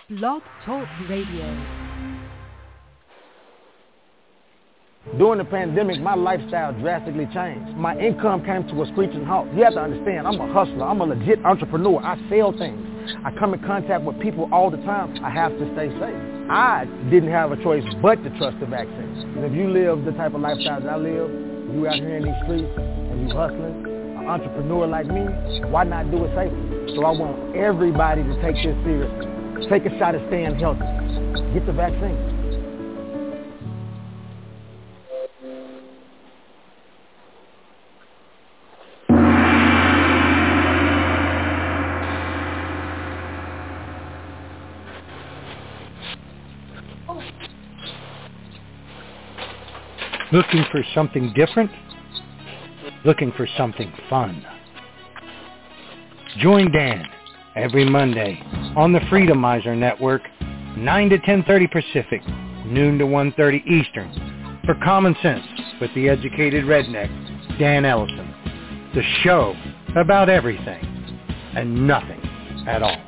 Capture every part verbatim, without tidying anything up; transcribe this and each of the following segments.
Blog Talk Radio. During the pandemic, my lifestyle drastically changed. My income came to a screeching halt. You have to understand, I'm a hustler. I'm a legit entrepreneur. I sell things. I come in contact with people all the time. I have to stay safe. I didn't have a choice but to trust the vaccine. And if you live the type of lifestyle that I live, you out here in these streets and you hustling, an entrepreneur like me, why not do it safely? So I want everybody to take this seriously. Take a shot at staying healthy. Get the vaccine. Looking for something different? Looking for something fun? Join Dan every Monday on the Freedomizer Network, nine to ten thirty Pacific, noon to one thirty Eastern, for Common Sense with the Educated Redneck, Dan Ellison. The show about everything and nothing at all.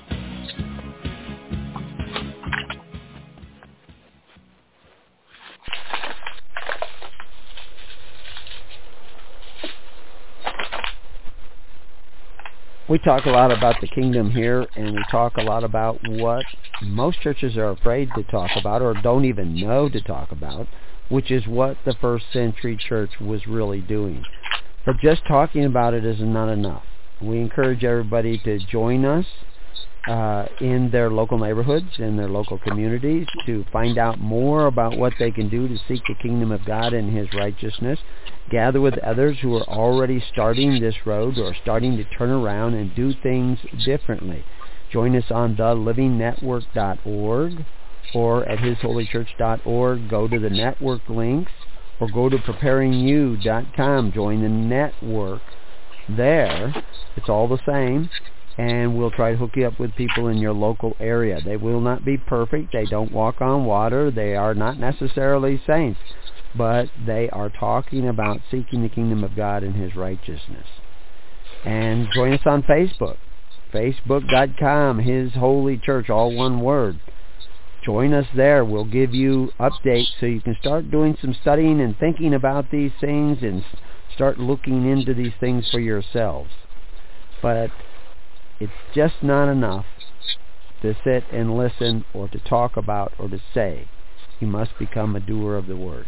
We talk a lot about the kingdom here, and we talk a lot about what most churches are afraid to talk about or don't even know to talk about, which is what the first century church was really doing. But just talking about it is not enough. We encourage everybody to join us uh, in their local neighborhoods, in their local communities, to find out more about what they can do to seek the kingdom of God and His righteousness. Gather with others who are already starting this road or starting to turn around and do things differently. Join us on the living network dot org or at his holy church dot org. Go to the network links or go to preparing you dot com. Join the network there. It's all the same. And we'll try to hook you up with people in your local area. They will not be perfect. They don't walk on water. They are not necessarily saints. But they are talking about seeking the kingdom of God and His righteousness. And join us on Facebook. Facebook dot com, His Holy Church, all one word. Join us there. We'll give you updates so you can start doing some studying and thinking about these things and start looking into these things for yourselves. But it's just not enough to sit and listen or to talk about or to say. You must become a doer of the word.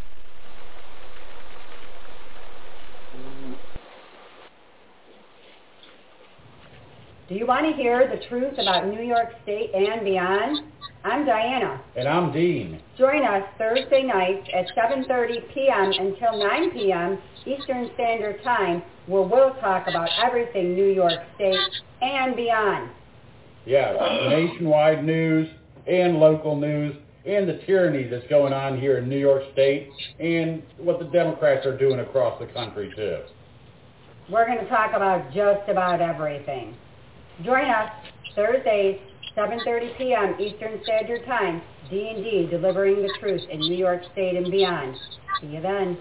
Do you want to hear the truth about New York State and beyond? I'm Diana. And I'm Dean. Join us Thursday nights at seven thirty p.m. until nine p.m. Eastern Standard Time, where we'll talk about everything New York State and beyond. Yeah, nationwide news and local news and the tyranny that's going on here in New York State and what the Democrats are doing across the country, too. We're going to talk about just about everything. Join us Thursdays, seven thirty p.m. Eastern Standard Time, D and D, delivering the truth in New York State and beyond. See you then.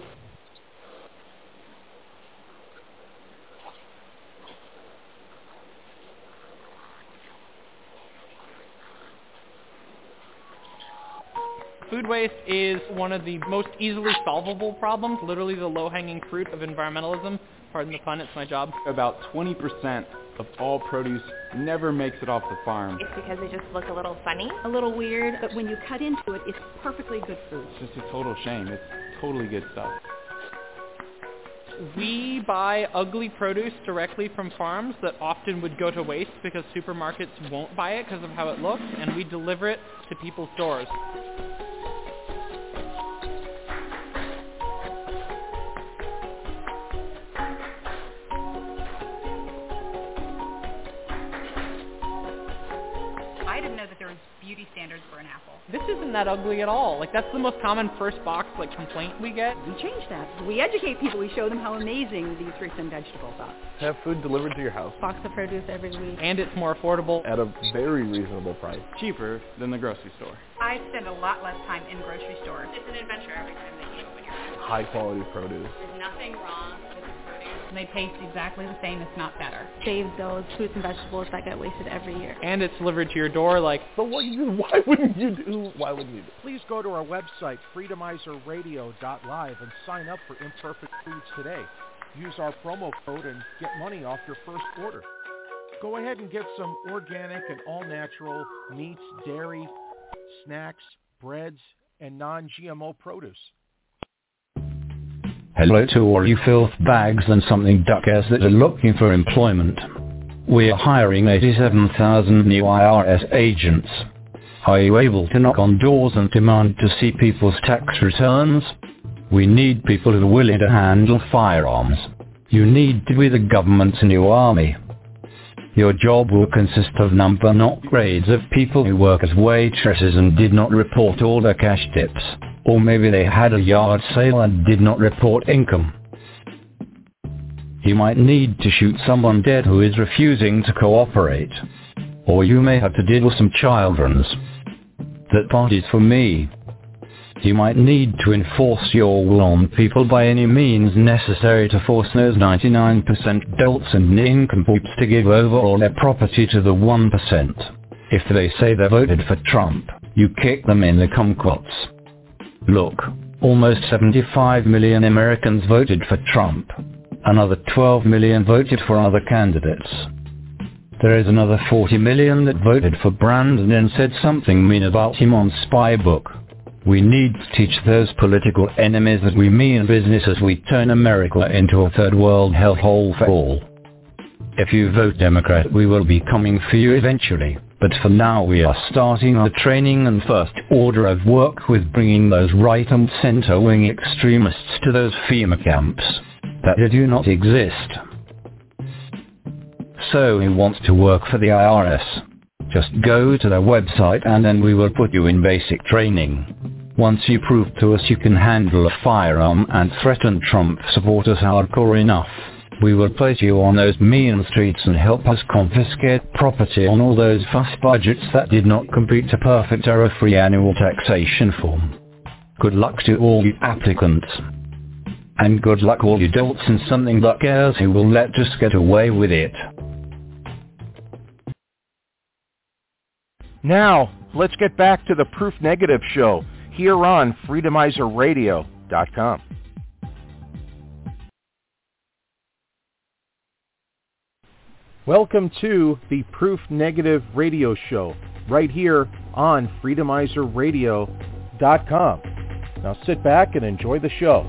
Food waste is one of the most easily solvable problems, literally the low-hanging fruit of environmentalism. Pardon the pun, it's my job. About twenty percent of all produce never makes it off the farm. It's because they just look a little funny. A little weird, but when you cut into it, it's perfectly good food. It's just a total shame. It's totally good stuff. We buy ugly produce directly from farms that often would go to waste because supermarkets won't buy it because of how it looks, and we deliver it to people's doors. I didn't know that there was beauty standards for an apple. This isn't that ugly at all. Like, that's the most common first box, like, complaint we get. We change that. We educate people. We show them how amazing these fruits and vegetables are. Have food delivered to your house. Box of produce every week. And it's more affordable. At a very reasonable price. Cheaper than the grocery store. I spend a lot less time in grocery stores. It's an adventure every time that you open your house. High quality produce. There's nothing wrong with the produce and they taste exactly the same, if not better. Save those fruits and vegetables that get wasted every year. And it's delivered to your door like... But what, why wouldn't you do... Why wouldn't you do? Please go to our website, freedomizer radio dot live, and sign up for Imperfect Foods today. Use our promo code and get money off your first order. Go ahead and get some organic and all-natural meats, dairy, snacks, breads, and non-G M O produce. Hello to all you filth bags and something duckers that are looking for employment. We are hiring eighty-seven thousand new I R S agents. Are you able to knock on doors and demand to see people's tax returns? We need people who are willing to handle firearms. You need to be the government's new army. Your job will consist of number not grades of people who work as waitresses and did not report all their cash tips. Or maybe they had a yard sale and did not report income. You might need to shoot someone dead who is refusing to cooperate. Or you may have to deal with some children's. That part is for me. You might need to enforce your will on people by any means necessary to force those ninety-nine percent dolts and nincompoops to give over all their property to the one percent. If they say they voted for Trump, you kick them in the kumquats. Look, almost seventy-five million Americans voted for Trump. Another twelve million voted for other candidates. There is another forty million that voted for Brandon and said something mean about him on Spybook. We need to teach those political enemies that we mean business as we turn America into a third world hellhole for all. If you vote Democrat, we will be coming for you eventually, but for now we are starting our training and first order of work with bringing those right and center wing extremists to those FEMA camps that do not exist. So who wants to work for the I R S? Just go to their website and then we will put you in basic training. Once you prove to us you can handle a firearm and threaten Trump supporters hardcore enough, we will place you on those mean streets and help us confiscate property on all those fuss budgets that did not complete a perfect error-free annual taxation form. Good luck to all you applicants. And good luck all you dolts and something duckers who will let us get away with it. Now, let's get back to the Proof Negative Show here on freedomizer radio dot com. Welcome to the Proof Negative Radio Show right here on freedomizer radio dot com. Now sit back and enjoy the show.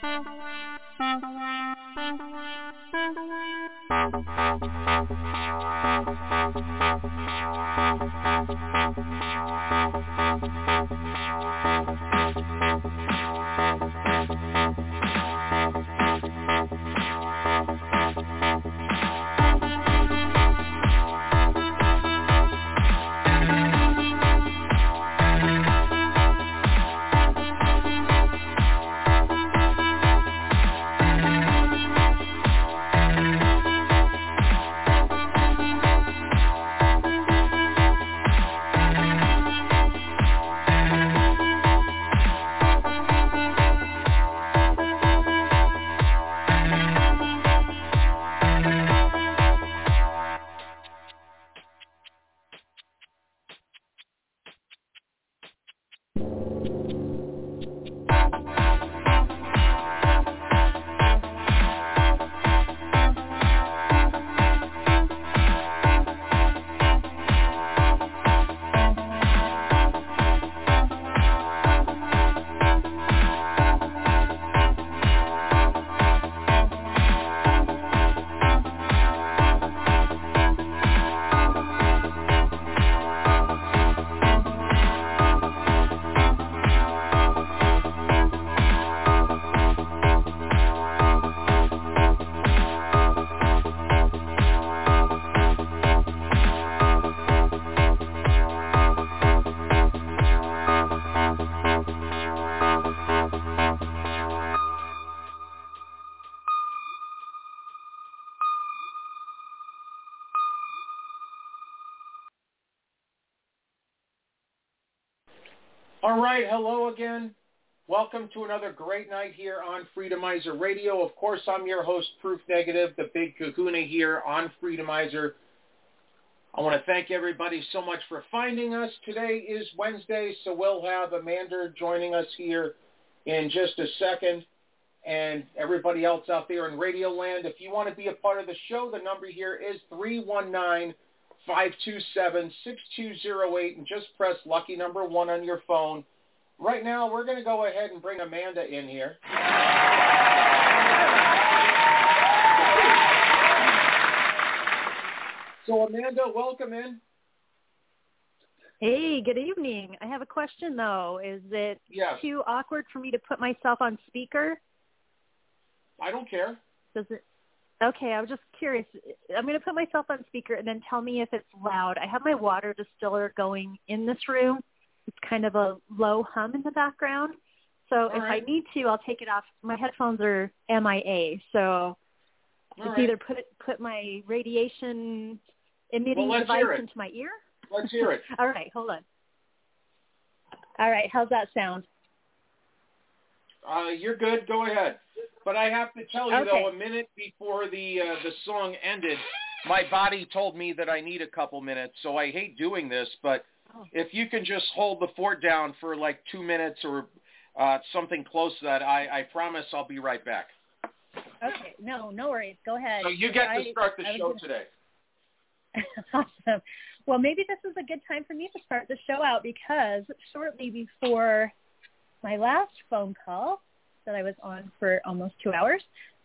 All right, hello again. Welcome to another great night here on Freedomizer Radio. Of course, I'm your host, Proof Negative, the Big Kahuna here on Freedomizer. I want to thank everybody so much for finding us. Today is Wednesday, so we'll have Amanda joining us here in just a second. And everybody else out there in Radio Land, if you want to be a part of the show, the number here is three one nine, five two seven, six two zero eight, and just press lucky number one on your phone. Right now, we're going to go ahead and bring Amanda in here. So, Amanda, welcome in. Hey, good evening. I have a question, though. Is it yes. too awkward for me to put myself on speaker? I don't care. Does it? Okay, I was just curious. I'm going to put myself on speaker and then tell me if it's loud. I have my water distiller going in this room. It's kind of a low hum in the background. So All if right. I need to, I'll take it off. My headphones are M I A, so All it's right. either put put my radiation emitting Well, let's device hear it. into my ear. Let's hear it. All right, hold on. All right, how's that sound? Uh, you're good. Go ahead. But I have to tell you, Okay. though, a minute before the uh, the song ended, my body told me that I need a couple minutes, so I hate doing this, but Oh. if you can just hold the fort down for like two minutes or uh, something close to that, I, I promise I'll be right back. Okay, no, no worries. Go ahead. So you get to I- start the I was show gonna- today. Awesome. Well, maybe this is a good time for me to start the show out because shortly before my last phone call that I was on for almost two hours,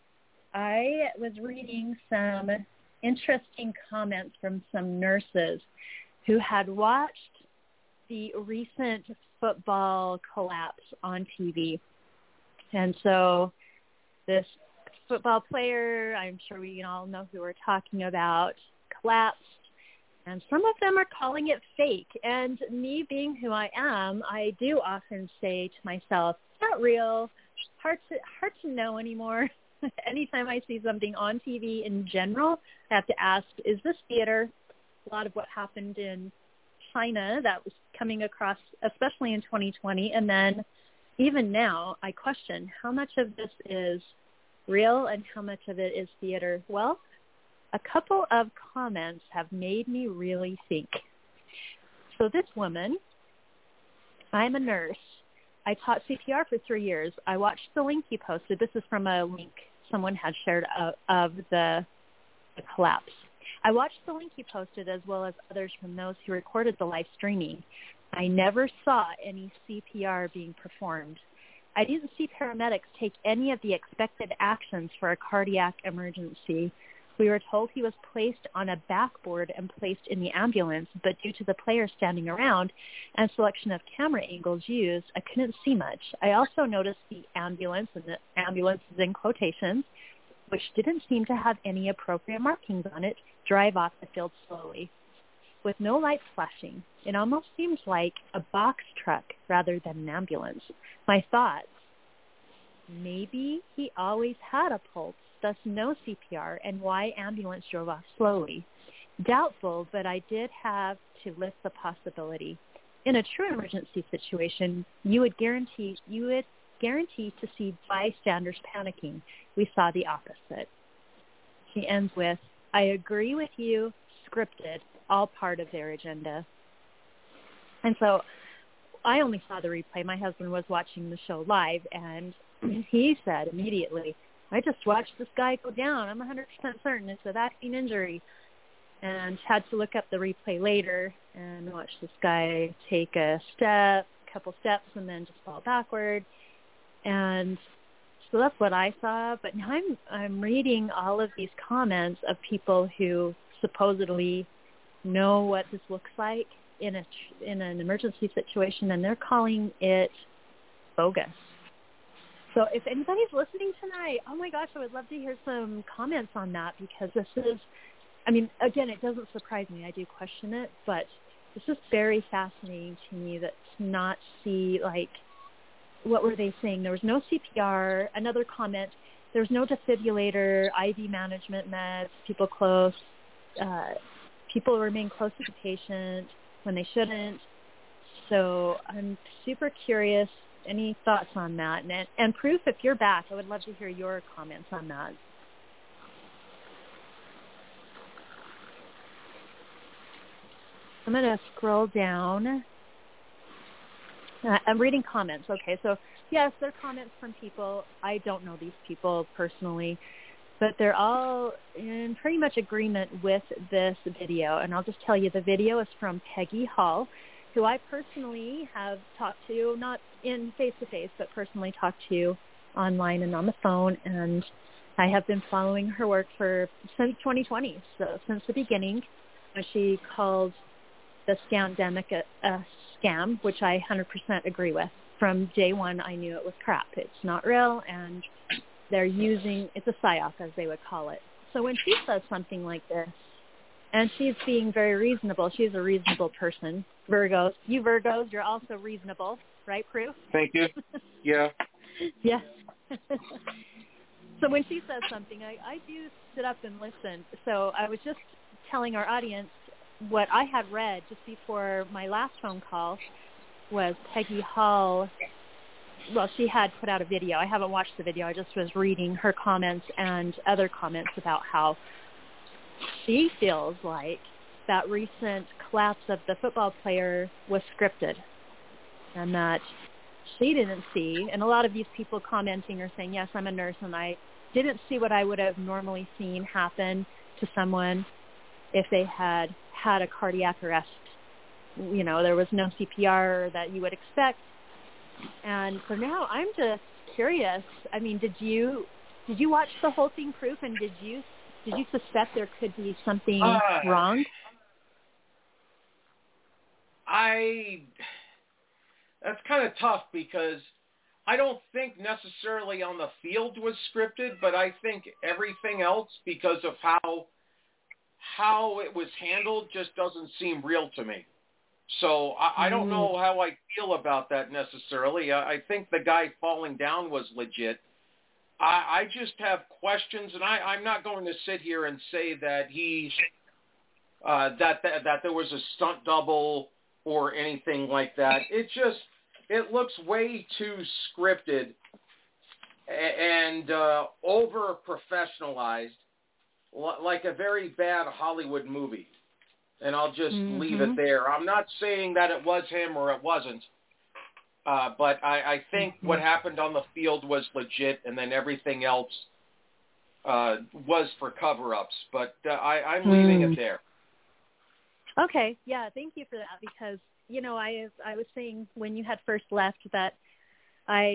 I was reading some interesting comments from some nurses who had watched the recent football collapse on T V. And so this football player, I'm sure we all know who we're talking about, collapsed. And some of them are calling it fake. And me being who I am, I do often say to myself, it's not real. Hard to, hard to know anymore. Anytime I see something on T V in general, I have to ask, is this theater? A lot of what happened in China that was coming across, especially in twenty twenty. And then even now, I question how much of this is real and how much of it is theater. Well, a couple of comments have made me really think. So this woman, I'm a nurse. I taught C P R for three years. I watched the link you posted. This is from a link someone had shared of, of the, the collapse. I watched the link you posted as well as others from those who recorded the live streaming. I never saw any C P R being performed. I didn't see paramedics take any of the expected actions for a cardiac emergency. We were told he was placed on a backboard and placed in the ambulance, but due to the players standing around and selection of camera angles used, I couldn't see much. I also noticed the ambulance, and the ambulance is in quotations, which didn't seem to have any appropriate markings on it, drive off the field slowly. With no lights flashing, it almost seems like a box truck rather than an ambulance. My thoughts, maybe he always had a pulse, thus no C P R, and why ambulance drove off slowly. Doubtful, but I did have to list the possibility. In a true emergency situation, you would guarantee you would guarantee to see bystanders panicking. We saw the opposite. She ends with, I agree with you, scripted, all part of their agenda. And so I only saw the replay. My husband was watching the show live, and he said immediately, I just watched this guy go down. I'm one hundred percent certain it's a vaccine injury. And had to look up the replay later and watch this guy take a step, a couple steps, and then just fall backward. And so that's what I saw. But now I'm I'm reading all of these comments of people who supposedly know what this looks like in a in an emergency situation, and they're calling it bogus. So if anybody's listening tonight, oh my gosh, I would love to hear some comments on that, because this is, I mean, again, it doesn't surprise me. I do question it, but it's just very fascinating to me that to not see, like, what were they saying? There was no C P R. Another comment, there's no defibrillator, I V management meds, people close, uh, people remain close to the patient when they shouldn't. So I'm super curious. Any thoughts on that? And, and Proof, if you're back, I would love to hear your comments on that. I'm going to scroll down. Uh, I'm reading comments. Okay, so yes, they're comments from people. I don't know these people personally, but they're all in pretty much agreement with this video. And I'll just tell you, the video is from Peggy Hall, who I personally have talked to, not in face-to-face, but personally talked to online and on the phone. And I have been following her work for since twenty twenty, so since the beginning. She called the scamdemic a, a scam, which I one hundred percent agree with. From day one, I knew it was crap. It's not real, and they're using, it's a psyop, as they would call it. So when she says something like this, and she's being very reasonable, she's a reasonable person. Virgos, you Virgos, you're also reasonable, right, Prue? Thank you. Yeah. Yes. So when she says something, I, I do sit up and listen. So I was just telling our audience what I had read just before my last phone call was Peggy Hall. Well, she had put out a video. I haven't watched the video. I just was reading her comments and other comments about how she feels like that recent collapse of the football player was scripted, and that she didn't see, and a lot of these people commenting are saying, yes, I'm a nurse, and I didn't see what I would have normally seen happen to someone if they had had a cardiac arrest. You know, there was no C P R that you would expect. And for now, I'm just curious. I mean, did you did you watch the whole thing, Proof, and did you did you suspect there could be something uh, wrong? I that's kind of tough, because I don't think necessarily on the field was scripted, but I think everything else, because of how how it was handled, just doesn't seem real to me. So I, I don't know how I feel about that necessarily. I, I think the guy falling down was legit. I, I just have questions, and I, I'm not going to sit here and say that he uh, that, that that there was a stunt double or anything like that. It just it looks way too scripted and uh, over professionalized, like a very bad Hollywood movie. And I'll just mm-hmm. leave it there. I'm not saying that it was him or it wasn't, uh, but I, I think mm-hmm. what happened on the field was legit, and then everything else uh, was for cover-ups. But uh, I, I'm mm. leaving it there. Okay, yeah, thank you for that, because, you know, I I was saying when you had first left that I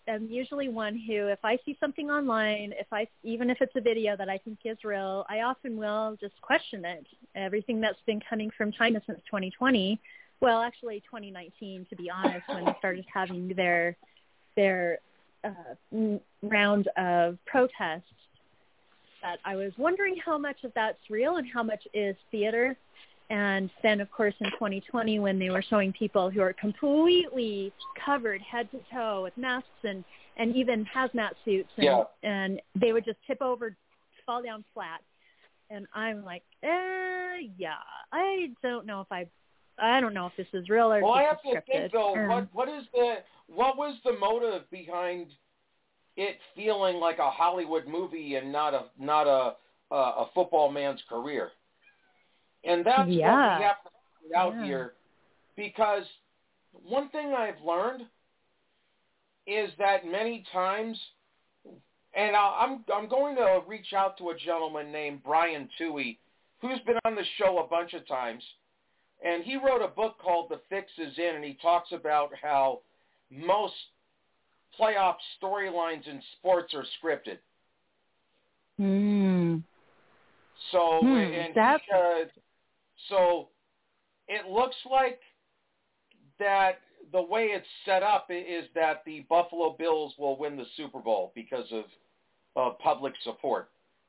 am usually one who, if I see something online, if I even if it's a video that I think is real, I often will just question it. Everything that's been coming from China since twenty twenty, well, actually twenty nineteen, to be honest, when they started having their their uh, round of protests, that I was wondering how much of that's real and how much is theater. And then, of course, in twenty twenty, when they were showing people who are completely covered head to toe with masks and, and even hazmat suits, and, yeah. and they would just tip over, fall down flat. And I'm like, eh, yeah, I don't know if I, I don't know if this is real or well, just I have scripted. to think though, Um, what what is the what was the motive behind it feeling like a Hollywood movie and not a not a a, a football man's career? And that's yeah. what we have to figure out yeah. here, because one thing I've learned is that many times, and I'm I'm going to reach out to a gentleman named Brian Toohey, who's been on the show a bunch of times, and he wrote a book called The Fix Is In, and he talks about how most playoff storylines in sports are scripted. Hmm. So Hmm, and that's... he, uh, so it looks like that the way it's set up is that the Buffalo Bills will win the Super Bowl because of uh, public support.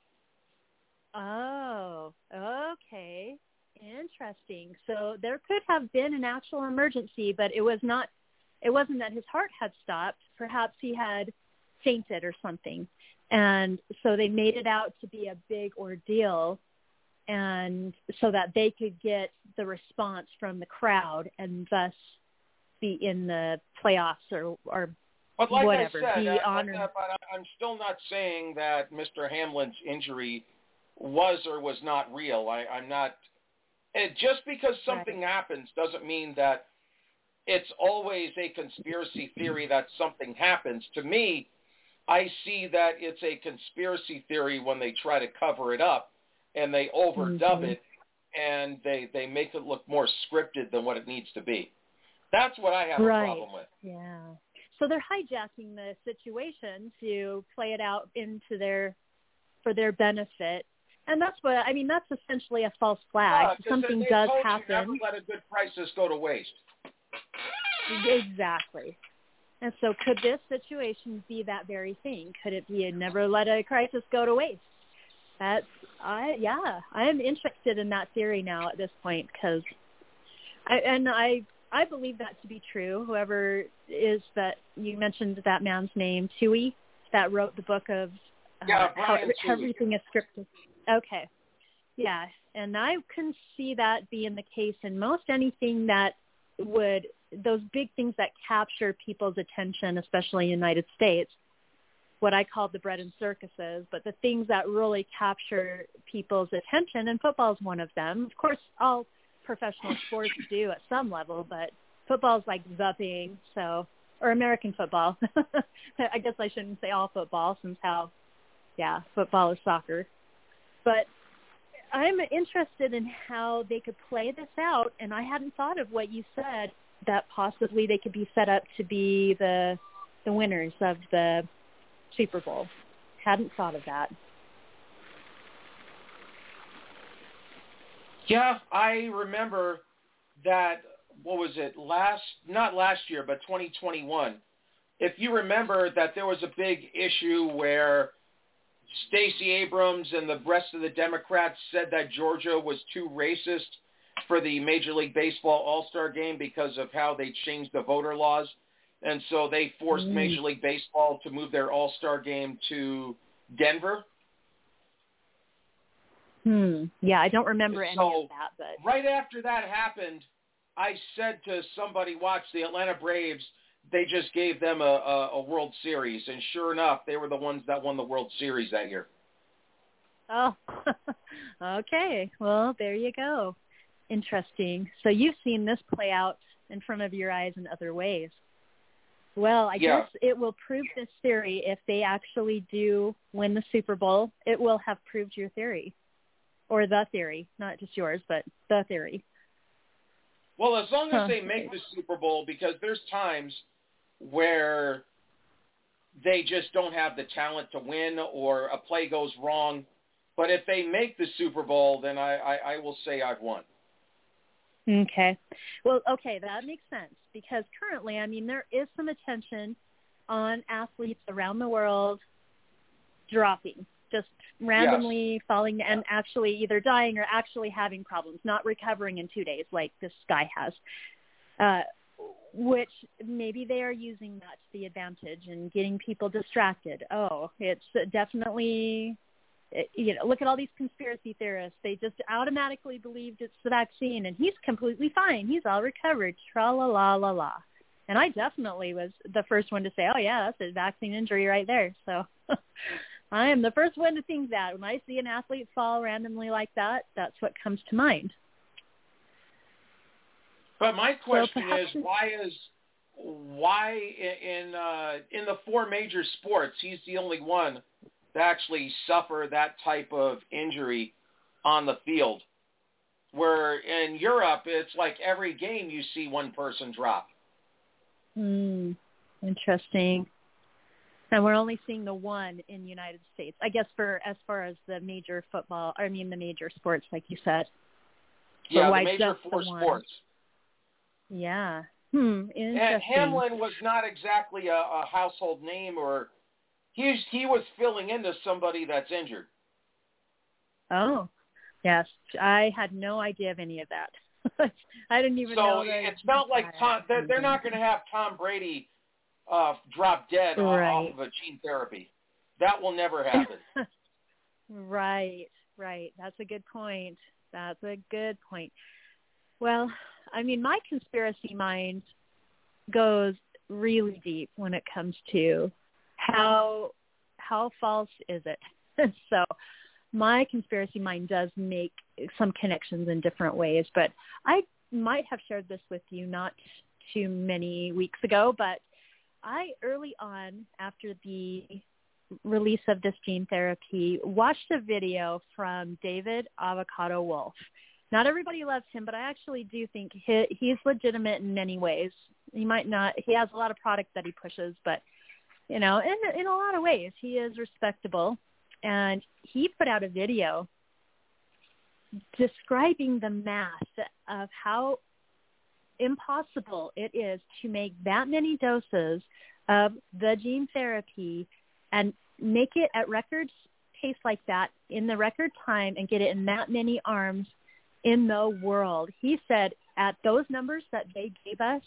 Oh, okay. Interesting. So there could have been an actual emergency, but it was not, it wasn't that his heart had stopped. Perhaps he had fainted or something. And so they made it out to be a big ordeal, and so that they could get the response from the crowd and thus be in the playoffs or, or but like whatever. I said, be uh, honored. but, but I'm still not saying that Mister Hamlin's injury was or was not real. I, I'm not. It, just because something right. happens doesn't mean that it's always a conspiracy theory that something happens. To me, I see that it's a conspiracy theory when they try to cover it up and they overdub mm-hmm. it and they, they make it look more scripted than what it needs to be. That's what I have right. a problem with. Yeah. So they're hijacking the situation to play it out into their, for their benefit. And that's what, I mean, that's essentially a false flag. Yeah, something they does told happen. You never let a good crisis go to waste. Exactly. And so could this situation be that very thing? Could it be a never let a crisis go to waste? That's, I yeah, I am interested in that theory now at this point, because I, and I, I believe that to be true. Whoever is that, you mentioned that man's name, Toohey, that wrote the book of uh, yeah, how Brian everything is scripted. Okay. Yeah. And I can see that being the case in most anything that would, those big things that capture people's attention, especially in the United States, what I call the bread and circuses, but the things that really capture people's attention, and football is one of them. Of course, all professional sports do at some level, but football is like the thing, so, or American football. I guess I shouldn't say all football, since how, yeah, football is soccer. But I'm interested in how they could play this out, and I hadn't thought of what you said, that possibly they could be set up to be the the winners of the Super Bowl. Hadn't thought of that. Yeah, I remember that, what was it, last, not last year, but twenty twenty-one. If you remember that there was a big issue where Stacey Abrams and the rest of the Democrats said that Georgia was too racist for the Major League Baseball All-Star Game because of how they changed the voter laws. And so they forced mm. Major League Baseball to move their All-Star Game to Denver. Hmm. Yeah, I don't remember any so, of that. But right after that happened, I said to somebody, watch, the Atlanta Braves, they just gave them a, a, a World Series. And sure enough, they were the ones that won the World Series that year. Oh, okay. Well, there you go. Interesting. So you've seen this play out in front of your eyes in other ways. Well, I yeah. guess it will prove this theory if they actually do win the Super Bowl. It will have proved your theory, or the theory, not just yours, but the theory. Well, as long as huh. they make the Super Bowl, because there's times where they just don't have the talent to win or a play goes wrong. But if they make the Super Bowl, then I, I, I will say I've won. Okay. Well, okay, that makes sense because currently, I mean, there is some attention on athletes around the world dropping, just randomly yes. falling and actually either dying or actually having problems, not recovering in two days like this guy has, uh, which maybe they are using that to the advantage and getting people distracted. Oh, it's definitely... You know, look at all these conspiracy theorists. They just automatically believed it's the vaccine, and he's completely fine. He's all recovered. Tra-la-la-la-la. And I definitely was the first one to say, oh, yeah, that's a vaccine injury right there. So I am the first one to think that. When I see an athlete fall randomly like that, that's what comes to mind. But my question so is, why is why in uh, in the four major sports, he's the only one to actually suffer that type of injury on the field, where in Europe, it's like every game you see one person drop. Hmm, interesting. And we're only seeing the one in the United States, I guess, for as far as the major football, I mean the major sports, like you said. Yeah, the major four sports. Yeah. Hmm, interesting. And Hamlin was not exactly a, a household name, or He's, he was filling into somebody that's injured. Oh, yes. I had no idea of any of that. I didn't even so know that. So it's not like Tom, they're, they're not going to have Tom Brady uh, drop dead right. off of a gene therapy. That will never happen. Right, right. That's a good point. That's a good point. Well, I mean, my conspiracy mind goes really deep when it comes to How how false is it? So my conspiracy mind does make some connections in different ways, but I might have shared this with you not too many weeks ago, but I early on, after the release of this gene therapy, watched a video from David Avocado Wolf. Not everybody loves him, but I actually do think he, he's legitimate in many ways. He might not, he has a lot of product that he pushes, but you know, in, in a lot of ways, he is respectable. And he put out a video describing the math of how impossible it is to make that many doses of the gene therapy and make it at record pace like that in the record time and get it in that many arms in the world. He said at those numbers that they gave us,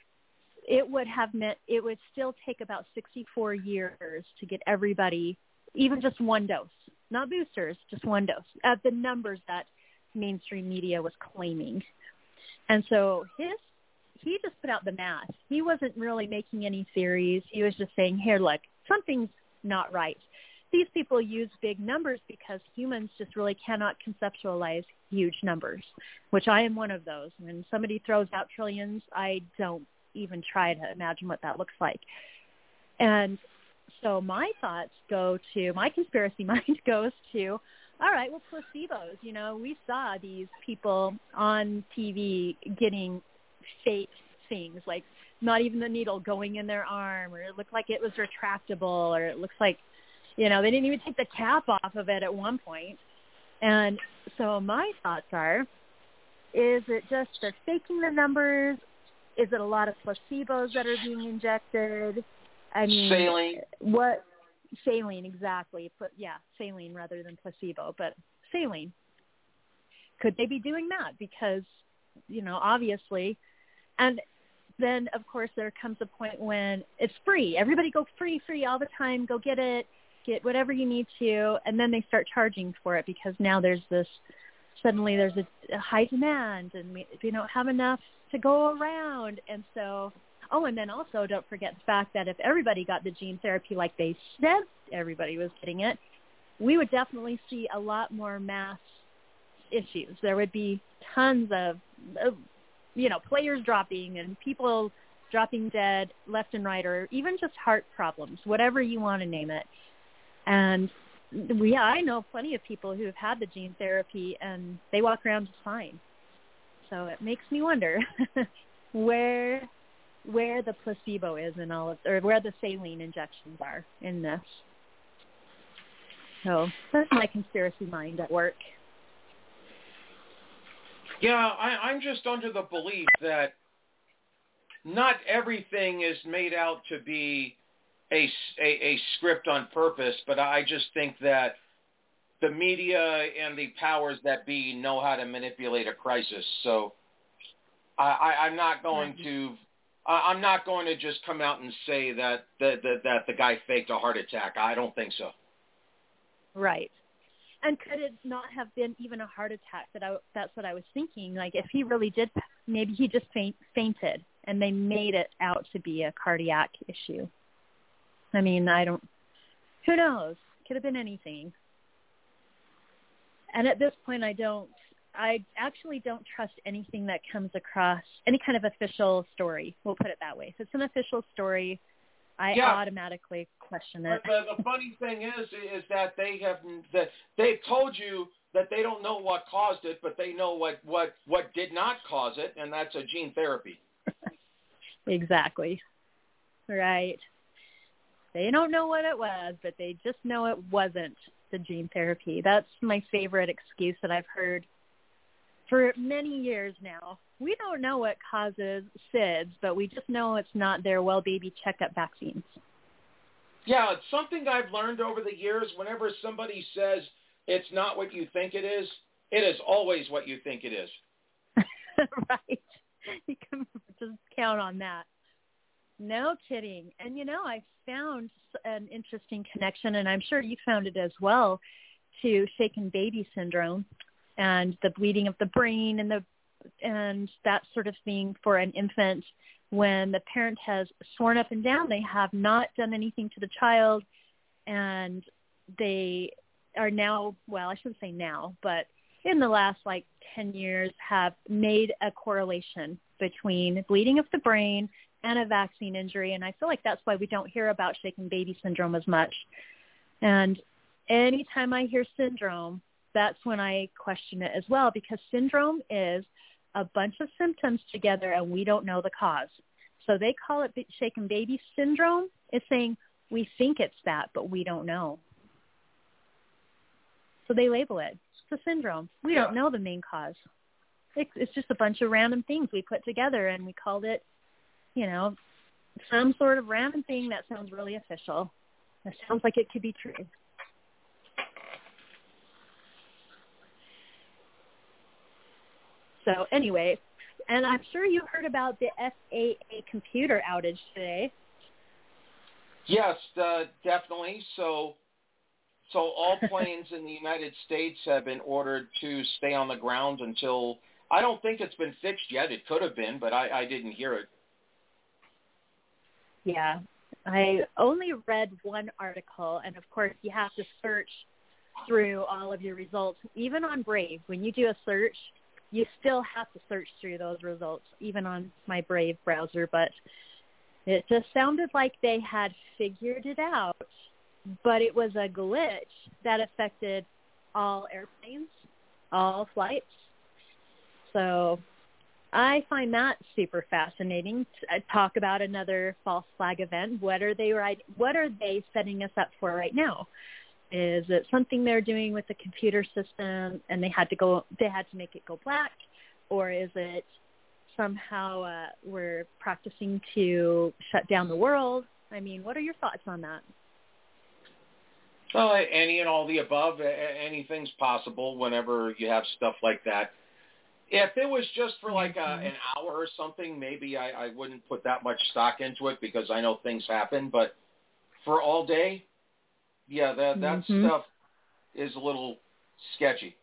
it would have meant it would still take about sixty-four years to get everybody, even just one dose, not boosters, just one dose, at the numbers that mainstream media was claiming. And so his, he just put out the math. He wasn't really making any theories. He was just saying, here, look, something's not right. These people use big numbers because humans just really cannot conceptualize huge numbers, which I am one of those. When somebody throws out trillions, I don't even try to imagine what that looks like. And so my thoughts go to, my conspiracy mind goes to, all right, well, placebos, you know, we saw these people on T V getting fake things, like not even the needle going in their arm, or it looked like it was retractable, or it looks like, you know, they didn't even take the cap off of it at one point. And so my thoughts are, is it just they're faking the numbers? Is it a lot of placebos that are being injected? I mean, saline. What saline exactly? But yeah, saline rather than placebo, but saline. Could they be doing that? Because, you know, obviously, and then of course there comes a point when it's free. Everybody go free, free all the time. Go get it, get whatever you need to, and then they start charging for it because now there's this. Suddenly there's a, a high demand, and we, we don't have enough to go around. And so, oh, and then also don't forget the fact that if everybody got the gene therapy like they said everybody was getting it, we would definitely see a lot more mass issues. There would be tons of, of you know, players dropping and people dropping dead left and right, or even just heart problems, whatever you want to name it. And yeah, I know plenty of people who have had the gene therapy and they walk around just fine. So it makes me wonder where where the placebo is in all of, or where the saline injections are in this. So that's my conspiracy mind at work. Yeah, I, I'm just under the belief that not everything is made out to be a, a, a script on purpose, but I just think that the media and the powers that be know how to manipulate a crisis. So I, I, I'm not going to I'm not going to just come out and say that, that, that, that the guy faked a heart attack. I don't think so. Right. And could it not have been even a heart attack? That I, that's what I was thinking. Like, if he really did, maybe he just faint, fainted, and they made it out to be a cardiac issue. I mean, I don't, who knows? Could have been anything. And at this point, I don't, I actually don't trust anything that comes across, any kind of official story. We'll put it that way. If it's an official story, I yeah. automatically question it. The, the funny thing is, is that they have that they've told you that they don't know what caused it, but they know what, what, what did not cause it, and that's a gene therapy. Exactly. Right. They don't know what it was, but they just know it wasn't the gene therapy. That's my favorite excuse that I've heard for many years now. We don't know what causes S I D S, but we just know it's not their well baby checkup vaccines. Yeah, it's something I've learned over the years. Whenever somebody says it's not what you think it is, it is always what you think it is. Right. You can just count on that. No kidding. And, you know, I found an interesting connection, and I'm sure you found it as well, to shaken baby syndrome and the bleeding of the brain and the and that sort of thing for an infant when the parent has sworn up and down they have not done anything to the child, and they are now, well, I shouldn't say now, but in the last like ten years have made a correlation between bleeding of the brain and a vaccine injury. And I feel like that's why we don't hear about shaken baby syndrome as much. And anytime I hear syndrome, that's when I question it as well, because syndrome is a bunch of symptoms together and we don't know the cause. So they call it shaken baby syndrome. It's saying we think it's that, but we don't know. So they label it. It's a syndrome. We yeah. don't know the main cause. It's, it's just a bunch of random things we put together, and we called it, you know, some sort of random thing that sounds really official. It sounds like it could be true. So anyway, and I'm sure you heard about the F A A computer outage today. Yes, uh, definitely. So, so all planes in the United States have been ordered to stay on the ground until, I don't think it's been fixed yet. It could have been, but I, I didn't hear it. Yeah, I only read one article, and of course you have to search through all of your results. Even on Brave, when you do a search, you still have to search through those results, even on my Brave browser. But it just sounded like they had figured it out, but it was a glitch that affected all airplanes, all flights. So I find that super fascinating. Talk about another false flag event. What are they right? What are they setting us up for right now? Is it something they're doing with the computer system and they had to go? They had to make it go black, or is it somehow uh, we're practicing to shut down the world? I mean, what are your thoughts on that? Well, any and all the above. Anything's possible whenever you have stuff like that. If it was just for like a, an hour or something, maybe I, I wouldn't put that much stock into it because I know things happen. But for all day, yeah, that that mm-hmm. stuff is a little sketchy.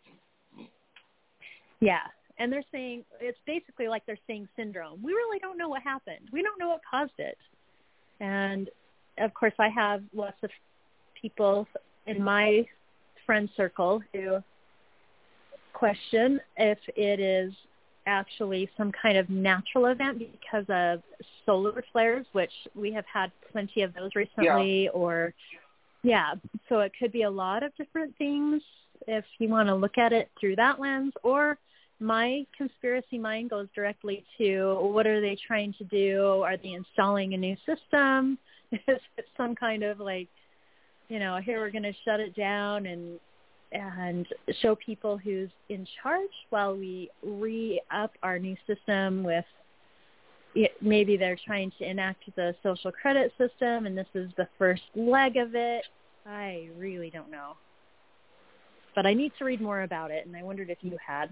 Yeah, and they're saying, it's basically like they're saying syndrome. We really don't know what happened. We don't know what caused it. And, of course, I have lots of people in my friend circle who question if it is actually some kind of natural event because of solar flares, which we have had plenty of those recently, yeah. or, yeah, so it could be a lot of different things if you want to look at it through that lens, or my conspiracy mind goes directly to what are they trying to do? Are they installing a new system? Is it some kind of like, you know, here we're going to shut it down and and show people who's in charge while we re-up our new system with it, maybe they're trying to enact the social credit system and this is the first leg of it. I really don't know. But I need to read more about it, and I wondered if you had.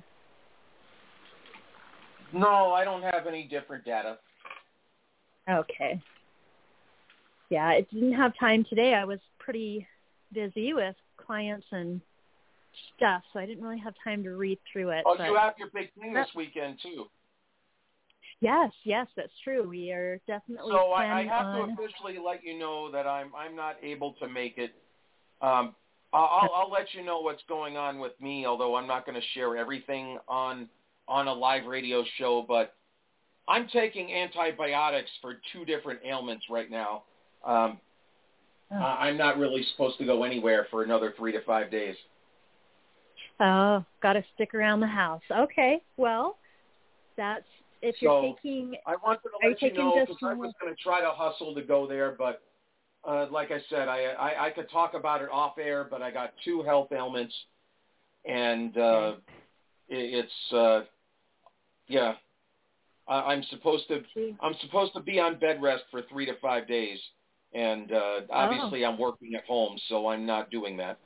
No, I don't have any different data. Okay. Yeah, I didn't have time today. I was pretty busy with clients and stuff, so I didn't really have time to read through it. Oh, but you have your big thing this weekend, too. Yes, yes, that's true. We are definitely So I, I planning have on... to officially let you know that I'm I'm not able to make it. Um, I'll, I'll let you know what's going on with me, although I'm not going to share everything on on a live radio show. But I'm taking antibiotics for two different ailments right now. Um, oh. uh, I'm not really supposed to go anywhere for another three to five days. Oh, got to stick around the house. Okay, well, that's if you're so taking. I wanted to are let you you know taking because just I was going to try to hustle to go there, but uh, like I said, I, I I could talk about it off air, but I got two health ailments, and uh, it, it's uh, yeah, I, I'm supposed to I'm supposed to be on bed rest for three to five days, and uh, obviously oh. I'm working at home, so I'm not doing that.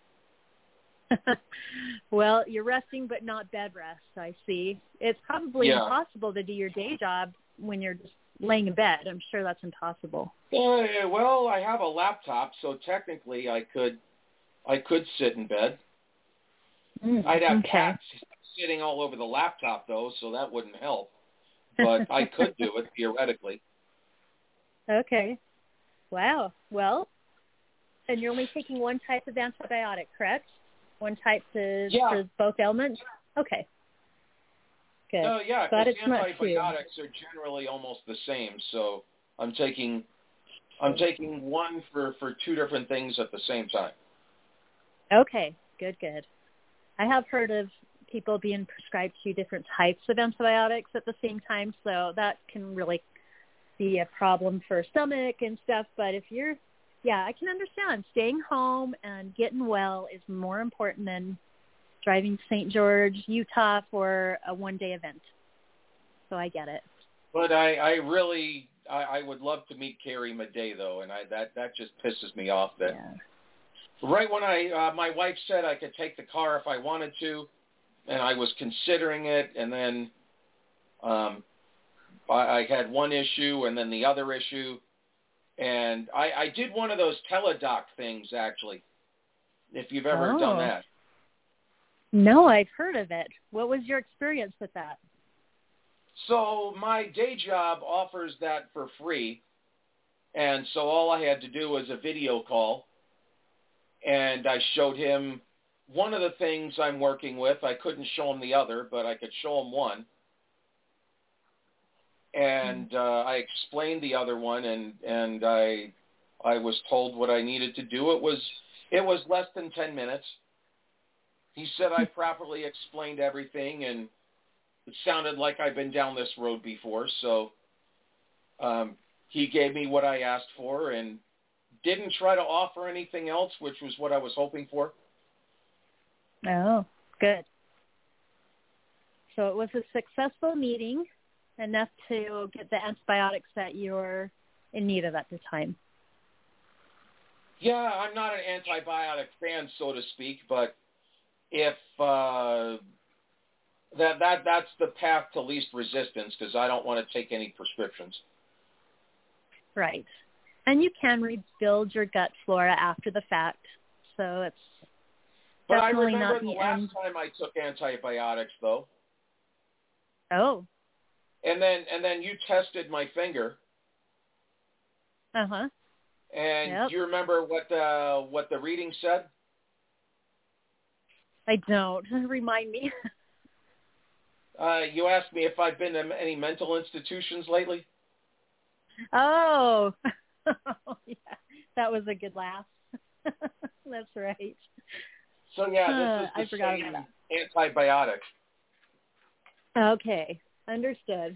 Well, you're resting but not bed rest, I see. It's probably yeah. impossible to do your day job when you're just laying in bed. I'm sure that's impossible. Uh, well, I have a laptop, so technically I could I could sit in bed. Mm, I'd have okay. cats sitting all over the laptop, though, so that wouldn't help. But I could do it, theoretically. Okay. Wow. Well, and you're only taking one type of antibiotic, correct? One type to, yeah. for both ailments? Okay. Good. No, yeah, but because it's not antibiotics are generally almost the same. So I'm taking I'm taking one for, for two different things at the same time. Okay. Good, good. I have heard of people being prescribed two different types of antibiotics at the same time, so that can really be a problem for stomach and stuff. But if you're Yeah, I can understand. Staying home and getting well is more important than driving to Saint George, Utah for a one-day event. So I get it. But I, I really, I, I would love to meet Carrie Madej, though, and I that, that just pisses me off. That yeah. Right when I, uh, my wife said I could take the car if I wanted to, and I was considering it, and then um, I, I had one issue and then the other issue. And I, I did one of those teledoc things, actually, if you've ever oh. done that. No, I've heard of it. What was your experience with that? So my day job offers that for free. And so all I had to do was a video call. And I showed him one of the things I'm working with. I couldn't show him the other, but I could show him one. And uh, I explained the other one, and, and I I was told what I needed to do. It was it was less than ten minutes. He said I properly explained everything, and it sounded like I've been down this road before. So um, he gave me what I asked for, and didn't try to offer anything else, which was what I was hoping for. Oh, good. So it was a successful meeting. Enough to get the antibiotics that you're in need of at the time. Yeah, I'm not an antibiotic fan, so to speak, but if uh, that that that's the path to least resistance, because I don't want to take any prescriptions. Right, and you can rebuild your gut flora after the fact, so it's but definitely I remember not the, the last end. time I took antibiotics, though. Oh. And then and then you tested my finger. Uh huh. And yep. do you remember what uh, what the reading said? I don't. Remind me. uh, you asked me if I've been to any mental institutions lately. Oh. Yeah, that was a good laugh. That's right. So yeah, this uh, is I the forgot same about antibiotic. Okay, understood.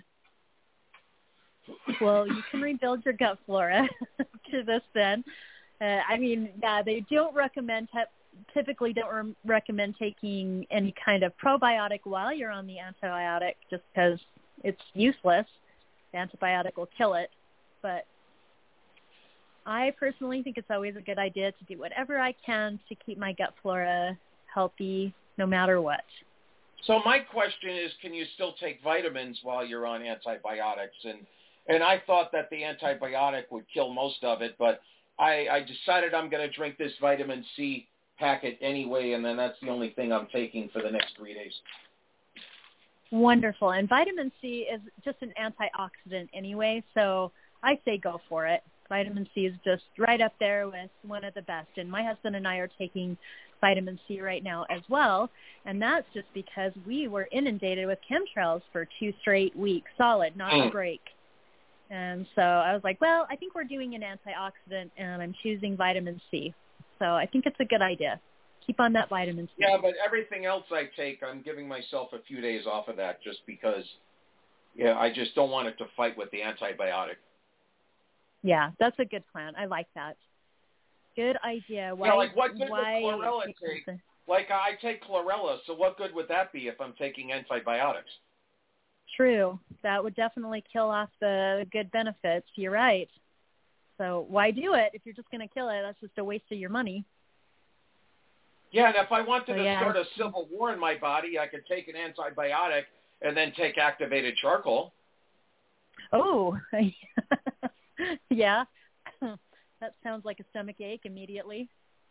Well, you can rebuild your gut flora to this then. Uh, I mean, yeah, they don't recommend, typically don't re- recommend taking any kind of probiotic while you're on the antibiotic just because it's useless. The antibiotic will kill it. But I personally think it's always a good idea to do whatever I can to keep my gut flora healthy no matter what. So my question is, can you still take vitamins while you're on antibiotics? And and I thought that the antibiotic would kill most of it, but I, I decided I'm going to drink this vitamin C packet anyway, and then that's the only thing I'm taking for the next three days. Wonderful. And vitamin C is just an antioxidant anyway, so I say go for it. Vitamin C is just right up there with one of the best. And my husband and I are taking vitamin C right now as well, and that's just because we were inundated with chemtrails for two straight weeks, solid, not a break. And so I was like, well, I think we're doing an antioxidant, and I'm choosing vitamin C. So I think it's a good idea. Keep on that vitamin C. Yeah, but everything else I take, I'm giving myself a few days off of that just because, yeah, I just don't want it to fight with the antibiotic. Yeah, that's a good plan. I like that. Good idea. Why, yeah, like what good why would chlorella take? Something? Like I take chlorella, so what good would that be if I'm taking antibiotics? True. That would definitely kill off the good benefits. You're right. So why do it if you're just going to kill it? That's just a waste of your money. Yeah, and if I wanted so, to yeah. start a civil war in my body, I could take an antibiotic and then take activated charcoal. Oh, yeah. That sounds like a stomach ache immediately.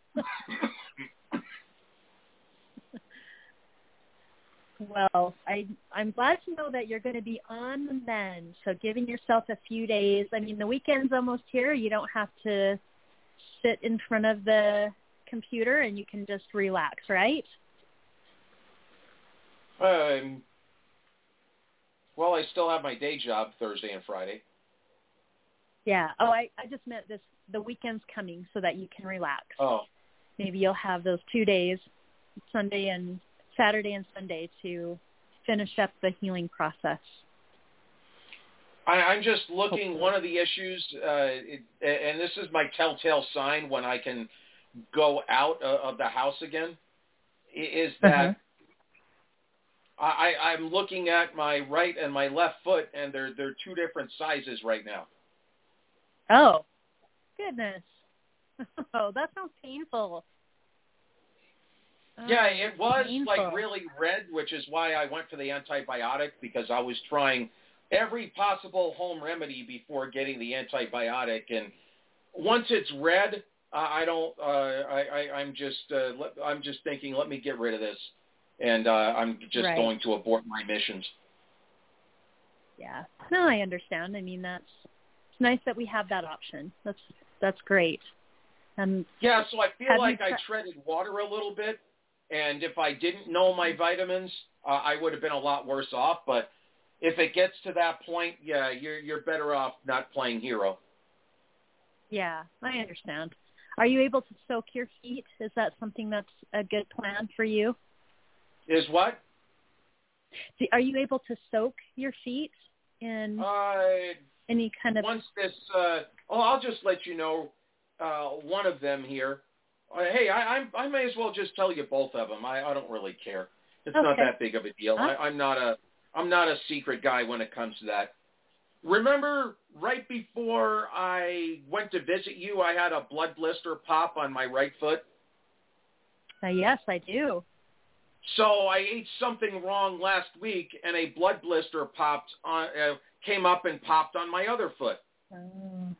Well, I, I'm glad to know that you're going to be on the mend. So giving yourself a few days. I mean, the weekend's almost here. You don't have to sit in front of the computer, and you can just relax, right? Um. Well, I still have my day job Thursday and Friday. Yeah. Oh, I, I just meant this. The weekend's coming so that you can relax. Oh. Maybe you'll have those two days, Sunday and Saturday and Sunday, to finish up the healing process. I, I'm just looking. Hopefully. One of the issues, uh, it, and this is my telltale sign when I can go out uh, of the house again, is that uh-huh. I, I'm looking at my right and my left foot, and they're they're two different sizes right now. Oh, goodness. Oh, that sounds painful. Yeah, it was painful. like really red, which is why I went for the antibiotic, because I was trying every possible home remedy before getting the antibiotic. And once it's red, uh, I don't. Uh, I, I, I'm just. Uh, let, I'm just thinking. Let me get rid of this, and uh, I'm just right. going to abort my missions. Yeah. No, I understand. I mean, that's it's nice that we have that option. That's that's great. Um, yeah. So I feel like tra- I treaded water a little bit. And if I didn't know my vitamins, uh, I would have been a lot worse off. But if it gets to that point, yeah, you're you're better off not playing hero. Yeah, I understand. Are you able to soak your feet? Is that something that's a good plan for you? Is what? Are you able to soak your feet in uh, any kind of... Once this, uh, oh, I'll just let you know uh, one of them here. Uh, hey, I, I I may as well just tell you both of them. I, I don't really care. It's okay. not that big of a deal. Huh? I, I'm not a I'm not a secret guy when it comes to that. Remember, right before I went to visit you, I had a blood blister pop on my right foot? Uh, yes, I do. So I ate something wrong last week, and a blood blister popped on, uh, came up and popped on my other foot. Oh.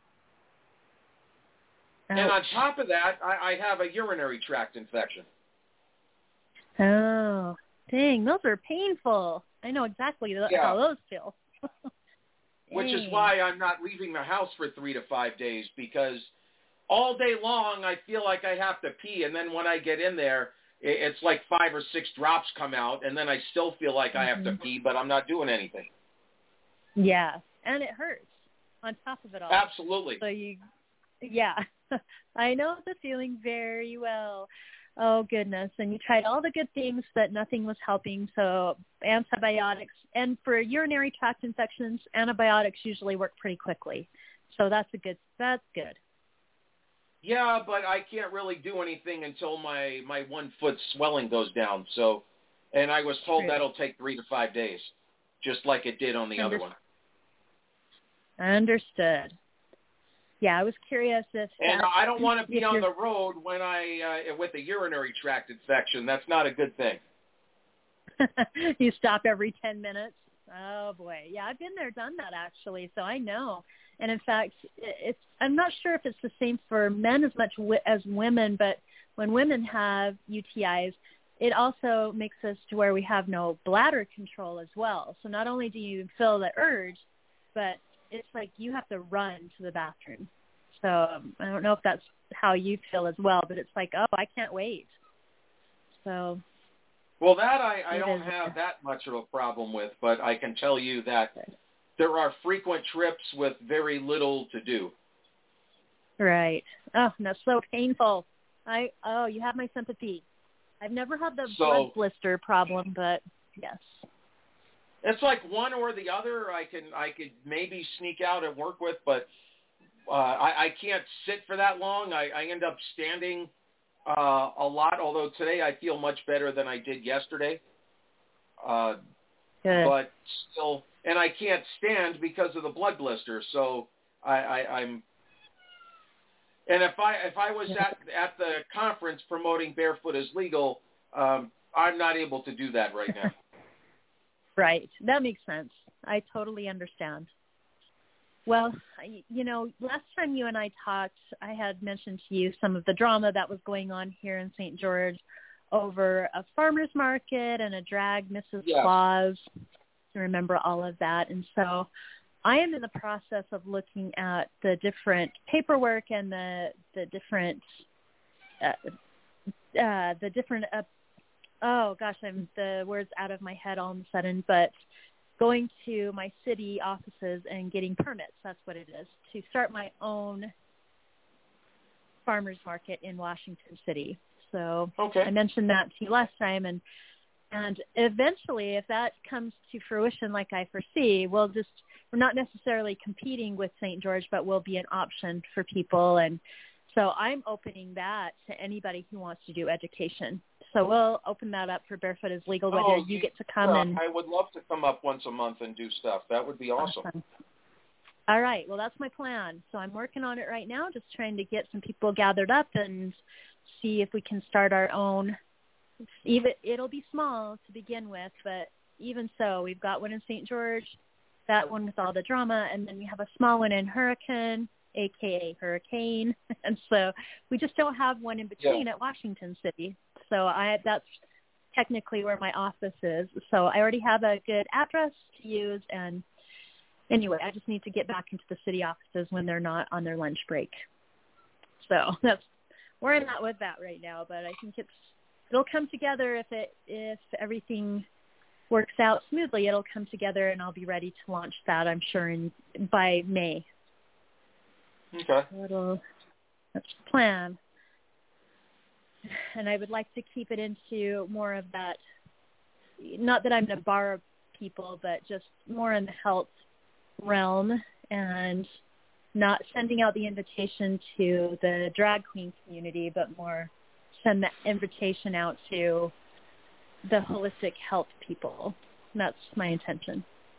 And on top of that, I, I have a urinary tract infection. Oh, dang, those are painful. I know exactly yeah. how those feel. Which is why I'm not leaving the house for three to five days, because all day long I feel like I have to pee, and then when I get in there, it's like five or six drops come out, and then I still feel like mm-hmm. I have to pee, but I'm not doing anything. Yeah, and it hurts on top of it all. Absolutely. So you, yeah, I know the feeling very well. Oh, goodness. And you tried all the good things, but nothing was helping. So antibiotics, and for urinary tract infections, antibiotics usually work pretty quickly. So that's a good, that's good. Yeah, but I can't really do anything until my, my one foot swelling goes down. So, and I was told True. that'll take three to five days, just like it did on the Under- other one. Understood. Yeah, I was curious if... And that, I don't want to be on you're... the road when I uh, with a urinary tract infection. That's not a good thing. You stop every ten minutes? Oh, boy. Yeah, I've been there, done that, actually, so I know. And, in fact, it's I'm not sure if it's the same for men as much w- as women, but when women have U T Is, it also makes us to where we have no bladder control as well. So not only do you feel the urge, but it's like you have to run to the bathroom. So um, I don't know if that's how you feel as well, but it's like, oh, I can't wait. So. Well, that I, I don't is. have that much of a problem with, but I can tell you that there are frequent trips with very little to do. Right. Oh, and that's so painful. I oh, you have my sympathy. I've never had the So, blood blister problem, but yes. It's like one or the other. I can I could maybe sneak out and work with, but uh, I, I can't sit for that long. I, I end up standing uh, a lot. Although today I feel much better than I did yesterday. Uh, Good. But still, and I can't stand because of the blood blister. So I, I, I'm. And if I if I was at at the conference promoting Barefoot is Legal, um, I'm not able to do that right now. Right. That makes sense. I totally understand. Well, you know, last time you and I talked, I had mentioned to you some of the drama that was going on here in Saint George over a farmer's market and a drag, Missus Yes. Claus. I remember all of that. And so I am in the process of looking at the different paperwork and the the different uh, uh, the different uh, oh gosh, I'm the words out of my head all of a sudden, but going to my city offices and getting permits. That's what it is, to start my own farmers market in Washington City. So okay. I mentioned that to you last time, and and eventually, if that comes to fruition like I foresee, we'll just we're not necessarily competing with Saint George, but we'll be an option for people. And so I'm opening that to anybody who wants to do education. So we'll open that up for Barefoot is Legal, whether Oh, you get to come yeah, and... I would love to come up once a month and do stuff. That would be awesome. Awesome. All right. Well, that's my plan. So I'm working on it right now, just trying to get some people gathered up and see if we can start our own. Even it'll be small to begin with, but even so, we've got one in Saint George, that one with all the drama, and then we have a small one in Hurricane, a k a. Hurricane. And so we just don't have one in between Yeah. at Washington City. So I that's technically where my office is. So I already have a good address to use, and anyway, I just need to get back into the city offices when they're not on their lunch break. So that's where I'm at with that right now, but I think it's it'll come together if it if everything works out smoothly. It'll come together, and I'll be ready to launch that, I'm sure, in by May. Okay. So it'll, that's the plan. And I would like to keep it into more of that, not that I'm going to borrow people, but just more in the health realm, and not sending out the invitation to the drag queen community, but more send that invitation out to the holistic health people. That's my intention.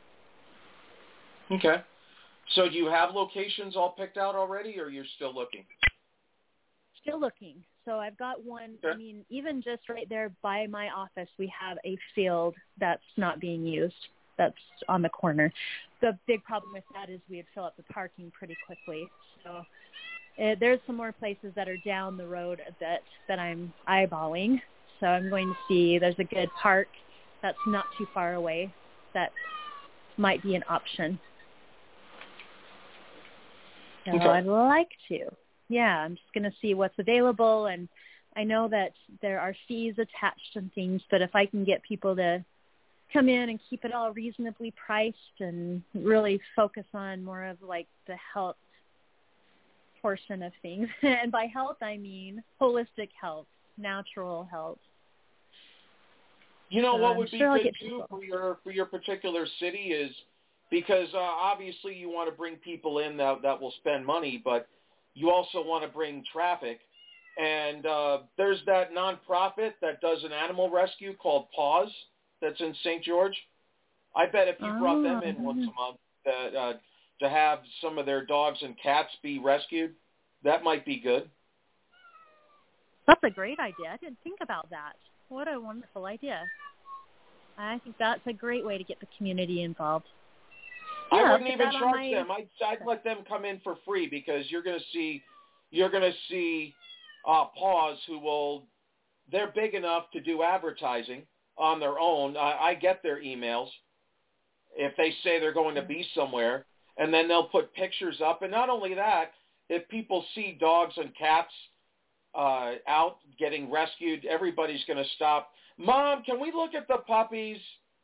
Okay. So do you have locations all picked out already, or you're still looking? Still looking. So I've got one, Okay. I mean, even just right there by my office, we have a field that's not being used. That's on the corner. The big problem with that is we would fill up the parking pretty quickly. So uh, there's some more places that are down the road that, that I'm eyeballing. So I'm going to see there's a good park that's not too far away that might be an option. So Okay. I'd like to. Yeah, I'm just going to see what's available, and I know that there are fees attached and things, but if I can get people to come in and keep it all reasonably priced and really focus on more of like the health portion of things, and by health I mean holistic health, natural help. You know So what I'm would be sure I'll good get too people. for your for your particular city is because uh, obviously you want to bring people in that that will spend money, but you also want to bring traffic. And uh, there's that nonprofit that does an animal rescue called Paws that's in Saint George. I bet if you brought them in once a month uh, uh, to have some of their dogs and cats be rescued, that might be good. That's a great idea. I didn't think about that. What a wonderful idea. I think that's a great way to get the community involved. I Yeah, wouldn't put even that on charge my- them. I'd, I'd let them come in for free because you're going to see, you're going to see uh, Paws who will, they're big enough to do advertising on their own. I, I get their emails if they say they're going to be somewhere, and then they'll put pictures up. And not only that, if people see dogs and cats uh, out getting rescued, everybody's going to stop. Mom, can we look at the puppies?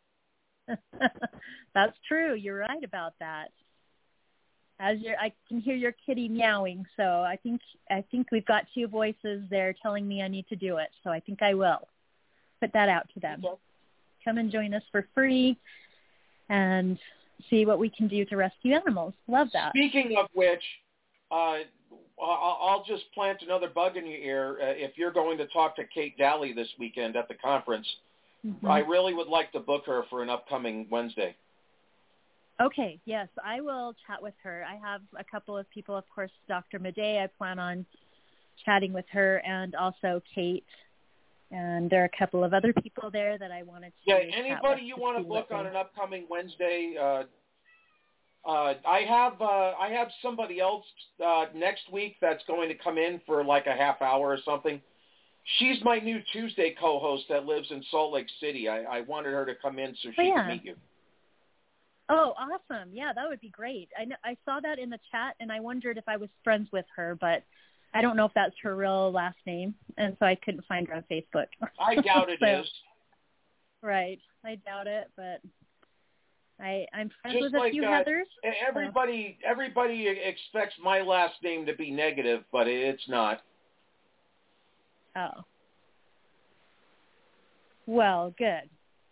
That's true. You're right about that. As you're, I can hear your kitty meowing, so I think I think we've got two voices there telling me I need to do it. So I think I will put that out to them. Okay. Come and join us for free, and see what we can do to rescue animals. Love that. Speaking of which, uh, I'll I'll just plant another bug in your ear. Uh, if you're going to talk to Kate Daly this weekend at the conference, Mm-hmm. I really would like to book her for an upcoming Wednesday. Okay, yes, I will chat with her. I have a couple of people, of course, Doctor Madej, I plan on chatting with her, and also Kate. And there are a couple of other people there that I wanted to Yeah, chat anybody with you to want to see what book on they- an upcoming Wednesday, uh, uh, I have uh, I have somebody else uh, next week that's going to come in for like a half hour or something. She's my new Tuesday co-host that lives in Salt Lake City. I, I wanted her to come in so she Oh, yeah. could meet you. Oh, awesome. Yeah, that would be great. I, know, I saw that in the chat, and I wondered if I was friends with her, but I don't know if that's her real last name, and so I couldn't find her on Facebook. I doubt it So, is. Right. I doubt it, but I, I'm friends Just with a like few uh, Heathers. everybody, everybody expects my last name to be negative, but it's not. Oh. Well, good.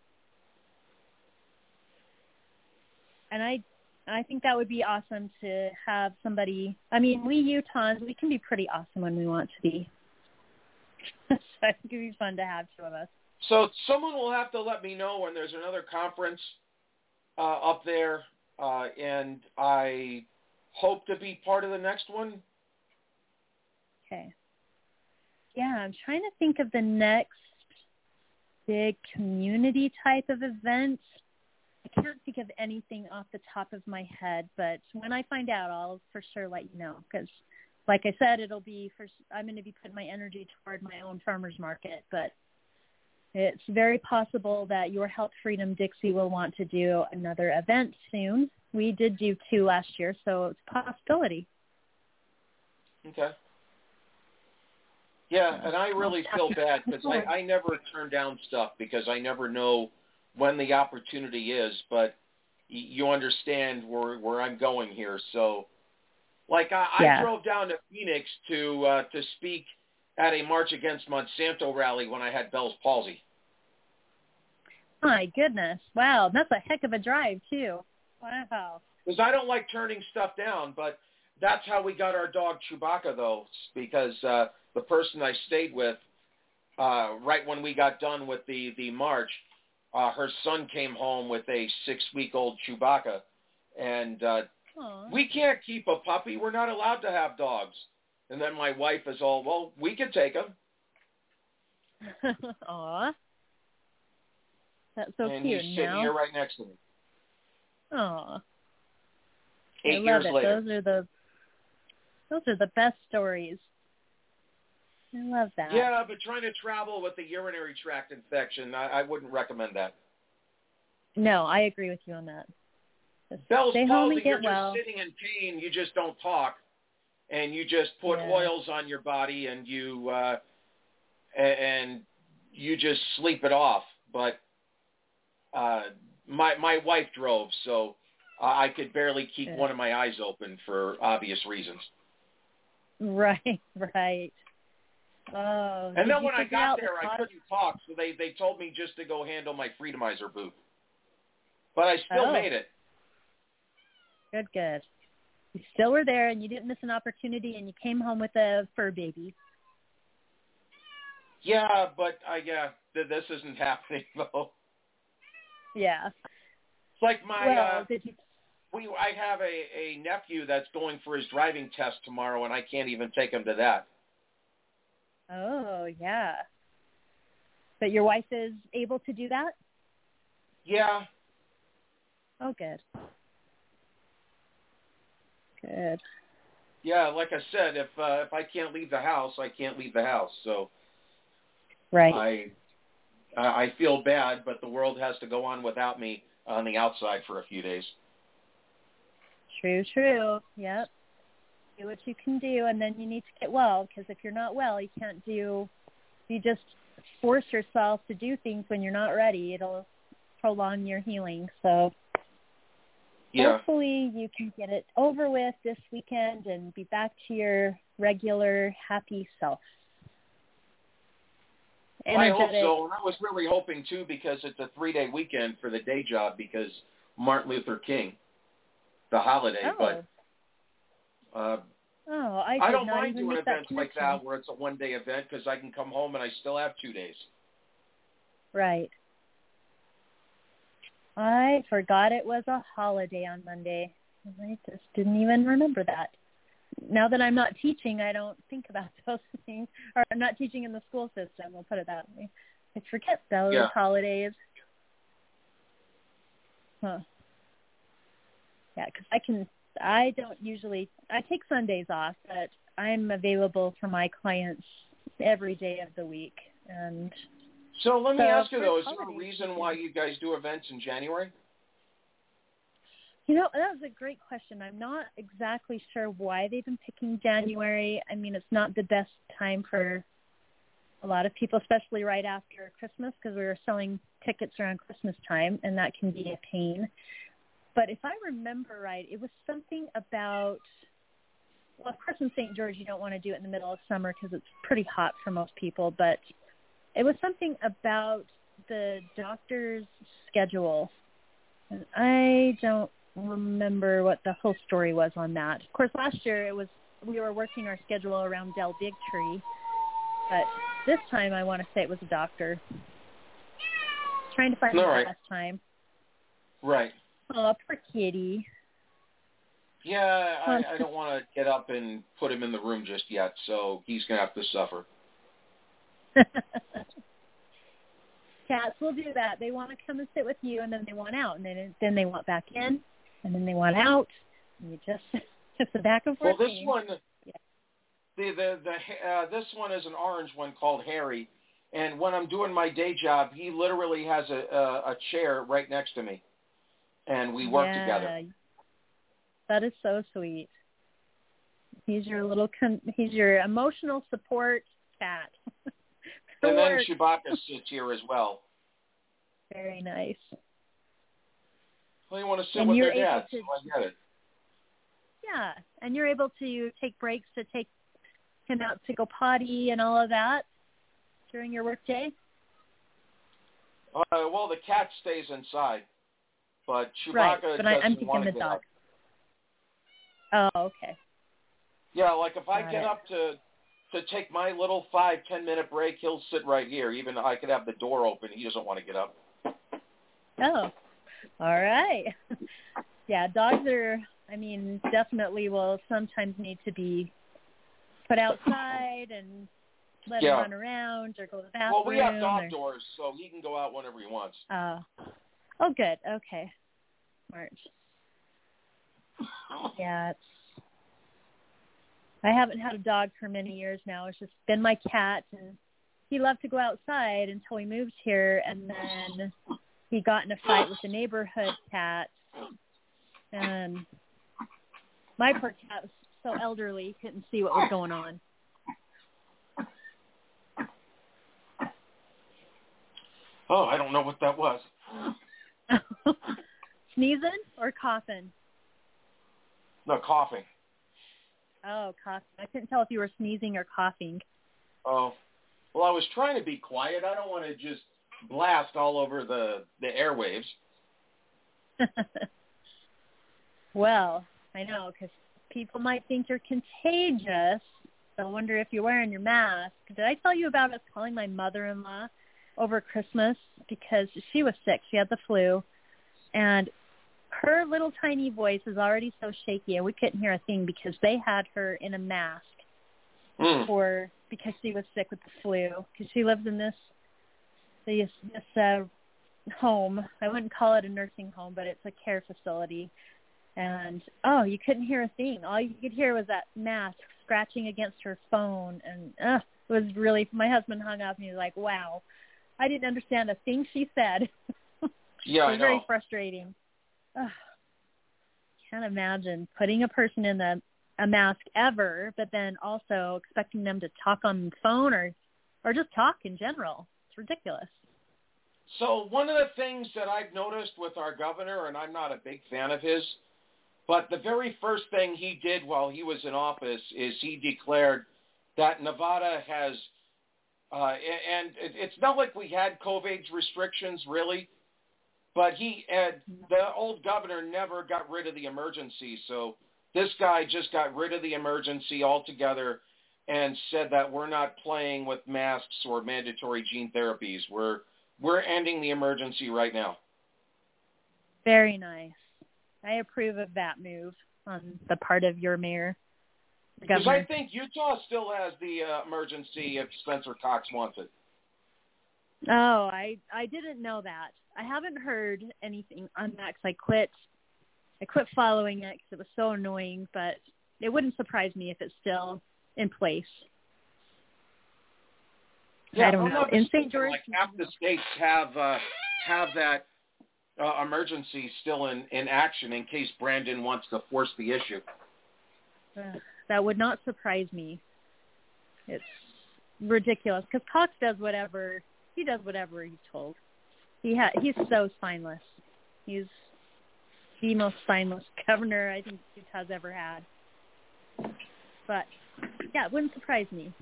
And I I think that would be awesome to have somebody, I mean, we Utahns, we can be pretty awesome when we want to be. So I think it would be fun to have two of us. So someone will have to let me know when there's another conference uh, up there, uh, and I hope to be part of the next one. Okay. Yeah, I'm trying to think of the next big community type of event. I can't think of anything off the top of my head, but when I find out, I'll for sure let you know. Because, like I said, it'll be for I'm going to be putting my energy toward my own farmers market, but it's very possible that Your Health Freedom Dixie will want to do another event soon. We did do two last year, so it's a possibility. Okay. Yeah, and I really feel bad because I, I never turn down stuff because I never know when the opportunity is, but y- you understand where where I'm going here. So, like, I, Yeah. I drove down to Phoenix to uh, to speak at a March Against Monsanto rally when I had Bell's palsy. My goodness. Wow, that's a heck of a drive, too. Wow. Because I don't like turning stuff down, but that's how we got our dog Chewbacca, though, because uh, the person I stayed with, uh, right when we got done with the, the march, uh, her son came home with a six-week-old Chewbacca, and uh, we can't keep a puppy. We're not allowed to have dogs. And then my wife is all, well, we can take him. Aw. That's so and cute. he's sitting now. here right next to me. Aw. Eight I love years it. later. Those are the those are the best stories. I love that. Yeah, but trying to travel with a urinary tract infection, I, I wouldn't recommend that. No, I agree with you on that. Just Bell's stay home palsy, and you're get well. just sitting in pain. You just don't talk, and you just put Yeah. oils on your body, and you uh, a- and you just sleep it off. But uh, my my wife drove, so uh, I could barely keep Yeah. one of my eyes open for obvious reasons. Right, right. Oh. And did then you when I figure got out there, the I spot- couldn't talk, so they, they told me just to go handle my Freedomizer booth. But I still Oh. made it. Good, good. You still were there, and you didn't miss an opportunity, and you came home with a fur baby. Yeah, but I yeah, th- this isn't happening though. Yeah. It's like my Well, uh, did you? we I have a, a nephew that's going for his driving test tomorrow, and I can't even take him to that. Oh, yeah. But your wife is able to do that? Yeah. Oh, good. Good. Yeah, like I said, if uh, if I can't leave the house, I can't leave the house. So right. I I feel bad, but the world has to go on without me on the outside for a few days. True, true. Yep. Do what you can do, and then you need to get well, because if you're not well, you can't do, you just force yourself to do things when you're not ready. It'll prolong your healing. So yeah. Hopefully you can get it over with this weekend and be back to your regular happy self. Well, I hope Energetic. so, and I was really hoping, too, because it's a three-day weekend for the day job because Martin Luther King, the holiday, Oh. but uh, Oh, I, I did don't not mind even doing make that events like connection. that where it's a one-day event because I can come home and I still have two days. Right. I forgot it was a holiday on Monday. I just didn't even remember that. Now that I'm not teaching, I don't think about those things. Or I'm not teaching in the school system, we'll put it that way. I forget those Yeah. holidays. Huh. Yeah, because I can, I don't usually, I take Sundays off, but I'm available for my clients every day of the week. And So let me So, ask you, for though, is there a holidays, reason why you guys do events in January? You know, that was a great question. I'm not exactly sure why they've been picking January. I mean, it's not the best time for a lot of people, especially right after Christmas, because we were selling tickets around Christmas time, and that can be a pain. But if I remember right, it was something about, well, of course in Saint George you don't want to do it in the middle of summer because it's pretty hot for most people, but it was something about the doctor's schedule. And I don't remember what the whole story was on that. Of course, last year it was we were working our schedule around Del Bigtree, but this time I want to say it was a doctor. Trying to find All the right. last time. Right. Oh, poor kitty. Yeah, I, I don't want to get up and put him in the room just yet, so he's going to have to suffer. Cats will do that. They want to come and sit with you, and then they want out, and then then they want back in, and then they want out. And you just just a back and forth. Well, this game. one, Yeah. the the the uh, this one is an orange one called Harry, and when I'm doing my day job, he literally has a a, a chair right next to me, and we work yeah, together. That is so sweet. He's your little con- he's your emotional support cat. And then work. Chewbacca sits here as well. Very nice. Well, you want to sit And with you're their able dad, to- so I get it. Yeah, and you're able to take breaks to take him out to go potty and all of that during your work day? Uh, well, the cat stays inside, but Chewbacca Right, but I- I'm doesn't thinking want the to get dog. up. Oh, okay. Yeah, like if I Got get it. up to to take my little five ten minute break, he'll sit right here. Even I could have the door open, he doesn't want to get up. Oh, all right. Yeah, dogs are, I mean, definitely will sometimes need to be put outside and let Yeah. them run around or go to the bathroom. Well, we have or- dog doors, so he can go out whenever he wants. Oh. Oh, good. Okay. Smart. Yeah, it's, I haven't had a dog for many years now. It's just been my cat, and he loved to go outside until we moved here, and then he got in a fight with the neighborhood cat, and my poor cat was so elderly, he couldn't see what was going on. Oh, I don't know what that was. Sneezing or coughing? No, coughing. Oh, coughing. I couldn't tell if you were sneezing or coughing. Oh, well, I was trying to be quiet. I don't want to just blast all over the, the airwaves. Well, I know, because people might think you're contagious. So I wonder if you're wearing your mask. Did I tell you about us calling my mother-in-law over Christmas because she was sick? She had the flu, and her little tiny voice is already so shaky, and we couldn't hear a thing because they had her in a mask mm. for because she was sick with the flu. Because she lives in this this, this uh, home. I wouldn't call it a nursing home, but it's a care facility. And oh, you couldn't hear a thing. All you could hear was that mask scratching against her phone, and uh, it was really. My husband hung up, and he was like, "Wow, I didn't understand a thing she said." Yeah, it was I know. very frustrating. Ugh. Can't imagine putting a person in a, a mask ever, but then also expecting them to talk on the phone or, or just talk in general. It's ridiculous. So one of the things that I've noticed with our governor, and I'm not a big fan of his, but the very first thing he did while he was in office is he declared that Nevada has, uh, and it's not like we had COVID restrictions really, but he, uh, the old governor never got rid of the emergency. So this guy just got rid of the emergency altogether and said that we're not playing with masks or mandatory gene therapies. We're we're ending the emergency right now. Very nice. I approve of that move on the part of your mayor. Because I think Utah still has the uh, emergency if Spencer Cox wants it. Oh, I I didn't know that. I haven't heard anything on that because I quit. I quit following it because it was so annoying. But it wouldn't surprise me if it's still in place. Yeah, I don't know. In Saint George, like half the states have uh, have that uh, emergency still in, in action in case Brandon wants to force the issue. Uh, that would not surprise me. It's ridiculous because Cox does whatever he does whatever he's told. He ha- he's so spineless. He's the most spineless governor I think Utah's ever had. But yeah, it wouldn't surprise me.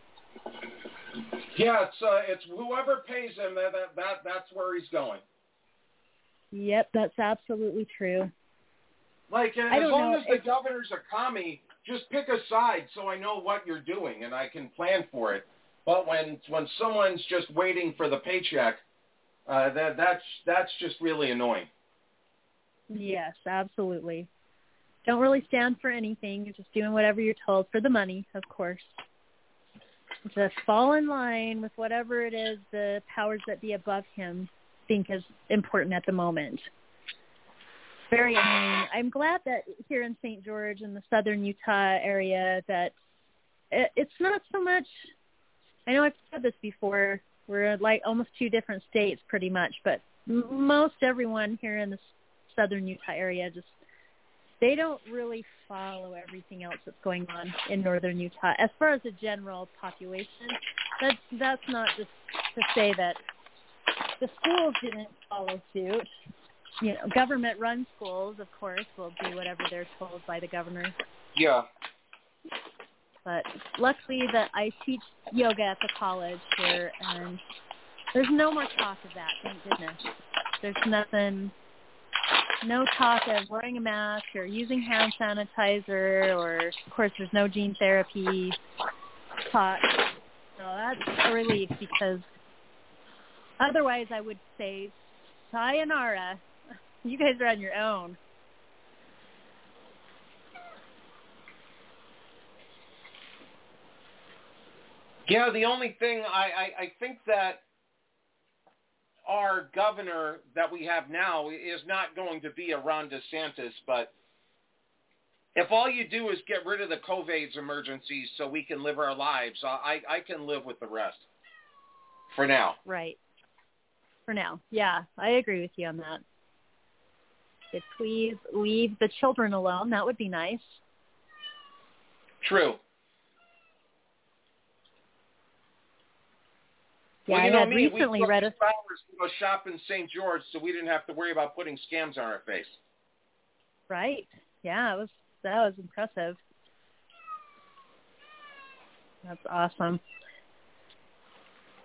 Yeah, it's uh, it's whoever pays him that, that that that's where he's going. Yep, that's absolutely true. Like uh, I as don't long know. as the It's... governor's a commie, just pick a side so I know what you're doing and I can plan for it. But when when someone's just waiting for the paycheck, uh, that that's that's just really annoying. Yes, absolutely. Don't really stand for anything. You're just doing whatever you're told for the money, of course. Just fall in line with whatever it is the powers that be above him think is important at the moment. Very annoying. I'm glad that here in Saint George in the southern Utah area that it, it's not so much, I know I've said this before, we're like almost two different states pretty much, but most everyone here in the southern Utah area just, they don't really follow everything else that's going on in northern Utah. As far as the general population, that's, that's not just to say that the schools didn't follow suit. You know, government-run schools, of course, will do whatever they're told by the governor. Yeah. But luckily that I teach yoga at the college here, and there's no more talk of that, thank goodness. There's nothing, no talk of wearing a mask or using hand sanitizer, or, of course, there's no gene therapy talk. So that's a relief because otherwise I would say, sayonara. You guys are on your own. Yeah, the only thing I, I, I think that our governor that we have now is not going to be a Ron DeSantis, but if all you do is get rid of the COVID emergencies so we can live our lives, I, I can live with the rest for now. Right. For now. Yeah, I agree with you on that. If please leave the children alone, that would be nice. True. Yeah, well, you I know had me, recently we read a... hours to go shop in Saint George, so we didn't have to worry about putting scams on our face. Right. Yeah, it was that was impressive. That's awesome.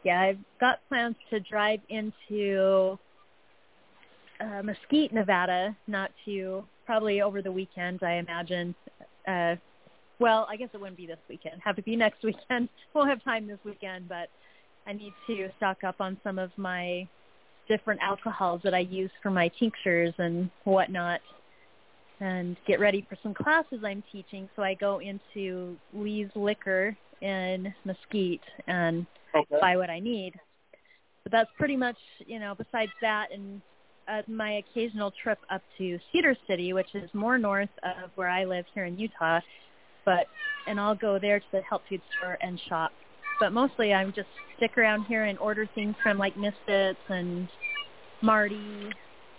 yeah, I've got plans to drive into uh, Mesquite, Nevada, not to, probably over the weekend, I imagine. Uh, well, I guess it wouldn't be this weekend. Have to be next weekend. Won't have time this weekend, but I need to stock up on some of my different alcohols that I use for my tinctures and whatnot, and get ready for some classes I'm teaching. So I go into Lee's Liquor in Mesquite and okay. buy what I need. But that's pretty much, you know, besides that, and uh, my occasional trip up to Cedar City, which is more north of where I live here in Utah, but and I'll go there to the health food store and shop. But mostly I'm just stick around here and order things from like Misfits and Marty. And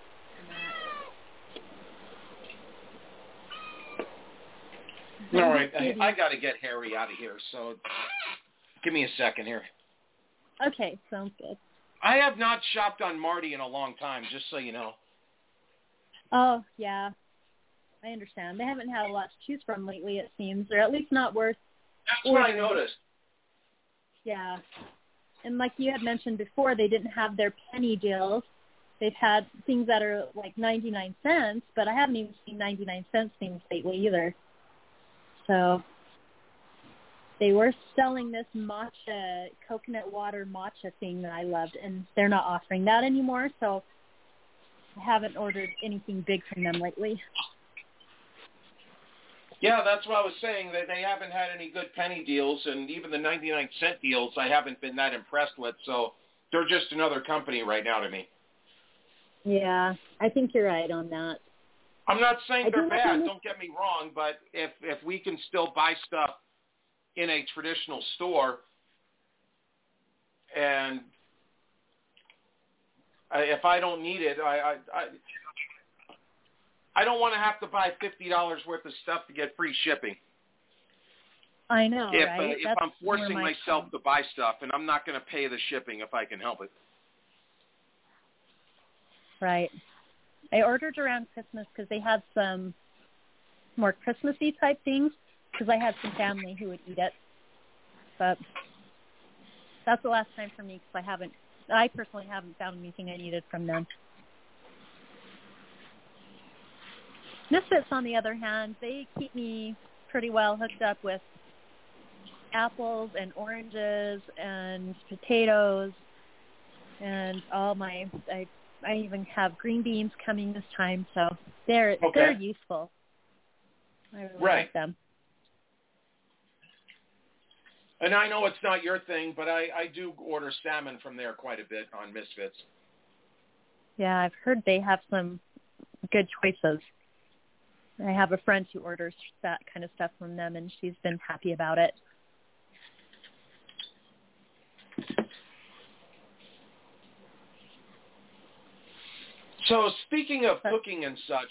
that. All right, I, I got to get Harry out of here, so give me a second here. Okay, sounds good. I have not shopped on Marty in a long time, just so you know. Oh, yeah. I understand. They haven't had a lot to choose from lately, it seems. They're at least not worth... That's what I noticed. Yeah. And like you had mentioned before, they didn't have their penny deals. They've had things that are like ninety-nine cents, but I haven't even seen ninety-nine cents things lately either. So they were selling this matcha, coconut water matcha thing that I loved, and they're not offering that anymore, so I haven't ordered anything big from them lately. Yeah, that's what I was saying, that they haven't had any good penny deals, and even the ninety-nine cent deals I haven't been that impressed with, so they're just another company right now to me. Yeah, I think you're right on that. I'm not saying I they're do bad, know- don't get me wrong, but if if we can still buy stuff in a traditional store, and I, if I don't need it, I... I, I I don't want to have to buy fifty dollars worth of stuff to get free shipping. I know, if, right? Uh, if That's I'm forcing my myself to buy stuff, and I'm not going to pay the shipping if I can help it. Right. I ordered around Christmas because they had some more Christmassy type things, because I had some family who would eat it. But that's the last time for me, because I haven't, I personally haven't found anything I needed from them. Misfits, on the other hand, they keep me pretty well hooked up with apples and oranges and potatoes and all my, I, I even have green beans coming this time, so they're okay. they're useful. I really right. like them. And I know it's not your thing, but I, I do order salmon from there quite a bit on Misfits. Yeah, I've heard they have some good choices. I have a friend who orders that kind of stuff from them, and she's been happy about it. So speaking of cooking and such,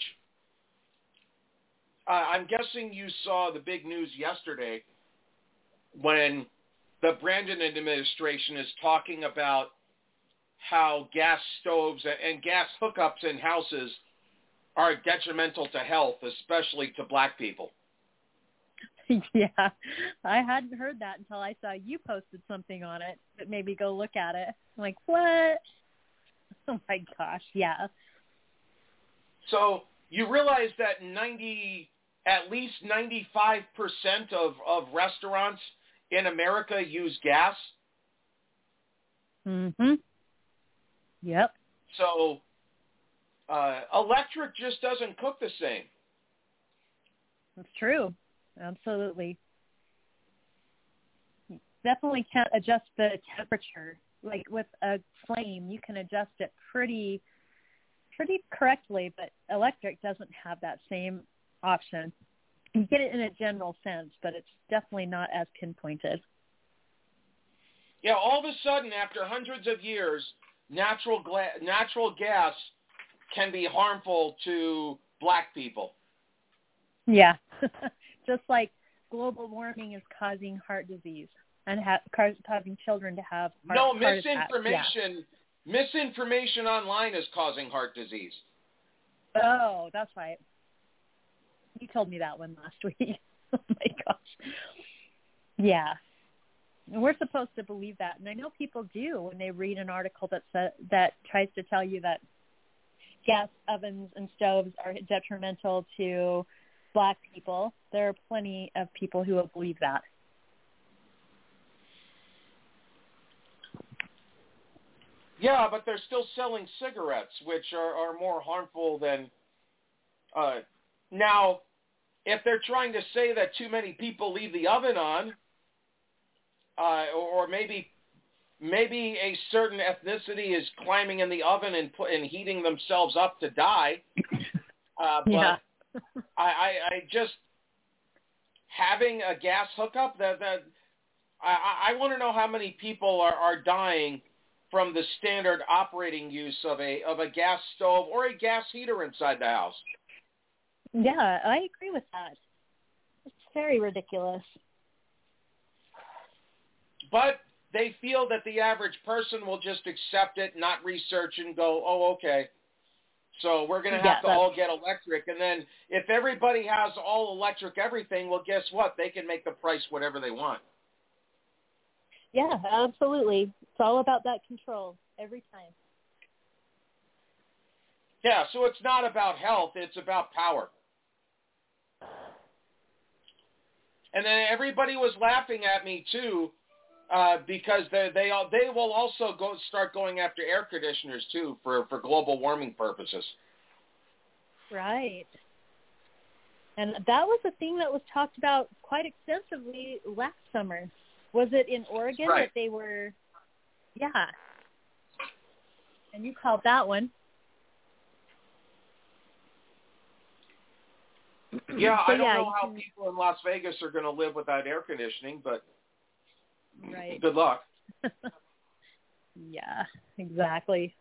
uh, I'm guessing you saw the big news yesterday when the Brandon administration is talking about how gas stoves and gas hookups in houses are detrimental to health, especially to black people. Yeah, I hadn't heard that until I saw you posted something on it that made me go look at it. I'm like, what? Oh my gosh, yeah. So you realize that ninety, at least ninety-five percent of, of restaurants in America use gas? Mm-hmm. Yep. So uh, electric just doesn't cook the same. That's true. Absolutely. Definitely can't adjust the temperature. Like with a flame, you can adjust it pretty pretty correctly, but electric doesn't have that same option. You get it in a general sense, but it's definitely not as pinpointed. Yeah, all of a sudden, after hundreds of years, natural gla- natural gas can be harmful to black people. Yeah, just like global warming is causing heart disease and ha- causing children to have heart, no heart misinformation. Yeah. Misinformation online is causing heart disease. Oh, that's right. You told me that one last week. Oh my gosh. Yeah. And we're supposed to believe that. And I know people do when they read an article that sa- that tries to tell you that gas ovens and stoves are detrimental to black people. There are plenty of people who will believe that. Yeah, but they're still selling cigarettes, which are, are more harmful than... Uh, now, if they're trying to say that too many people leave the oven on, uh, or maybe maybe a certain ethnicity is climbing in the oven and, put, and heating themselves up to die, uh, but yeah. I, I, I just... Having a gas hookup, that, that I, I want to know how many people are, are dying from the standard operating use of a of a gas stove or a gas heater inside the house. Yeah, I agree with that. It's very ridiculous. But they feel that the average person will just accept it, not research, and go, oh, okay. So we're going to have yeah, to all get electric. And then if everybody has all electric everything, well, guess what? They can make the price whatever they want. Yeah, absolutely. It's all about that control every time. Yeah, so it's not about health. It's about power. And then everybody was laughing at me, too, uh, because they they all, they will also go start going after air conditioners, too, for, for global warming purposes. Right. And that was a thing that was talked about quite extensively last summer. Was it in Oregon right. that they were, yeah, and you called that one. Yeah, so, I don't yeah, know how can... people in Las Vegas are going to live without air conditioning, but right. good luck. Yeah, exactly.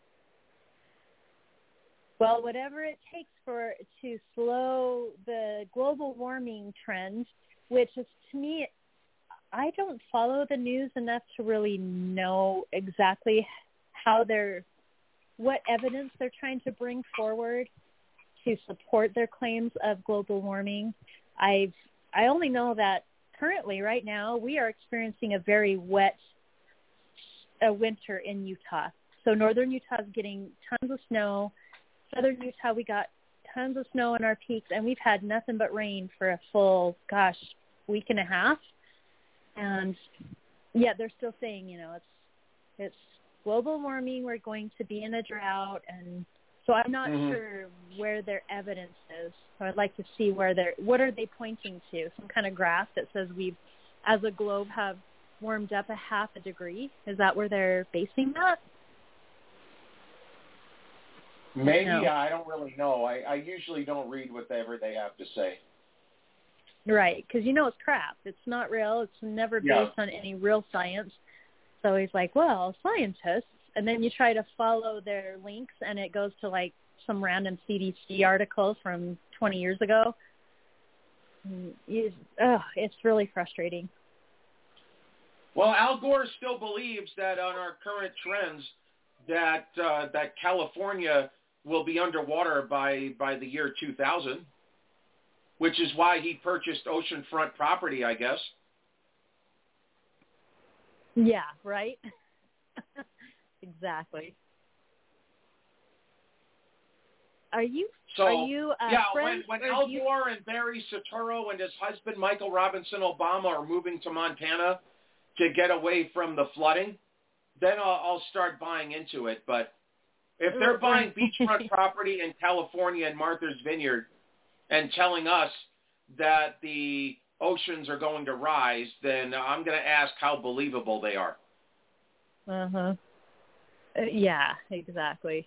Well, whatever it takes for to slow the global warming trend, which is, to me, I don't follow the news enough to really know exactly how they're, what evidence they're trying to bring forward to support their claims of global warming. I've, I only know that currently, right now, we are experiencing a very wet uh, winter in Utah. So northern Utah is getting tons of snow. Southern Utah, we got tons of snow in our peaks, and we've had nothing but rain for a full, gosh, week and a half. And yeah, they're still saying, you know, it's it's global warming. We're going to be in a drought, and so I'm not mm-hmm. sure where their evidence is. So I'd like to see where they're. What are they pointing to? Some kind of graph that says we've, as a globe, have warmed up a half a degree. Is that where they're basing that? Maybe no. I don't really know. I, I usually don't read whatever they have to say. Right, because you know it's crap. It's not real. It's never based yeah. on any real science. So he's like, well, scientists. And then you try to follow their links, and it goes to, like, some random C D C article from twenty years ago. It's, oh, it's really frustrating. Well, Al Gore still believes that on our current trends that uh, that California will be underwater by, by the year two thousand. Which is why he purchased oceanfront property, I guess. Yeah, right? Exactly. Are you, so, are you uh, yeah, friends? when, when Al you... Gore and Barry Soetoro and his husband, Michael Robinson Obama, are moving to Montana to get away from the flooding, then I'll, I'll start buying into it. But if they're buying beachfront property in California and Martha's Vineyard, and telling us that the oceans are going to rise, then I'm going to ask how believable they are. Uh-huh. Uh, yeah, exactly.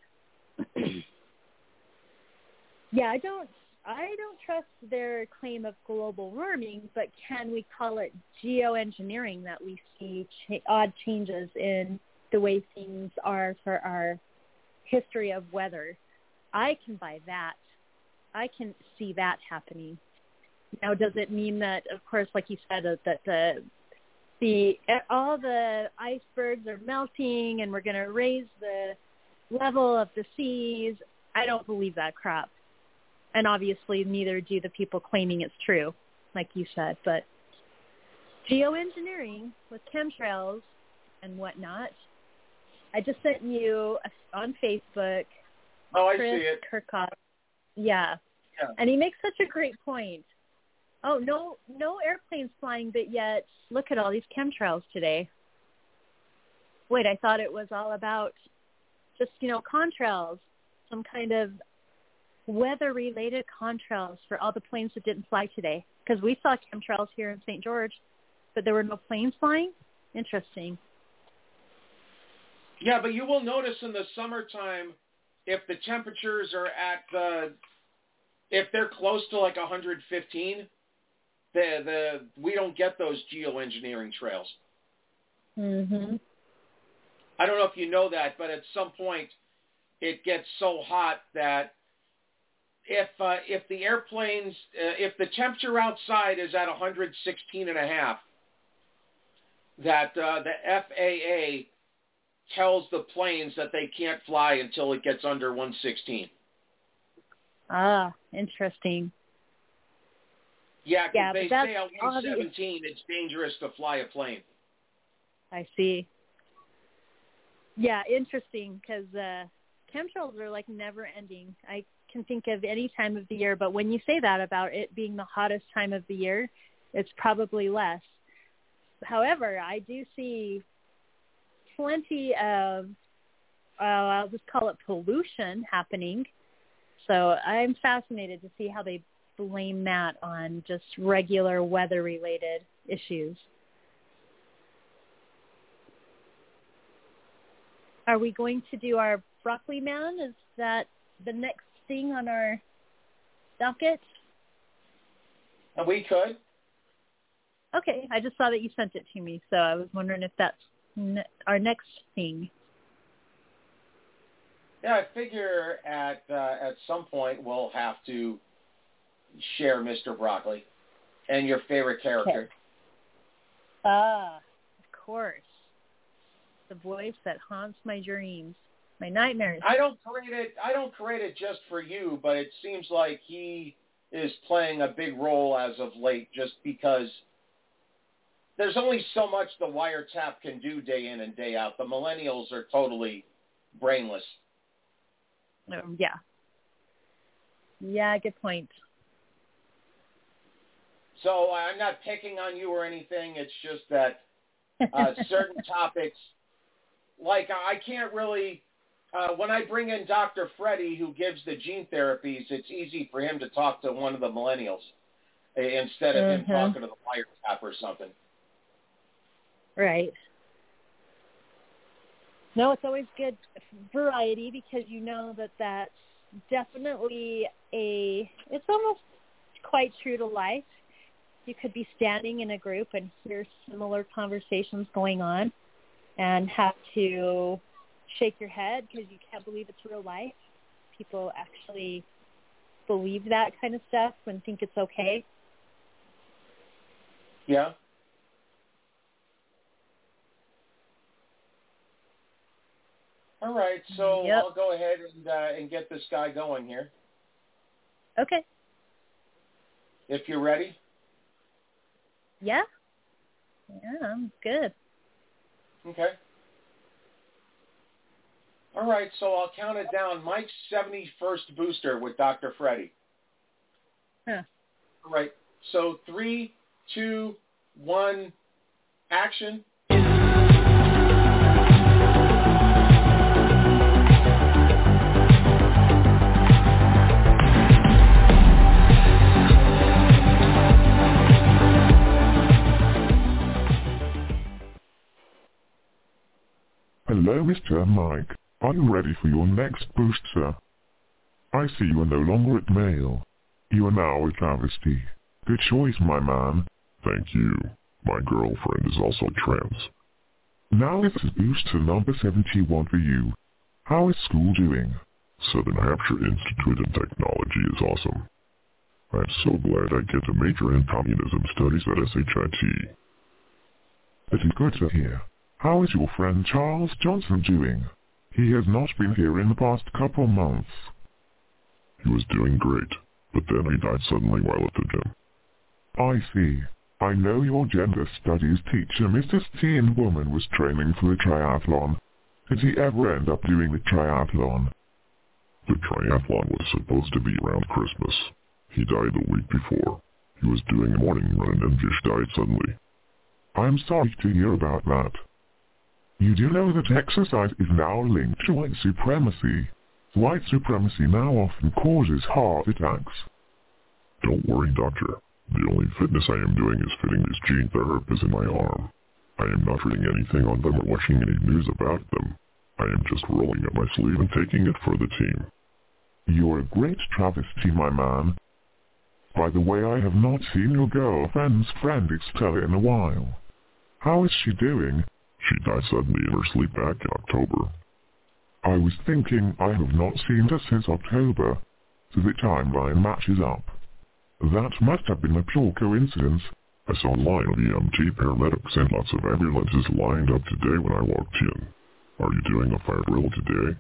yeah, I don't I don't trust their claim of global warming, but can we call it geoengineering that we see cha- odd changes in the way things are for our history of weather? I can buy that. I can see that happening. Now, does it mean that, of course, like you said, uh, that the the all the icebergs are melting and we're going to raise the level of the seas? I don't believe that crap. And obviously, neither do the people claiming it's true, like you said. But geoengineering with chemtrails and whatnot. I just sent you a, on Facebook. Oh, I Chris see it. Kirkhoff. Yeah. Yeah. And he makes such a great point. Oh, no, no airplanes flying, but yet look at all these chemtrails today. Wait, I thought it was all about just, you know, contrails, some kind of weather-related contrails for all the planes that didn't fly today. Because we saw chemtrails here in Saint George, but there were no planes flying? Interesting. Yeah, but you will notice in the summertime, if the temperatures are at the, if they're close to like one hundred fifteen, the the we don't get those geoengineering trails. Mhm. I don't know if you know that, but at some point, it gets so hot that if uh, if the airplanes, uh, if the temperature outside is at one hundred sixteen and a half, that uh, the F A A tells the planes that they can't fly until it gets under one sixteen. Ah, interesting. Yeah, because Yeah, they but that's say at one seventeen it's dangerous to fly a plane. I see. Yeah, interesting, because uh, chemtrails are like never ending. I can think of any time of the year, but when you say that about it being the hottest time of the year, it's probably less. However, I do see plenty of, uh, I'll just call it pollution happening. So I'm fascinated to see how they blame that on just regular weather-related issues. Are we going to do our broccoli man? Is that the next thing on our docket? And we could. Okay, I just saw that you sent it to me, so I was wondering if that's ne- our next thing. Yeah, I figure at uh, at some point we'll have to share Mister Broccoli and your favorite character. Okay. Ah, of course. The voice that haunts my dreams, my nightmares. I don't create it. I don't create it just for you, but it seems like he is playing a big role as of late, just because there's only so much the wiretap can do day in and day out. The millennials are totally brainless. Um, yeah. Yeah, good point. So I'm not picking on you or anything. It's just that uh, certain topics, like I can't really, uh, when I bring in Doctor Freddy, who gives the gene therapies, it's easy for him to talk to one of the millennials uh, instead of mm-hmm. him talking to the wiretap or something. Right. No, it's always good variety because you know that that's definitely a, it's almost quite true to life. You could be standing in a group and hear similar conversations going on and have to shake your head because you can't believe it's real life. People actually believe that kind of stuff and think it's okay. Yeah. All right, so yep. I'll go ahead and uh, and get this guy going here. Okay. If you're ready. Yeah. Yeah, I'm good. Okay. All right, so I'll count it down. Mike's seventy-first booster with Doctor Freddy. Huh. All right, so three, two, one, action. Hello, Mister Mike. Are you ready for your next boost, sir? I see you are no longer at Mail. You are now with Travesty. Good choice, my man. Thank you. My girlfriend is also trans. Now this is booster number seventy-one for you. How is school doing? Southern Hampshire Institute of Technology is awesome. I'm so glad I get a major in communism studies at S H I T. It is good to hear. How is your friend Charles Johnson doing? He has not been here in the past couple months. He was doing great, but then he died suddenly while at the gym. I see. I know your gender studies teacher, Mister Steen Woman, was training for the triathlon. Did he ever end up doing the triathlon? The triathlon was supposed to be around Christmas. He died the week before. He was doing a morning run and then just died suddenly. I'm sorry to hear about that. You do know that exercise is now linked to white supremacy. White supremacy now often causes heart attacks. Don't worry, doctor. The only fitness I am doing is fitting these gene therapies in my arm. I am not reading anything on them or watching any news about them. I am just rolling up my sleeve and taking it for the team. You're a great travesty, my man. By the way, I have not seen your girlfriend's friend Estella in a while. How is she doing? She died suddenly in her sleep back in October. I was thinking I have not seen her since October, so the timeline matches up. That must have been a pure coincidence. I saw a line of E M T paramedics and lots of ambulances lined up today when I walked in. Are you doing a fire drill today?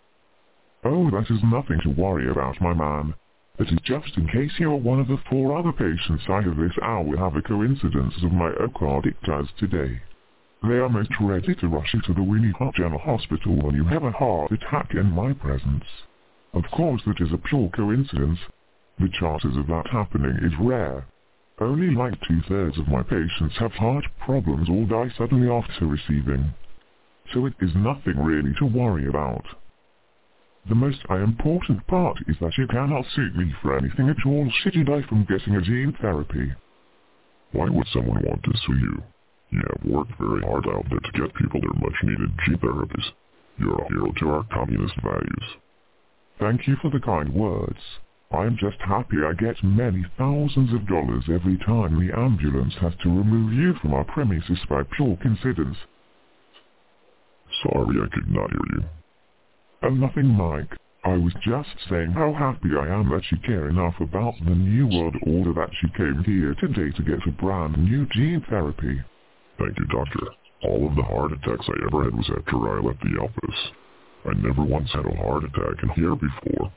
Oh, that is nothing to worry about, my man. That is just in case you're one of the four other patients I have this hour have a coincidence of myocarditis today. They are most ready to rush you to the Winnie Hart General Hospital when you have a heart attack in my presence. Of course, that is a pure coincidence. The chances of that happening is rare. Only like two-thirds of my patients have heart problems or die suddenly after receiving. So it is nothing really to worry about. The most important part is that you cannot sue me for anything at all should you die from getting a gene therapy. Why would someone want to sue you? You have worked very hard out there to get people their much-needed gene therapies. You're a hero to our communist values. Thank you for the kind words. I am just happy I get many thousands of dollars every time the ambulance has to remove you from our premises by pure coincidence. Sorry, I could not hear you. Oh, nothing, Mike. I was just saying how happy I am that you care enough about the New World Order that you came here today to get a brand new gene therapy. Thank you, doctor. All of the heart attacks I ever had was after I left the office. I never once had a heart attack in here before.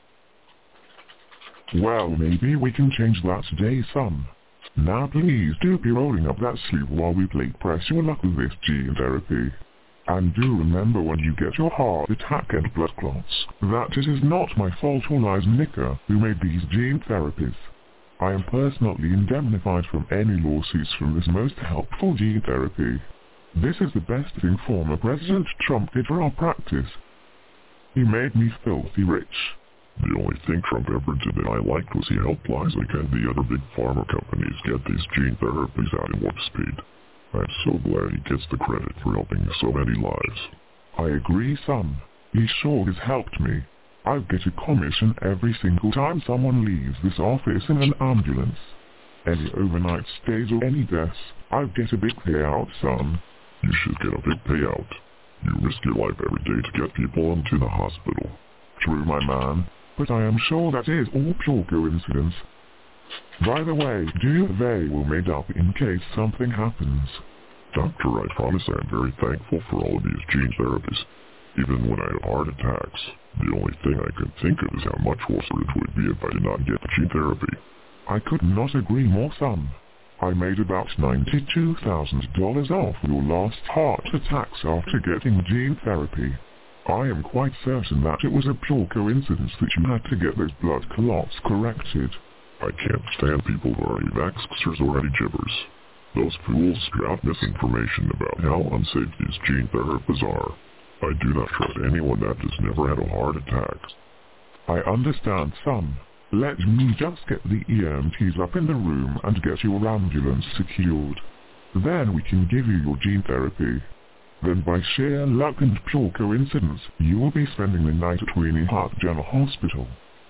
Well, maybe we can change that today, son. Now please do be rolling up that sleeve while we play press your luck with this gene therapy. And do remember when you get your heart attack and blood clots, that it is not my fault or Liz Nicker who made these gene therapies. I am personally indemnified from any lawsuits from this most helpful gene therapy. This is the best thing former President Trump did for our practice. He made me filthy rich. The only thing Trump ever did that I liked was he helped Lysak and the other big pharma companies get these gene therapies out in warp speed. I'm so glad he gets the credit for helping so many lives. I agree, son. He sure has helped me. I get a commission every single time someone leaves this office in an ambulance. Any overnight stays or any deaths, I get a big payout, son. You should get a big payout. You risk your life every day to get people into the hospital. True, my man, but I am sure that is all pure coincidence. By the way, do you they will made up in case something happens? Doctor, I promise I am very thankful for all of these gene therapies. Even when I have heart attacks, the only thing I can think of is how much worse it would be if I did not get the gene therapy. I could not agree more, son. I made about ninety-two thousand dollars off your last heart attacks after getting gene therapy. I am quite certain that it was a pure coincidence that you had to get those blood clots corrected. I can't stand people who are anti-vaxxers or anti-gibbers. Those fools sprout misinformation about how unsafe these gene therapies are. I do not trust anyone that has never had a heart attack. I understand, son. Let me just get the E M Ts up in the room and get your ambulance secured. Then we can give you your gene therapy. Then by sheer luck and pure coincidence, you will be spending the night at Winnie Hart General Hospital.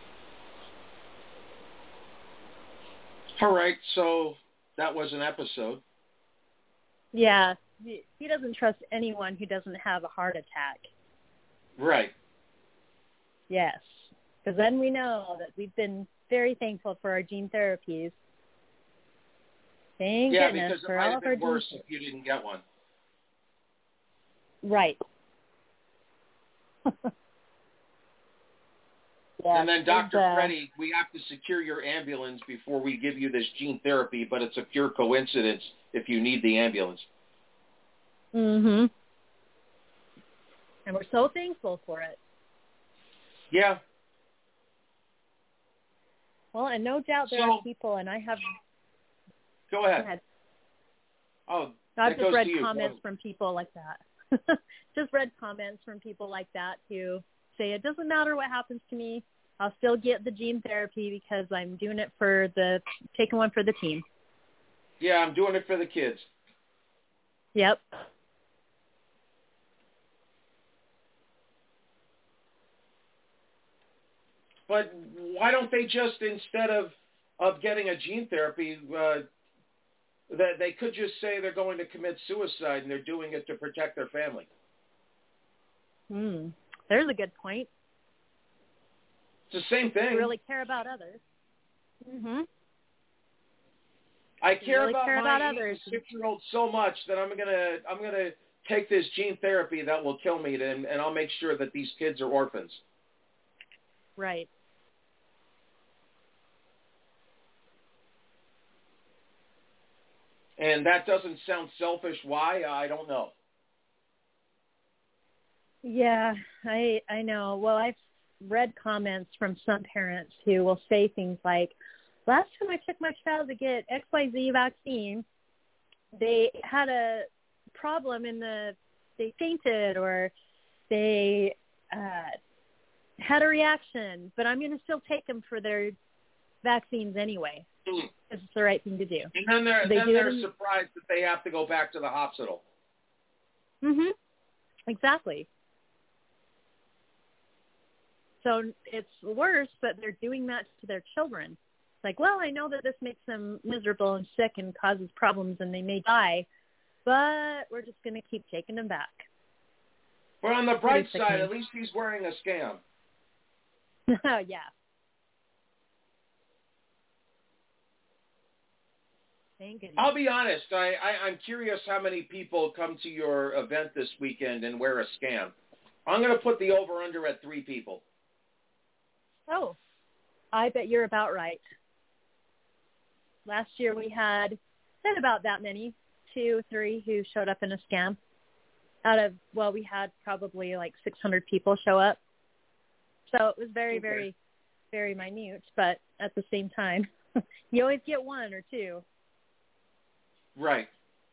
All right, so that was an episode. Yeah, he doesn't trust anyone who doesn't have a heart attack. Right. Yes, because then we know that we've been very thankful for our gene therapies. Thank yeah, goodness because it for might all have of our been worse gene- if you didn't get one. Right. Yeah, and then Doctor uh, Freddie, we have to secure your ambulance before we give you this gene therapy, but it's a pure coincidence if you need the ambulance. Mhm. And we're so thankful for it. Yeah. Well, and no doubt there So, are people, and I have. Go ahead. Go ahead. Oh, I've that just goes read to you. comments from people like that. Just read comments from people like that who say it doesn't matter what happens to me. I'll still get the gene therapy because I'm doing it for the taking one for the team. Yeah, I'm doing it for the kids. Yep. But why don't they just, instead of of getting a gene therapy, uh, that they could just say they're going to commit suicide and they're doing it to protect their family? Hmm. There's a good point. It's the same thing. You really care about others. Mhm. I You care really about care my about others. six-year-old so much that I'm gonna I'm gonna take this gene therapy that will kill me, and and I'll make sure that these kids are orphans. Right. And that doesn't sound selfish. Why? I don't know. Yeah, I I know. Well, I've read comments from some parents who will say things like, last time I took my child to get X Y Z vaccine, they had a problem in the, they fainted or they uh, had a reaction, but I'm going to still take them for their vaccines anyway. Mm. It's the right thing to do. And then they're, They then do they're it in- surprised that they have to go back to the hospital. Mhm. Exactly. So it's worse, but they're doing that to their children. It's like, well, I know that this makes them miserable and sick and causes problems and they may die, but we're just going to keep taking them back. But on the Pretty bright sickening. side, at least he's wearing a scam. Yeah. Thank goodness. I'll be honest. I, I, I'm curious how many people come to your event this weekend and wear a scam. I'm going to put the over-under at three people. Oh, I bet you're about right. Last year we had, had about that many, two, three who showed up in a scam. Out of, well, we had probably like six hundred people show up. So it was very, Okay. very, very minute, but at the same time, you always get one or two. Right.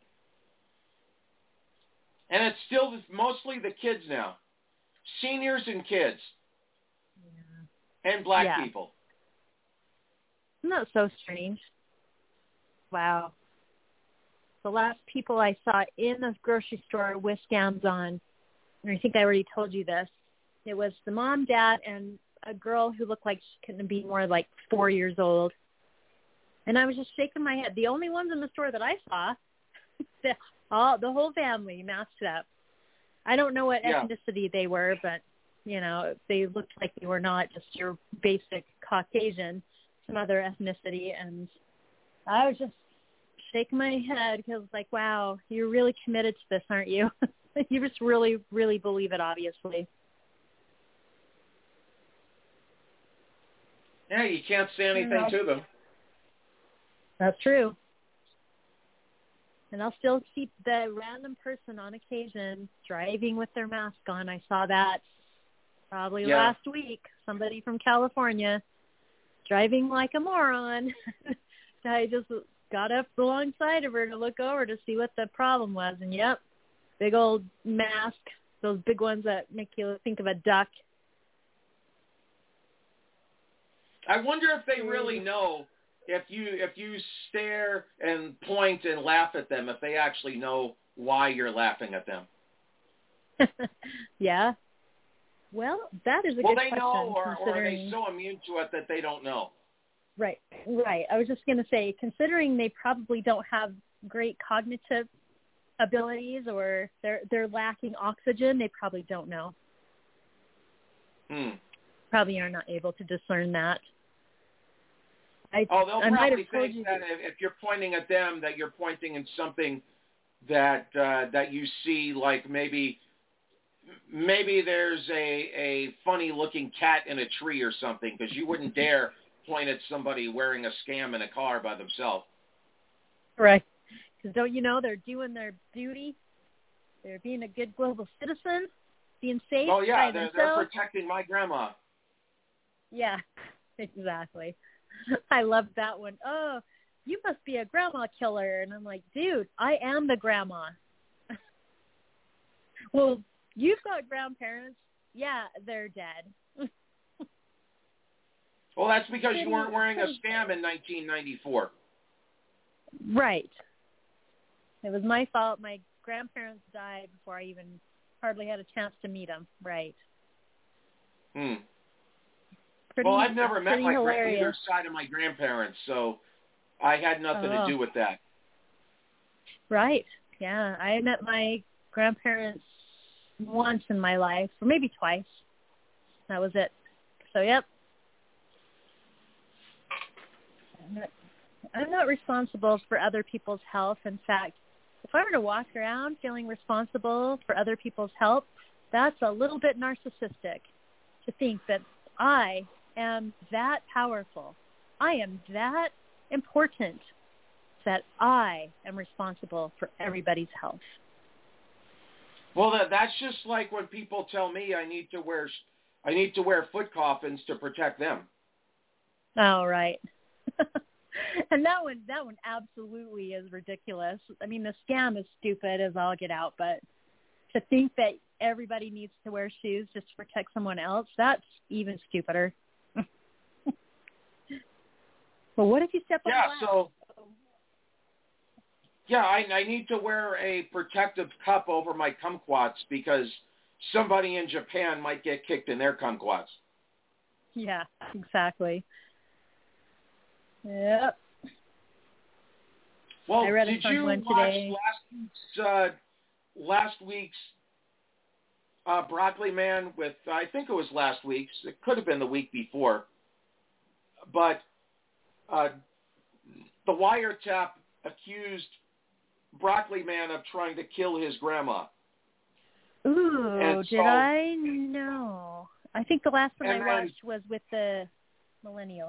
And it's still mostly the kids now. Seniors and kids. Yeah. And black Yeah. people. Isn't that so strange? Wow. The last people I saw in the grocery store with scams on, and I think I already told you this, it was the mom, dad, and a girl who looked like she couldn't be more like four years old. And I was just shaking my head. The only ones in the store that I saw, the, all, the whole family masked up. I don't know what Yeah. ethnicity they were, but, you know, they looked like they were not just your basic Caucasian, some other ethnicity. And I was just shaking my head because, like, wow, you're really committed to this, aren't you? You just really, really believe it, obviously. Yeah, you can't say anything Yeah. to them. That's true. And I'll still keep the random person on occasion driving with their mask on. I saw that probably Yeah. last week. Somebody from California driving like a moron. I just got up alongside of her to look over to see what the problem was. And, yep, big old mask, those big ones that make you think of a duck. I wonder if they really know if you if you stare and point and laugh at them, if they actually know why you're laughing at them. Yeah. Well, that is a Will good they question. know, or, or are considering... they so immune to it that they don't know? Right, right. I was just going to say, considering they probably don't have great cognitive abilities or they're they're lacking oxygen, they probably don't know. Hmm. Probably are not able to discern that. I, Oh, they'll I might probably have told think you that if, if you're pointing at them, that you're pointing in something that uh, that you see, like maybe maybe there's a, a funny-looking cat in a tree or something, because you wouldn't dare point at somebody wearing a scam in a car by themselves. Right. Because don't you know they're doing their duty? They're being a good global citizen, being safe Oh, yeah, by they're, themselves. they're protecting my grandma. Yeah, exactly. I love that one. Oh, you must be a grandma killer. And I'm like, dude, I am the grandma. Well, you've got grandparents. Yeah, they're dead. Well, that's because you weren't wearing a scam in nineteen ninety-four. Right. It was my fault. My grandparents died before I even hardly had a chance to meet them. Right. Hmm. Pretty, well, I've never met my hilarious. either side of my grandparents, so I had nothing oh. to do with that. Right. Yeah, I met my grandparents once in my life, or maybe twice. That was it. So, yep. I'm not, I'm not responsible for other people's health. In fact, if I were to walk around feeling responsible for other people's health, that's a little bit narcissistic to think that I am that powerful. I am that important that I am responsible for everybody's health. Well, that, that's just like when people tell me I need to wear I need to wear foot coffins to protect them. Oh, right. And that one, that one absolutely is ridiculous. I mean, the scam is stupid as all get out, but to think that everybody needs to wear shoes just to protect someone else, that's even stupider. But what if you step on Yeah, glass? so yeah, I, I need to wear a protective cup over my kumquats because somebody in Japan might get kicked in their kumquats. Yeah, exactly. Yep. Well, I read a did fun you one watch today. last week's uh, last week's uh, Broccoli Man with? I think it was last week's. It could have been the week before, but uh, the wiretap accused Broccoli Man of trying to kill his grandma. Ooh, And did so- I? No. I think the last one I And then- watched was with the millennials.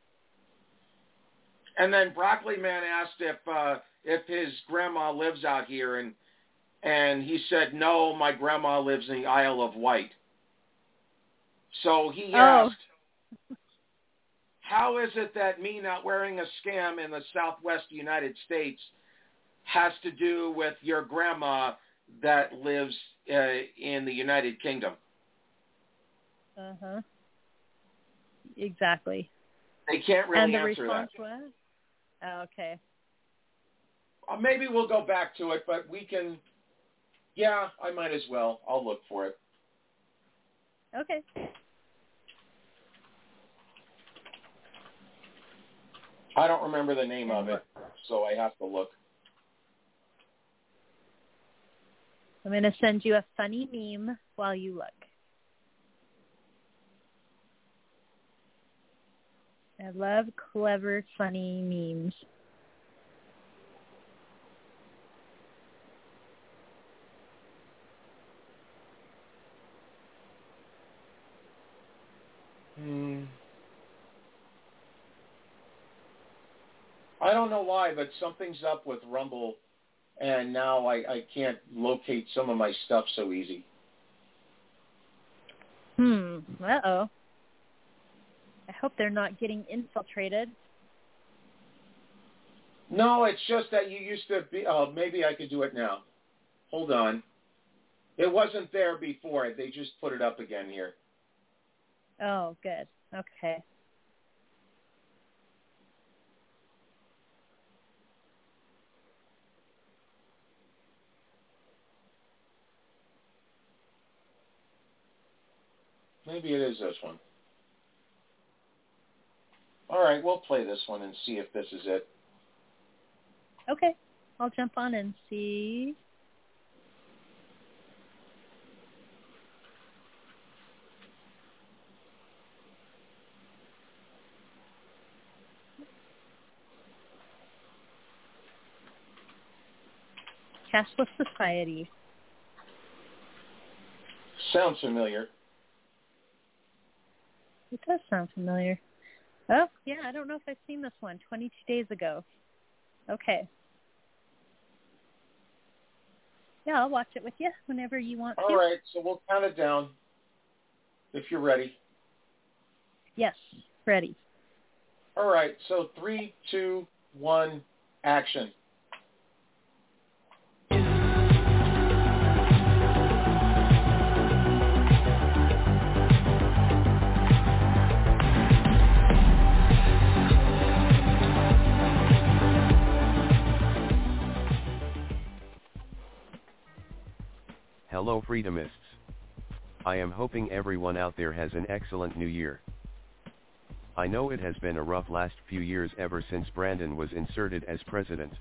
And then Broccoli Man asked if uh, if his grandma lives out here, and and he said, no, my grandma lives in the Isle of Wight. So he Oh. asked, how is it that me not wearing a scam in the Southwest United States has to do with your grandma that lives uh, in the United Kingdom? Uh-huh. Exactly. They can't really and the answer response that. was? Oh, okay. Uh, maybe we'll go back to it, but we can, yeah, I might as well. I'll look for it. Okay. I don't remember the name of it, so I have to look. I'm going to send you a funny meme while you look. I love clever, funny memes. Hmm. I don't know why, but something's up with Rumble, and now I, I can't locate some of my stuff so easy. Hmm. Uh-oh. I hope they're not getting infiltrated. No, it's just that you used to be, oh, maybe I could do it now. Hold on. It wasn't there before. They just put it up again here. Oh, good. Okay. Maybe it is this one. All right, we'll play this one and see if this is it. Okay. I'll jump on and see. Cashless society. Sounds familiar. It does sound familiar. Oh, yeah, I don't know if I've seen this one. twenty-two days ago. Okay. Yeah, I'll watch it with you whenever you want to. All right, so we'll count it down if you're ready. Yes, ready. All right, so three, two, one, action. Hello Freedomists. I am hoping everyone out there has an excellent new year. I know it has been a rough last few years ever since Brandon was inserted as president.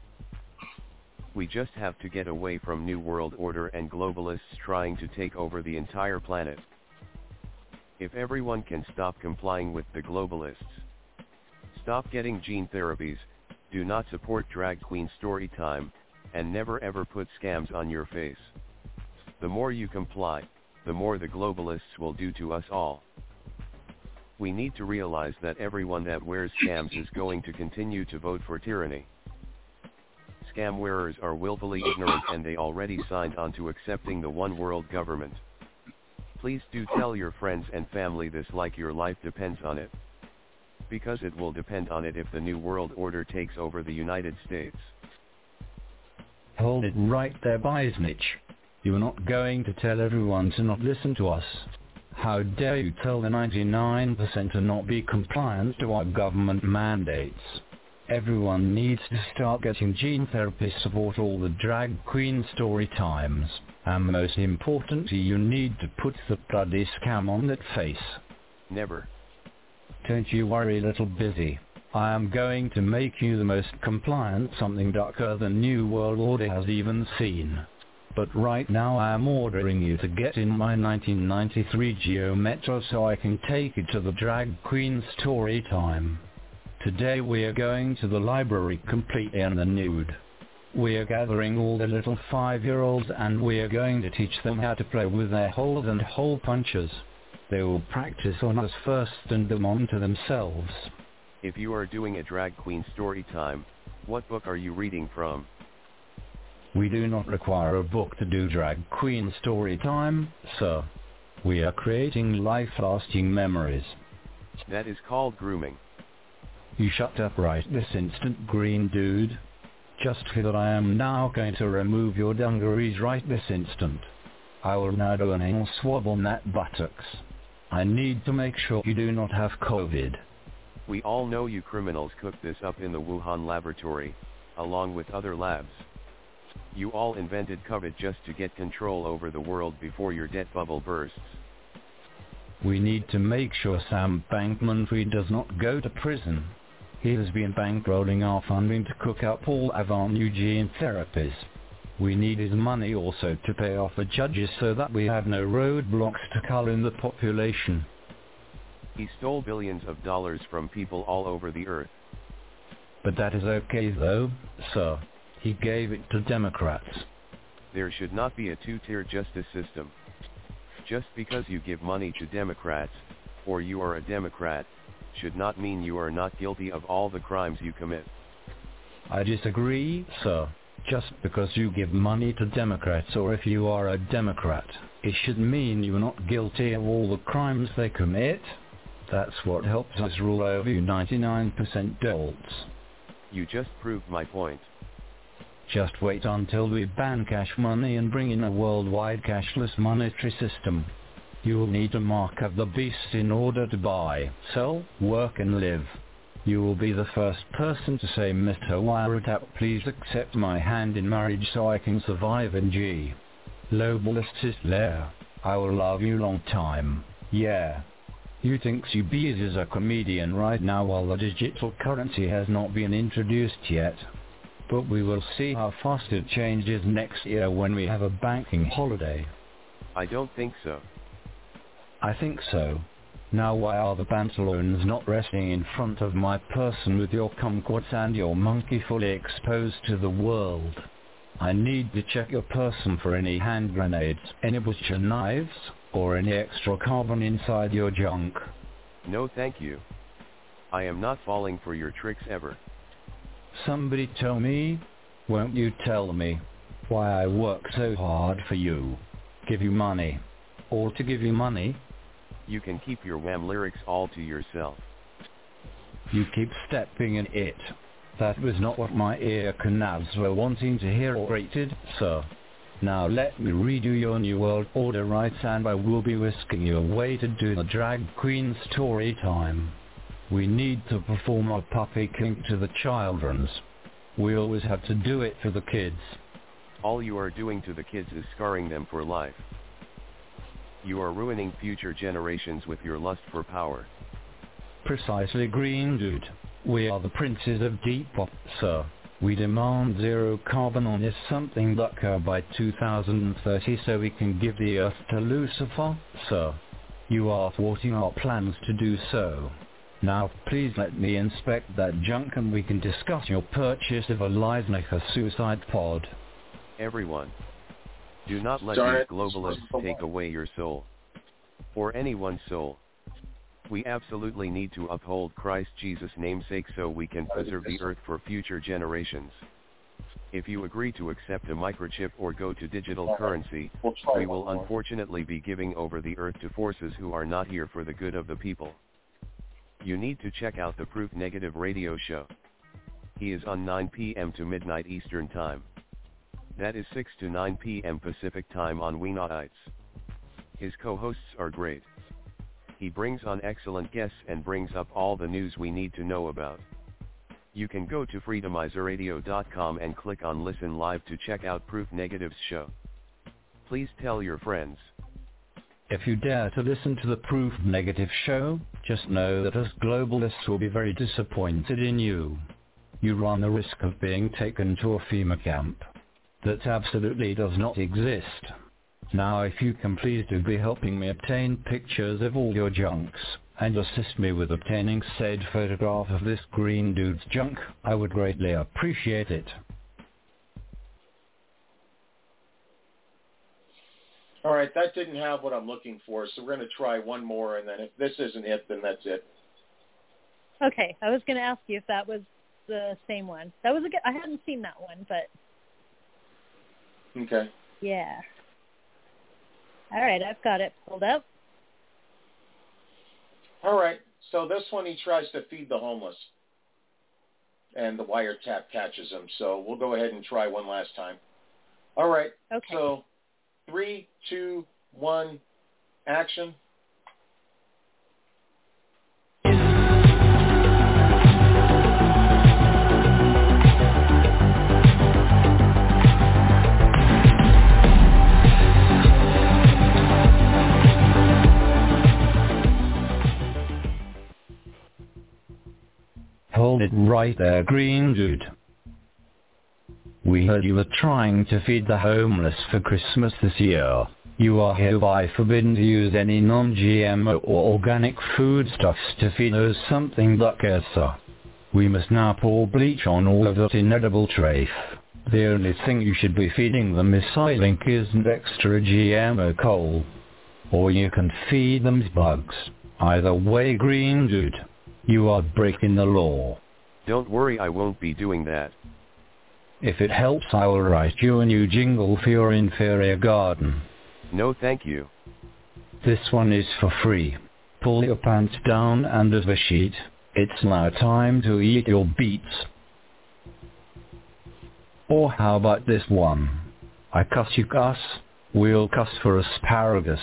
We just have to get away from New World Order and globalists trying to take over the entire planet. If everyone can stop complying with the globalists, stop getting gene therapies, do not support drag queen story time, and never ever put scams on your face. The more you comply, the more the globalists will do to us all. We need to realize that everyone that wears scams is going to continue to vote for tyranny. Scam wearers are willfully ignorant and they already signed on to accepting the one world government. Please do tell your friends and family this like your life depends on it. Because it will depend on it if the New World Order takes over the United States. Hold it right there, Biznich. You are not going to tell everyone to not listen to us. How dare you tell the ninety-nine percent to not be compliant to our government mandates? Everyone needs to start getting gene therapy, support all the drag queen story times, and most importantly you need to put the bloody scam on that face. Never. Don't you worry, little busy. I am going to make you the most compliant something ducker the New World Order has even seen. But right now I am ordering you to get in my nineteen ninety-three Geo Metro so I can take you to the drag queen story time. Today we are going to the library completely in the nude. We are gathering all the little five-year-olds and we are going to teach them how to play with their holes and hole punches. They will practice on us first and them on to themselves. If you are doing a drag queen story time, what book are you reading from? We do not require a book to do drag queen story time, sir. We are creating life-lasting memories. That is called grooming. You shut up right this instant, green dude. Just feel that I am now going to remove your dungarees right this instant. I will now do an anal swab on that buttocks. I need to make sure you do not have COVID. We all know you criminals cooked this up in the Wuhan laboratory, along with other labs. You all invented COVID just to get control over the world before your debt bubble bursts. We need to make sure Sam Bankman-Fried does not go to prison. He has been bankrolling our funding to cook up all of our new gene therapies. We need his money also to pay off the judges so that we have no roadblocks to cull in the population. He stole billions of dollars from people all over the earth. But that is okay though, sir. He gave it to Democrats. There should not be a two-tier justice system. Just because you give money to Democrats, or you are a Democrat, should not mean you are not guilty of all the crimes you commit. I disagree, sir. Just because you give money to Democrats or if you are a Democrat, it should mean you are not guilty of all the crimes they commit. That's what helps us rule over you ninety-nine percent dolts. You just proved my point. Just wait until we ban cash money and bring in a worldwide cashless monetary system. You will need to mark up the beast in order to buy, sell, work and live. You will be the first person to say, Mister Wiretap, please accept my hand in marriage so I can survive in G. Globalist is there. I will love you long time. Yeah. You think C B is a comedian right now while the digital currency has not been introduced yet. But we will see how fast it changes next year when we have a banking holiday. I don't think so. I think so. Now why are the pantaloons not resting in front of my person with your kumquats and your monkey fully exposed to the world? I need to check your person for any hand grenades, any butcher knives, or any extra carbon inside your junk. No thank you. I am not falling for your tricks ever. Somebody tell me? Won't you tell me why I work so hard for you? Give you money. Or to give you money? You can keep your wham lyrics all to yourself. You keep stepping in it. That was not what my ear canals were wanting to hear or rated, sir. Now let me redo your New World Order rights and I will be whisking you away to do the drag queen story time. We need to perform our puppy kink to the children's. We always have to do it for the kids. All you are doing to the kids is scarring them for life. You are ruining future generations with your lust for power. Precisely, Green Dude. We are the princes of deep pop, sir. We demand zero carbon on this something ducker by two thousand thirty so we can give the earth to Lucifer, sir. You are thwarting our plans to do so. Now please let me inspect that junk and we can discuss your purchase of a Livenaker suicide pod. Everyone, do not let Darn these it. globalists take away your soul. Or anyone's soul. We absolutely need to uphold Christ Jesus' namesake so we can preserve the earth for future generations. If you agree to accept a microchip or go to digital currency, we will unfortunately be giving over the earth to forces who are not here for the good of the people. You need to check out the Proof Negative radio show. He is on nine p m to midnight Eastern Time. That is six to nine p m Pacific Time on Weenites. His co-hosts are great. He brings on excellent guests and brings up all the news we need to know about. You can go to freedomizer radio dot com and click on Listen Live to check out Proof Negative's show. Please tell your friends. If you dare to listen to the Proof Negative show, just know that us globalists will be very disappointed in you. You run the risk of being taken to a FEMA camp. That absolutely does not exist. Now if you can please do be helping me obtain pictures of all your junks, and assist me with obtaining said photograph of this green dude's junk, I would greatly appreciate it. All right, that didn't have what I'm looking for, so we're going to try one more, and then if this isn't it, then that's it. Okay, I was going to ask you if that was the same one. That was a good, I hadn't seen that one, but... Okay. Yeah. All right, I've got it pulled up. All right, so this one he tries to feed the homeless, and the wiretap catches him, so we'll go ahead and try one last time. All right, okay. So three, two, one, action. Hold it right there, Green Dude. We heard you were trying to feed the homeless for Christmas this year. You are hereby forbidden to use any non-G M O or organic foodstuffs to feed those something duckers, sir. We must now pour bleach on all of that inedible trafe. The only thing you should be feeding them is Silink isn't extra G M O coal. Or you can feed them bugs. Either way, Green Dude. You are breaking the law. Don't worry, I won't be doing that. If it helps, I will write you a new jingle for your inferior garden. No thank you. This one is for free. Pull your pants down under the sheet. It's now time to eat your beets. Or how about this one? I cuss you cuss, we'll cuss for asparagus.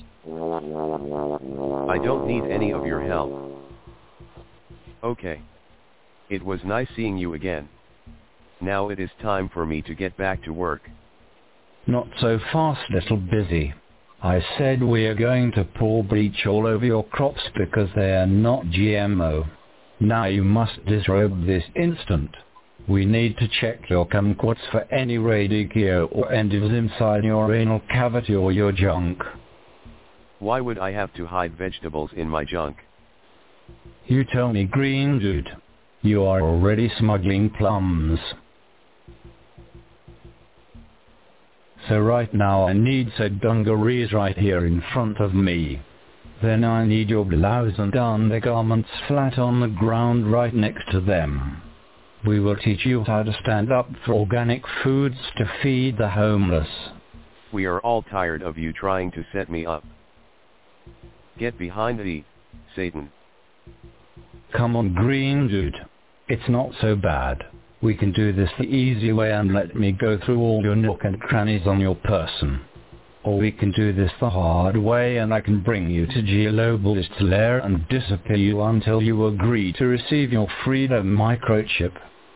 I don't need any of your help. Okay. It was nice seeing you again. Now it is time for me to get back to work. Not so fast, little busy. I said we are going to pour bleach all over your crops because they are not G M O. Now you must disrobe this instant. We need to check your kumquats for any radicchio or endives inside your anal cavity or your junk. Why would I have to hide vegetables in my junk? You tell me, Green Dude. You are already smuggling plums. So right now I need said dungarees right here in front of me. Then I need your blouse and undergarments flat on the ground right next to them. We will teach you how to stand up for organic foods to feed the homeless. We are all tired of you trying to set me up. Get behind thee, Satan. Come on, Green Dude. It's not so bad. We can do this the easy way and let me go through all your nook and crannies on your person. Or we can do this the hard way and I can bring you to Geolobalist's lair and disappear you until you agree to receive your freedom microchip.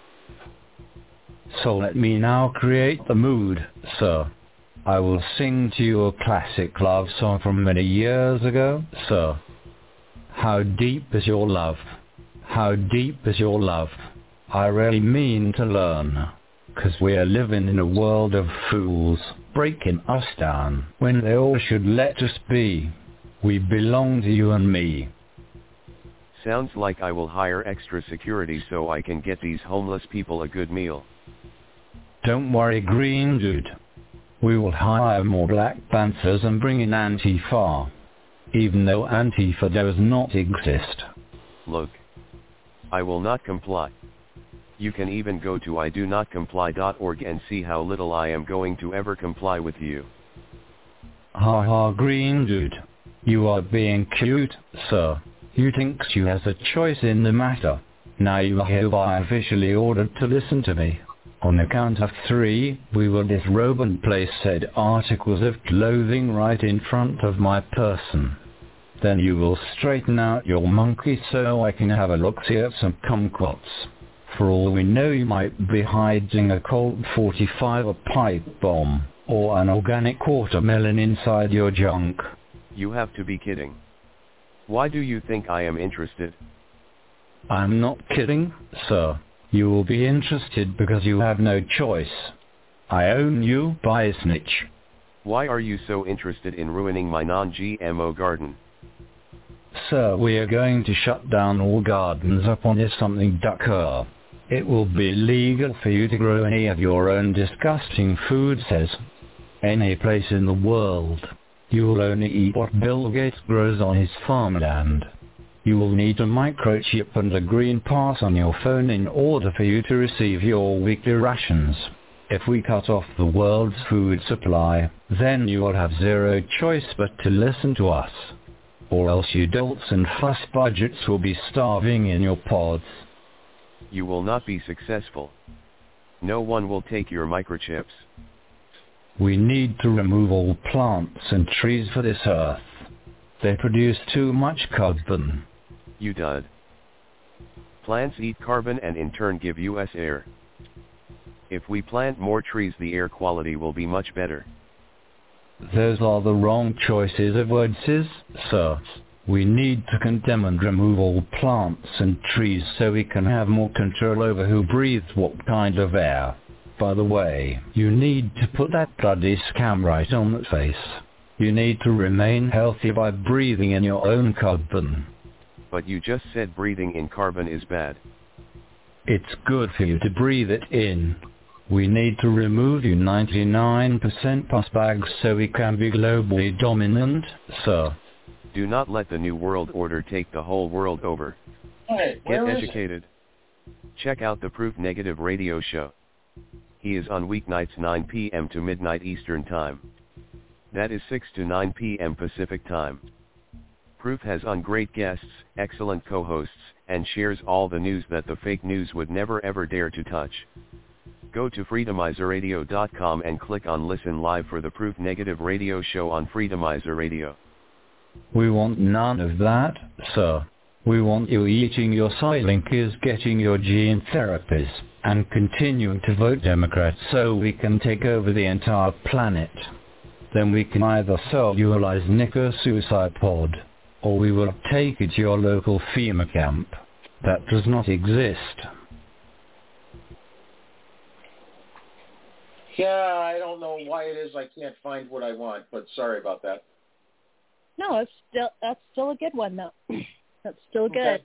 So let me now create the mood, sir. I will sing to you a classic love song from many years ago, sir. How deep is your love? How deep is your love? I really mean to learn. 'Cause we're living in a world of fools, breaking us down, when they all should let us be. We belong to you and me. Sounds like I will hire extra security so I can get these homeless people a good meal. Don't worry, Green Dude. We will hire more Black Panthers and bring in Antifa. Even though Antifa does not exist. Look. I will not comply. You can even go to I do not comply dot org and see how little I am going to ever comply with you. Ha ha, Green Dude. You are being cute, sir. You think you has a choice in the matter. Now you are hereby officially ordered to listen to me. On the count of three, we will disrobe and place said articles of clothing right in front of my person. Then you will straighten out your monkey so I can have a look-see at some kumquats. For all we know you might be hiding a Colt forty-five, a pipe bomb, or an organic watermelon inside your junk. You have to be kidding. Why do you think I am interested? I'm not kidding, sir. You will be interested because you have no choice. I own you, by a snitch. Why are you so interested in ruining my non-G M O garden? Sir, we are going to shut down all gardens upon this something occur. It will be illegal for you to grow any of your own disgusting food, says. Any place in the world. You will only eat what Bill Gates grows on his farmland. You will need a microchip and a green pass on your phone in order for you to receive your weekly rations. If we cut off the world's food supply, then you will have zero choice but to listen to us. Or else you dolts and fuss budgets will be starving in your pods. You will not be successful. No one will take your microchips. We need to remove all plants and trees for this earth. They produce too much carbon. You dud. Plants eat carbon and in turn give us air. If we plant more trees, the air quality will be much better. Those are the wrong choices of words, sir. We need to condemn and remove all plants and trees so we can have more control over who breathes what kind of air. By the way, you need to put that bloody scam right on the face. You need to remain healthy by breathing in your own carbon. But you just said breathing in carbon is bad. It's good for you to breathe it in. We need to remove you ninety-nine percent pus bags so we can be globally dominant, sir. Do not let the New World Order take the whole world over. Hey, Get where is educated. Check out the Proof Negative radio show. He is on weeknights nine p m to midnight Eastern Time. That is six to nine p m Pacific Time. Proof has on great guests, excellent co-hosts, and shares all the news that the fake news would never ever dare to touch. Go to freedomizer radio dot com and click on Listen Live for the Proof Negative radio show on Freedomizer Radio. We want none of that, sir. We want you eating your Silinkies, getting your gene therapies, and continuing to vote Democrat so we can take over the entire planet. Then we can either sell you a Lysnica suicide pod, or we will take it to your local FEMA camp. That does not exist. Yeah, I don't know why it is I can't find what I want, but sorry about that. No, it's still that's still a good one though. That's still good. Okay.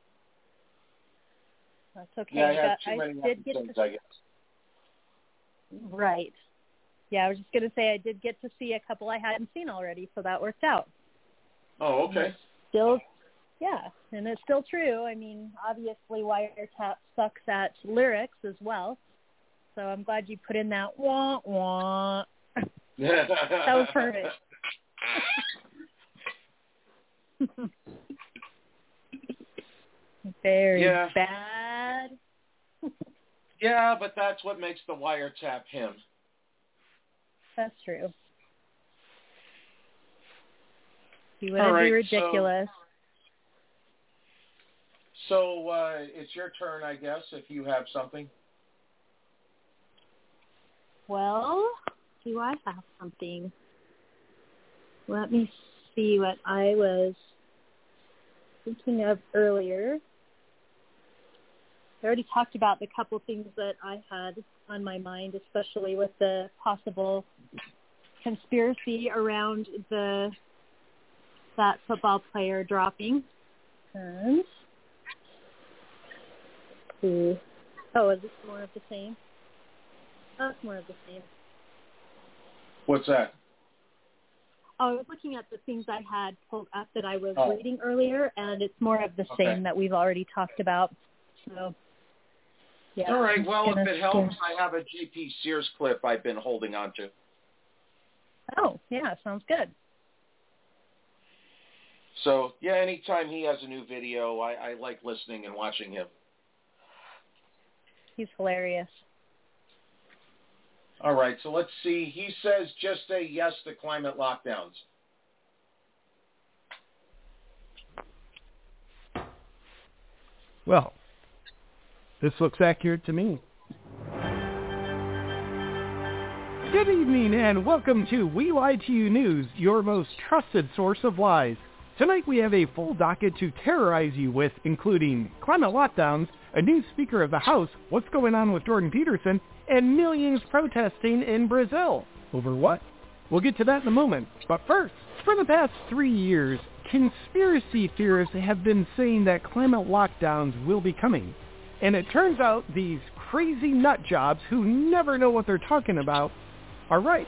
That's okay. Yeah, I I, have got, too I many did get episodes, to, I guess. Right. Yeah, I was just going to say I did get to see a couple I hadn't seen already, so that worked out. Oh, okay. And still, yeah, and it's still true. I mean, obviously Wiretap sucks at lyrics as well, so I'm glad you put in that wah, wah. That was perfect. Very yeah. bad. Yeah, but that's what makes the Wiretap him. That's true. You want All to right, be ridiculous. So, so uh, it's your turn, I guess, if you have something. Well, do I have something? Let me see what I was thinking of earlier. I already talked about the couple things that I had on my mind, especially with the possible conspiracy around the that football player dropping. And see. Oh, is this more of the same? Oh, it's more of the same. What's that? Oh, I was looking at the things I had pulled up that I was oh. reading earlier, and it's more of the okay. same that we've already talked about. So, yeah. All right. Well, if it helps, skim. I have a J P Sears clip I've been holding on to. Oh, yeah, sounds good. So, yeah, anytime he has a new video, I, I like listening and watching him. He's hilarious. All right, so let's see. He says just say yes to climate lockdowns. Well, this looks accurate to me. Good evening and welcome to We Lie to You News, your most trusted source of lies. Tonight we have a full docket to terrorize you with, including climate lockdowns, a new Speaker of the House, what's going on with Jordan Peterson, and millions protesting in Brazil. Over what? We'll get to that in a moment. But first, for the past three years, conspiracy theorists have been saying that climate lockdowns will be coming. And it turns out these crazy nut jobs who never know what they're talking about are right,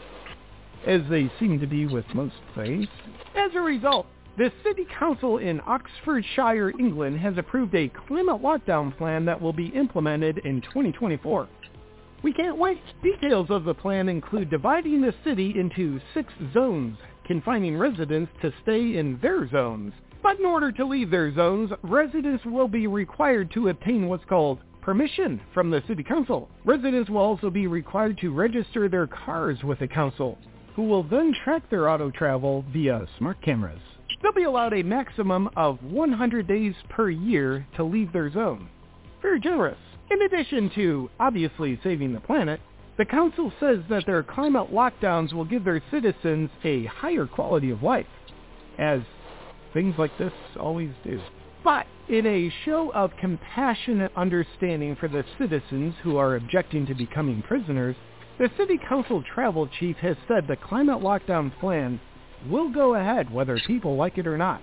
as they seem to be with most things. As a result, the City Council in Oxfordshire, England has approved a climate lockdown plan that will be implemented in twenty twenty-four. We can't wait. Details of the plan include dividing the city into six zones, confining residents to stay in their zones. But in order to leave their zones, residents will be required to obtain what's called permission from the City Council. Residents will also be required to register their cars with the council, who will then track their auto travel via smart cameras. They'll be allowed a maximum of one hundred days per year to leave their zone. Very generous. In addition to obviously saving the planet, the council says that their climate lockdowns will give their citizens a higher quality of life, as things like this always do. But in a show of compassionate understanding for the citizens who are objecting to becoming prisoners, the City Council travel chief has said the climate lockdown plan will go ahead whether people like it or not,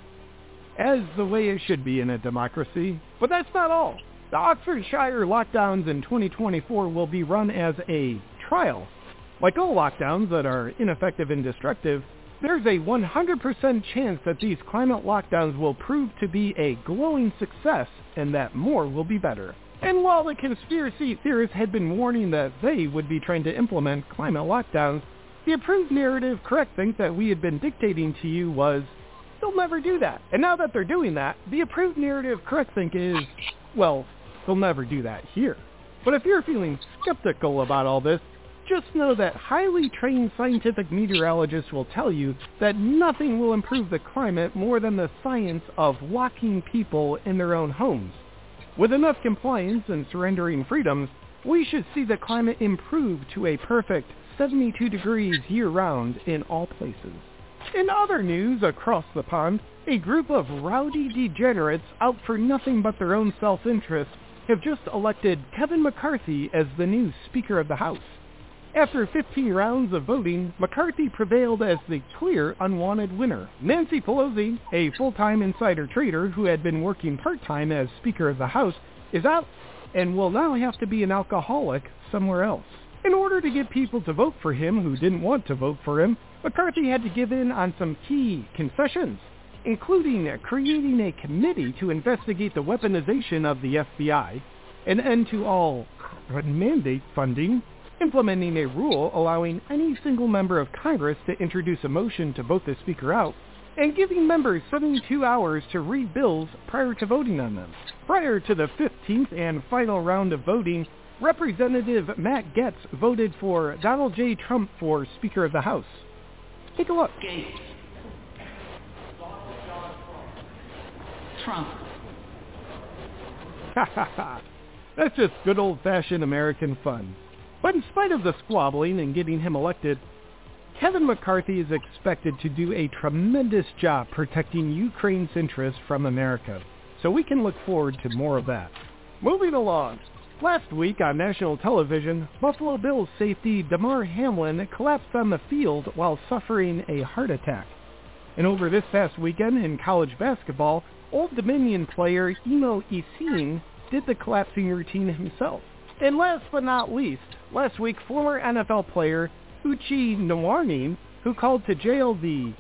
as the way it should be in a democracy. But that's not all. The Oxfordshire lockdowns in twenty twenty-four will be run as a trial. Like all lockdowns that are ineffective and destructive, there's a one hundred percent chance that these climate lockdowns will prove to be a glowing success and that more will be better. And while the conspiracy theorists had been warning that they would be trying to implement climate lockdowns, the approved narrative correct think that we had been dictating to you was, they'll never do that. And now that they're doing that, the approved narrative correct think is, well, they'll never do that here. But if you're feeling skeptical about all this, just know that highly trained scientific meteorologists will tell you that nothing will improve the climate more than the science of locking people in their own homes. With enough compliance and surrendering freedoms, we should see the climate improve to a perfect seventy-two degrees year-round in all places. In other news across the pond, a group of rowdy degenerates out for nothing but their own self-interest have just elected Kevin McCarthy as the new Speaker of the House. After fifteen rounds of voting, McCarthy prevailed as the clear unwanted winner. Nancy Pelosi, a full-time insider trader who had been working part-time as Speaker of the House, is out and will now have to be an alcoholic somewhere else. In order to get people to vote for him who didn't want to vote for him, McCarthy had to give in on some key concessions, including creating a committee to investigate the weaponization of the F B I, an end to all mandate funding, implementing a rule allowing any single member of Congress to introduce a motion to vote the Speaker out, and giving members seventy-two hours to read bills prior to voting on them. Prior to the fifteenth and final round of voting, Representative Matt Gaetz voted for Donald J. Trump for Speaker of the House. Take a look. Gates. Trump. Ha ha ha. That's just good old-fashioned American fun. But in spite of the squabbling and getting him elected, Kevin McCarthy is expected to do a tremendous job protecting Ukraine's interests from America. So we can look forward to more of that. Moving along. Last week on national television, Buffalo Bills safety Damar Hamlin collapsed on the field while suffering a heart attack. And over this past weekend in college basketball, Old Dominion player Imo Essien did the collapsing routine himself. And last but not least, last week former N F L player Uche Nwaneri, who called to jail the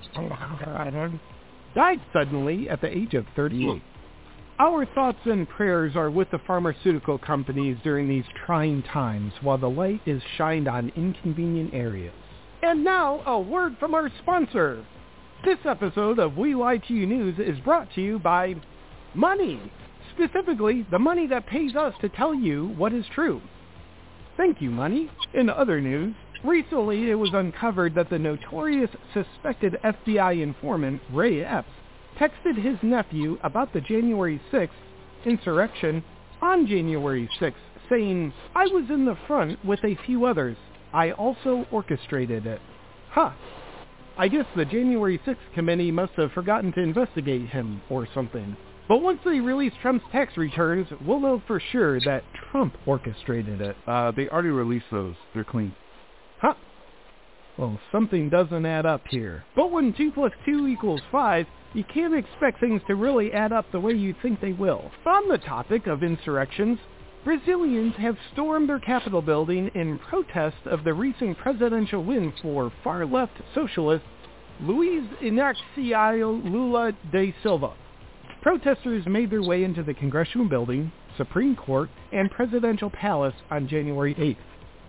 died suddenly at the age of thirty-eight. Our thoughts and prayers are with the pharmaceutical companies during these trying times while the light is shined on inconvenient areas. And now, a word from our sponsor. This episode of We Lie to You News is brought to you by money. Specifically, the money that pays us to tell you what is true. Thank you, money. In other news, recently it was uncovered that the notorious suspected F B I informant, Ray Epps, texted his nephew about the January sixth insurrection on January sixth, saying, "I was in the front with a few others. I also orchestrated it." Huh. I guess the January sixth committee must have forgotten to investigate him or something. But once they release Trump's tax returns, we'll know for sure that Trump orchestrated it. Uh, they already released those. They're clean. Huh. Well, something doesn't add up here. But when two plus two equals five, you can't expect things to really add up the way you think they will. On the topic of insurrections, Brazilians have stormed their Capitol building in protest of the recent presidential win for far-left socialist Luiz Inácio Lula da Silva. Protesters made their way into the Congressional Building, Supreme Court, and Presidential Palace on January eighth.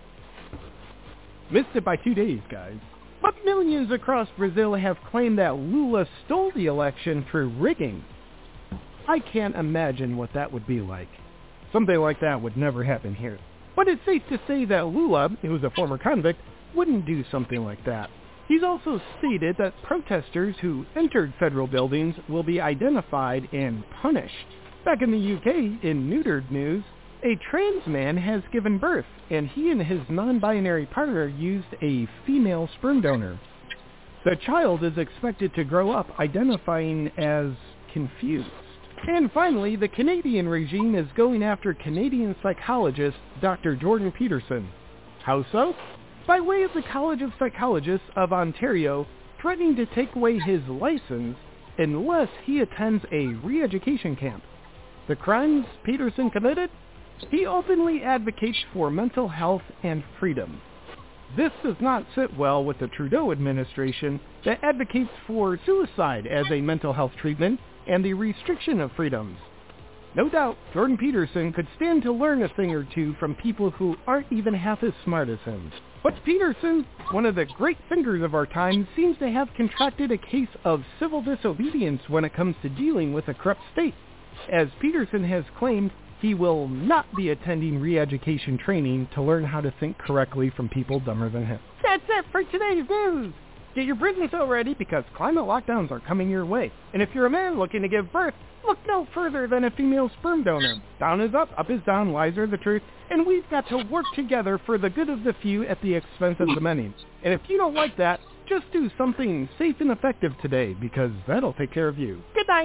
Missed it by two days, guys. But millions across Brazil have claimed that Lula stole the election through rigging. I can't imagine what that would be like. Something like that would never happen here. But it's safe to say that Lula, who's a former convict, wouldn't do something like that. He's also stated that protesters who entered federal buildings will be identified and punished. Back in the U K, in neutered news, a trans man has given birth, and he and his non-binary partner used a female sperm donor. The child is expected to grow up identifying as confused. And finally, the Canadian regime is going after Canadian psychologist Doctor Jordan Peterson. How so? By way of the College of Psychologists of Ontario threatening to take away his license unless he attends a re-education camp. The crimes Peterson committed? He openly advocates for mental health and freedom. This does not sit well with the Trudeau administration that advocates for suicide as a mental health treatment and the restriction of freedoms. No doubt, Jordan Peterson could stand to learn a thing or two from people who aren't even half as smart as him. But Peterson, one of the great thinkers of our time, seems to have contracted a case of civil disobedience when it comes to dealing with a corrupt state, as Peterson has claimed he will not be attending re-education training to learn how to think correctly from people dumber than him. That's it for today's news! Get your Britney ready because climate lockdowns are coming your way. And if you're a man looking to give birth, look no further than a female sperm donor. Down is up, up is down, lies are the truth, and we've got to work together for the good of the few at the expense of the many. And if you don't like that, just do something safe and effective today because that'll take care of you. Good night!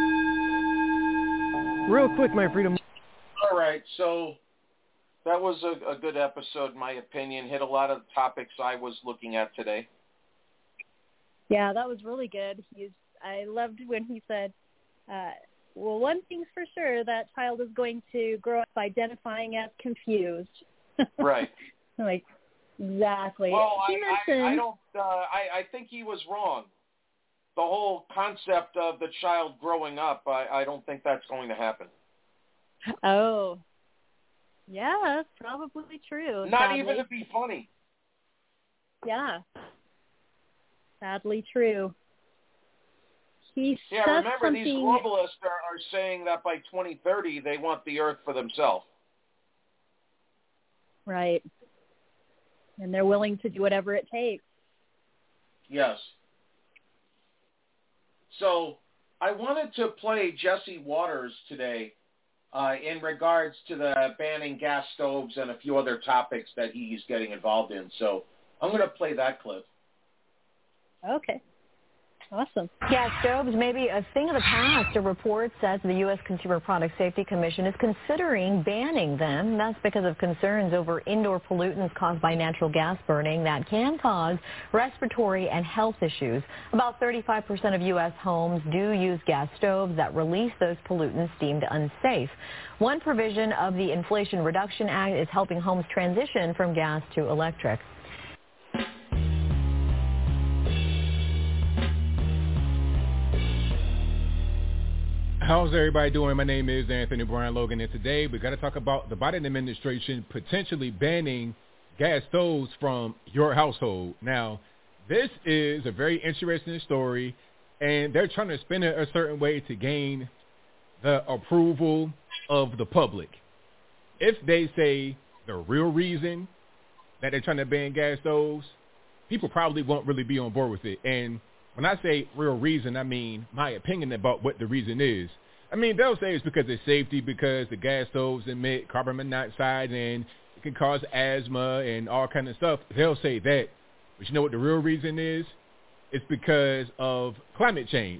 Real quick, my freedom. All right, so that was a, a good episode, in my opinion. Hit a lot of topics I was looking at today. Yeah, that was really good. He's, I loved when he said, uh, well, one thing's for sure, that child is going to grow up identifying as confused. Right. Like, Exactly. Well, She I, mentioned, I, I don't. Uh, I, I think he was wrong. The whole concept of the child growing up, I, I don't think that's going to happen. Oh, yeah, that's probably true. Not sadly. even to be funny. Yeah, sadly true. He Yeah, said remember something... these globalists are, are saying that by twenty thirty they want the Earth for themselves. Right. And they're willing to do whatever it takes. Yes. So I wanted to play Jesse Waters today uh, in regards to the banning gas stoves and a few other topics that he's getting involved in. So I'm going to play that clip. Okay. Awesome. Gas stoves may be a thing of the past. A report says the U S Consumer Product Safety Commission is considering banning them. That's because of concerns over indoor pollutants caused by natural gas burning that can cause respiratory and health issues. About thirty-five percent of U S homes do use gas stoves that release those pollutants deemed unsafe. One provision of the Inflation Reduction Act is helping homes transition from gas to electric. How's everybody doing? My name is Anthony Brian Logan, and today we got to talk about the Biden administration potentially banning gas stoves from your household. Now, this is a very interesting story, and they're trying to spin it a certain way to gain the approval of the public. If they say the real reason that they're trying to ban gas stoves, people probably won't really be on board with it. And when I say real reason, I mean my opinion about what the reason is. I mean, they'll say it's because of safety, because the gas stoves emit carbon monoxide and it can cause asthma and all kind of stuff. They'll say that. But you know what the real reason is? It's because of climate change.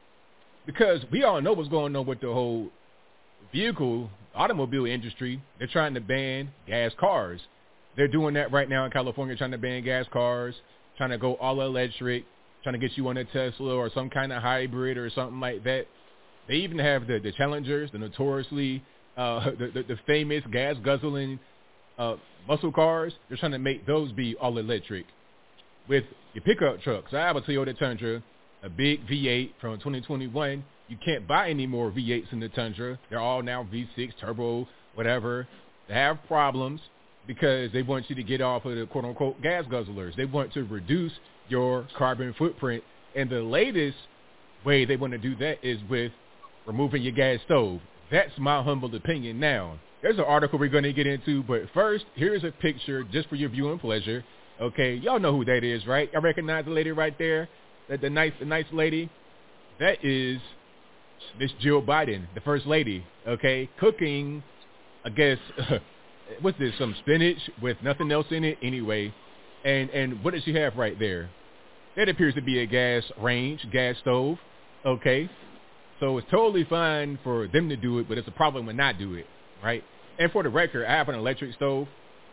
Because we all know what's going on with the whole vehicle, automobile industry. They're trying to ban gas cars. They're doing that right now in California, trying to ban gas cars, trying to go all electric, trying to get you on a Tesla or some kind of hybrid or something like that. They even have the, the Challengers, the notoriously, uh, the, the, the famous gas-guzzling uh, muscle cars. They're trying to make those be all electric. With your pickup trucks, I have a Toyota Tundra, a big V eight from twenty twenty-one. You can't buy any more V eights in the Tundra. They're all now V six, turbo, whatever. They have problems because they want you to get off of the quote-unquote gas guzzlers. They want to reduce your carbon footprint. And the latest way they want to do that is with removing your gas stove. That's my humble opinion now. There's an article we're going to get into, but first, here's a picture just for your viewing pleasure. Okay, y'all know who that is, right? I recognize the lady right there, the, the nice the nice lady. That is Miss Jill Biden, the first lady, okay, cooking, I guess, what's this, some spinach with nothing else in it anyway. And and what does she have right there? That appears to be a gas range, gas stove, okay? So it's totally fine for them to do it, but it's a problem when not do it, right? And for the record, I have an electric stove,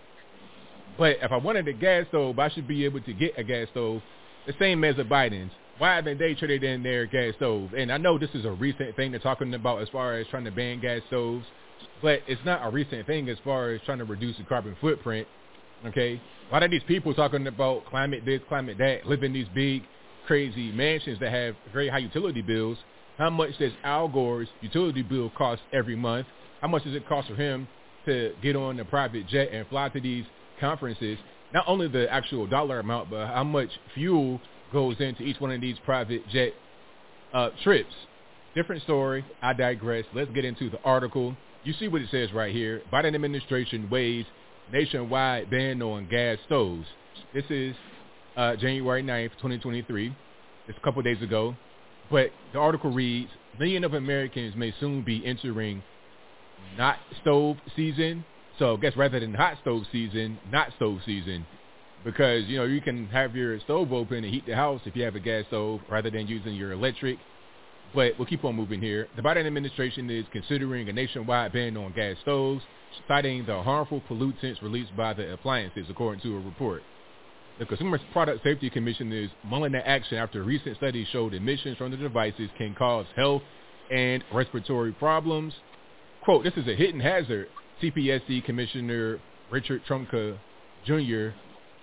but if I wanted a gas stove, I should be able to get a gas stove the same as a Biden's. Why haven't they traded in their gas stove? And I know this is a recent thing they're talking about as far as trying to ban gas stoves, but it's not a recent thing as far as trying to reduce the carbon footprint, okay? Why are these people talking about climate this, climate that, live in these big, crazy mansions that have very high utility bills? How much does Al Gore's utility bill cost every month? How much does it cost for him to get on a private jet and fly to these conferences? Not only the actual dollar amount, but how much fuel goes into each one of these private jet uh, trips. Different story. I digress. Let's get into the article. You see what it says right here. Biden administration weighs nationwide ban on gas stoves. This is uh, January ninth, twenty twenty-three. It's a couple days ago. But the article reads, millions of Americans may soon be entering not stove season. So I guess rather than hot stove season, not stove season. Because, you know, you can have your stove open and heat the house if you have a gas stove rather than using your electric. But we'll keep on moving here. The Biden administration is considering a nationwide ban on gas stoves, citing the harmful pollutants released by the appliances, according to a report. The Consumer Product Safety Commission is mulling the action after a recent study showed emissions from the devices can cause health and respiratory problems. Quote, this is a hidden hazard, C P S C Commissioner Richard Trumka Junior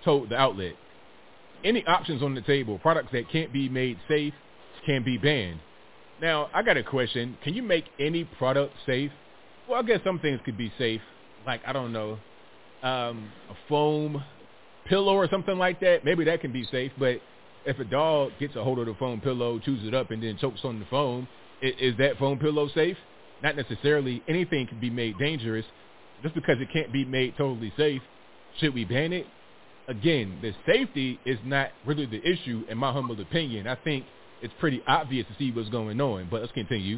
told the outlet, any options on the table, products that can't be made safe can be banned. Now, I got a question. Can you make any product safe? Well, I guess some things could be safe, like, I don't know, um, a foam pillow or something like that. Maybe that can be safe, but if a dog gets a hold of the foam pillow, chews it up, and then chokes on the foam, is, is that foam pillow safe? Not necessarily. Anything can be made dangerous. Just because it can't be made totally safe, should we ban it? Again, the safety is not really the issue, in my humble opinion. I think it's pretty obvious to see what's going on, but let's continue.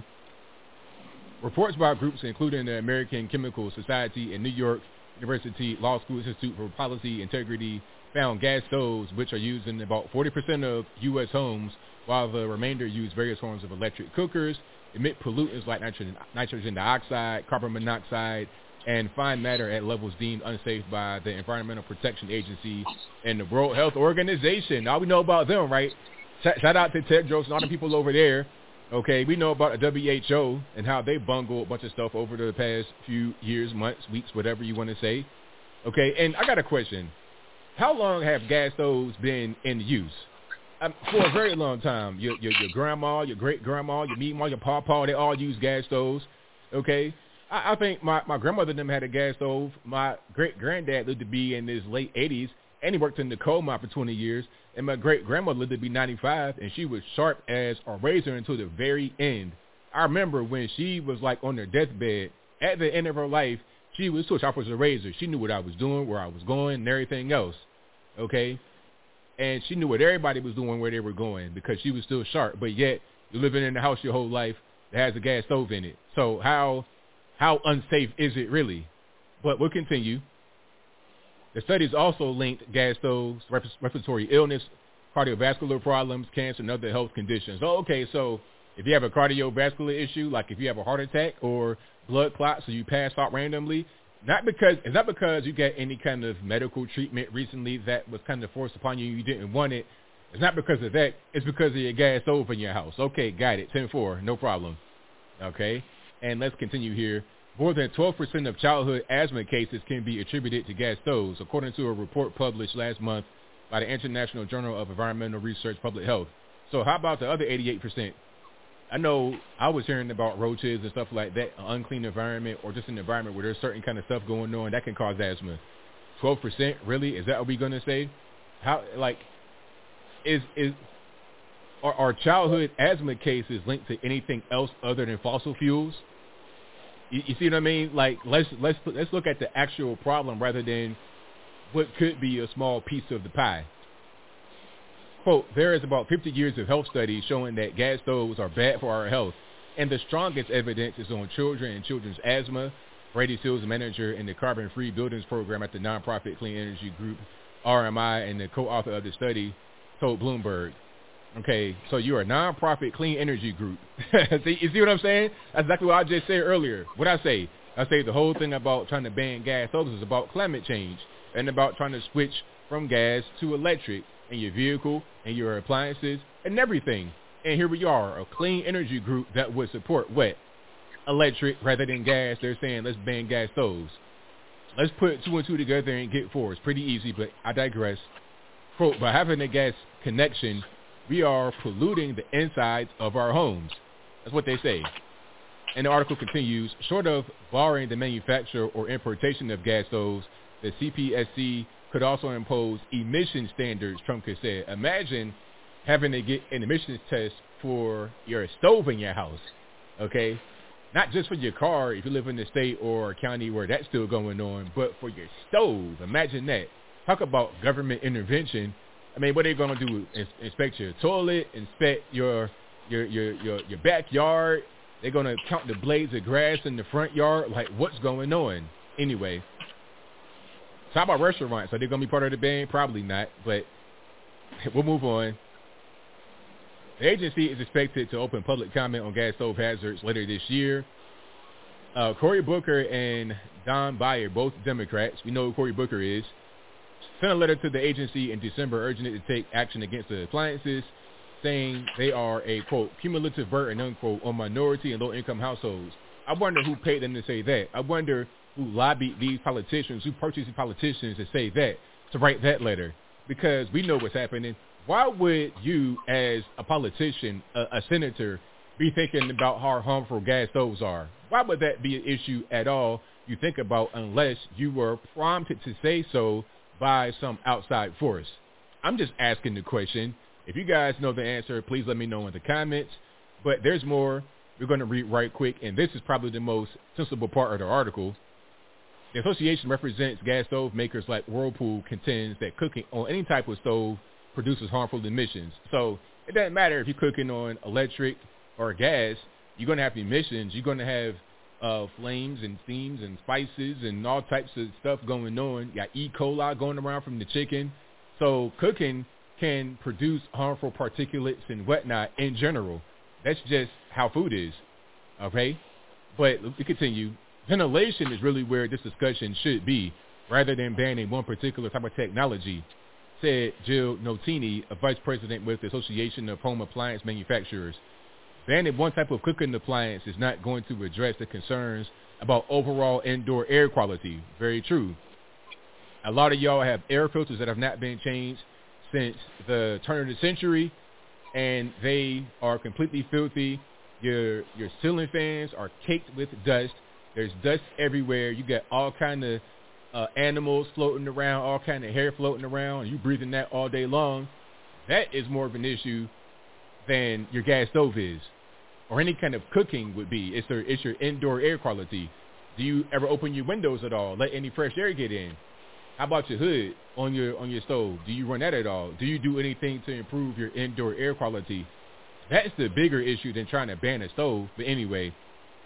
Reports by groups including the American Chemical Society and New York University Law School Institute for Policy Integrity found gas stoves, which are used in about forty percent of U S homes, while the remainder use various forms of electric cookers, emit pollutants like nitrogen, nitrogen dioxide, carbon monoxide, and fine matter at levels deemed unsafe by the Environmental Protection Agency and the World Health Organization. Now we know about them, right? Sh- shout out to Tedros and all the people over there. Okay, we know about the W H O and how they bungled a bunch of stuff over the past few years, months, weeks, whatever you want to say. Okay, and I got a question. How long have gas stoves been in use? Um, for a very long time. Your, your your grandma, your great-grandma, your meatma, your pawpaw, they all use gas stoves. Okay? I, I think my, my grandmother and them had a gas stove. My great-granddad lived to be in his late eighties, and he worked in the coal mine for twenty years. And my great-grandmother lived to be ninety-five, and she was sharp as a razor until the very end. I remember when she was, like, on her deathbed, at the end of her life, she was so sharp as a razor. She knew what I was doing, where I was going, and everything else. Okay? And she knew what everybody was doing, where they were going, because she was still sharp. But yet, you're living in a house your whole life that has a gas stove in it. So how how unsafe is it really? But we'll continue. The studies also linked gas stoves, respiratory illness, cardiovascular problems, cancer, and other health conditions. Oh, okay, so if you have a cardiovascular issue, like if you have a heart attack or blood clots, so you pass out randomly, not because it's not because you got any kind of medical treatment recently that was kind of forced upon you, you didn't want it. It's not because of that. It's because of your gas stove in your house. Okay, got it. ten four, no problem. Okay, and let's continue here. More than twelve percent of childhood asthma cases can be attributed to gas stoves, according to a report published last month by the International Journal of Environmental Research Public Health. So how about the other eighty-eight percent? I know I was hearing about roaches and stuff like that, an unclean environment, or just an environment where there's certain kind of stuff going on that can cause asthma. twelve percent, really? Is that what we're going to say? How, like, is, is, are, are childhood asthma cases linked to anything else other than fossil fuels? You, you see what I mean? Like, let's, let's, let's look at the actual problem rather than what could be a small piece of the pie. Quote, there is about fifty years of health studies showing that gas stoves are bad for our health, and the strongest evidence is on children and children's asthma. Brady Seals, manager in the Carbon Free Buildings Program at the nonprofit Clean Energy Group, R M I, and the co-author of the study, told Bloomberg. Okay, so you're a nonprofit clean energy group. see, you see what I'm saying? That's exactly what I just said earlier. What I say? I say the whole thing about trying to ban gas stoves is about climate change and about trying to switch from gas to electric in your vehicle and your appliances and everything. And here we are, a clean energy group that would support what? Electric rather than gas. They're saying let's ban gas stoves. Let's put two and two together and get four. It's pretty easy, but I digress. Quote, by having a gas connection, we are polluting the insides of our homes. That's what they say. And the article continues, short of barring the manufacture or importation of gas stoves, the C P S C could also impose emission standards, Trump could say. Imagine having to get an emissions test for your stove in your house, okay? Not just for your car if you live in the state or a county where that's still going on, but for your stove. Imagine that. Talk about government intervention. I mean, what are they going to do? Ins- inspect your toilet, inspect your your your your, your backyard. They're going to count the blades of grass in the front yard. Like, what's going on? Anyway. So how about restaurants? Are they going to be part of the ban? Probably not, but we'll move on. The agency is expected to open public comment on gas stove hazards later this year. Uh, Cory Booker and Don Beyer, both Democrats, we know who Cory Booker is, sent a letter to the agency in December urging it to take action against the appliances, saying they are a, quote, cumulative burden, unquote, on minority and low-income households. I wonder who paid them to say that. I wonder who lobbied these politicians, who purchased these politicians to say that. to write that letter because we know what's happening. Why would you, as a politician, a, a senator, be thinking about how harmful gas stoves are? Why would that be an issue at all you think about unless you were prompted to say so by some outside force? I'm just asking the question. If you guys know the answer, please let me know in the comments. But there's more. We're going to read right quick, and this is probably the most sensible part of the article. The association represents gas stove makers like Whirlpool contends that cooking on any type of stove produces harmful emissions. So it doesn't matter if you're cooking on electric or gas, you're going to have emissions. You're going to have uh, flames and steams and spices and all types of stuff going on. You got E. coli going around from the chicken. So cooking can produce harmful particulates and whatnot in general. That's just how food is, okay? But we continue. Ventilation is really where this discussion should be, rather than banning one particular type of technology, said Jill Notini, a vice president with the Association of Home Appliance Manufacturers. Banning one type of cooking appliance is not going to address the concerns about overall indoor air quality. Very true. A lot of y'all have air filters that have not been changed since the turn of the century, and they are completely filthy. Your your ceiling fans are caked with dust. There's dust everywhere. You got all kind of uh, animals floating around, all kind of hair floating around. You breathing that all day long. That is more of an issue than your gas stove is, or any kind of cooking would be. It's, their, it's your indoor air quality. Do you ever open your windows at all? Let any fresh air get in? How about your hood on your on your stove? Do you run that at all? Do you do anything to improve your indoor air quality? That's the bigger issue than trying to ban a stove. But anyway,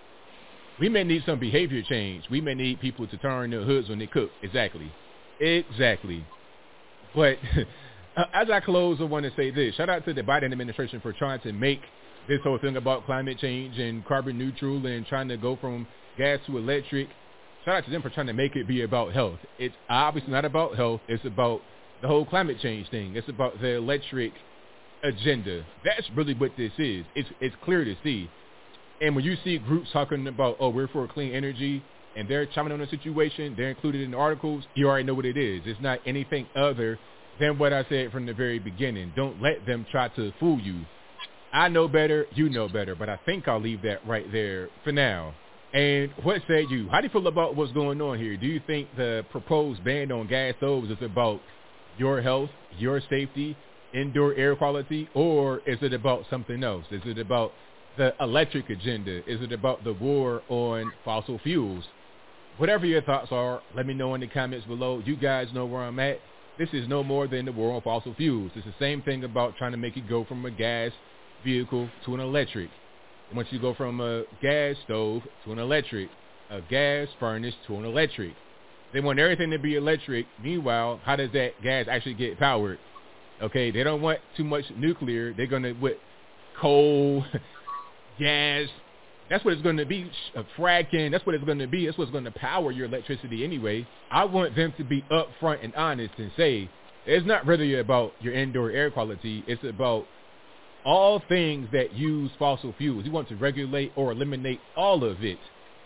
we may need some behavior change. We may need people to turn their hoods when they cook. Exactly. Exactly. But as I close, I want to say this. Shout out to the Biden administration for trying to make this whole thing about climate change and carbon neutral and trying to go from gas to electric. Shout out to them for trying to make it be about health. It's obviously not about health. It's about the whole climate change thing. It's about the electric agenda. That's really what this is. It's it's clear to see. And when you see groups talking about, oh, we're for clean energy, and they're chiming on the situation, they're included in the articles, you already know what it is. It's not anything other than what I said from the very beginning. Don't let them try to fool you. I know better, you know better, but I think I'll leave that right there for now. And what say you? How do you feel about what's going on here? Do you think the proposed ban on gas stoves is about your health, your safety, indoor air quality, or is it about something else? Is it about the electric agenda? Is it about the war on fossil fuels? Whatever your thoughts are, let me know in the comments below. You guys know where I'm at. This is no more than the war on fossil fuels. It's the same thing about trying to make it go from a gas vehicle to an electric. Once you go from a gas stove to an electric, a gas furnace to an electric. They want everything to be electric. Meanwhile, how does that gas actually get powered? Okay, they don't want too much nuclear. They're going to, what, coal, gas. That's what it's going to be, uh, fracking. That's what it's going to be. That's what's going to power your electricity anyway. I want them to be upfront and honest and say, it's not really about your indoor air quality. It's about all things that use fossil fuels. You want to regulate or eliminate all of it.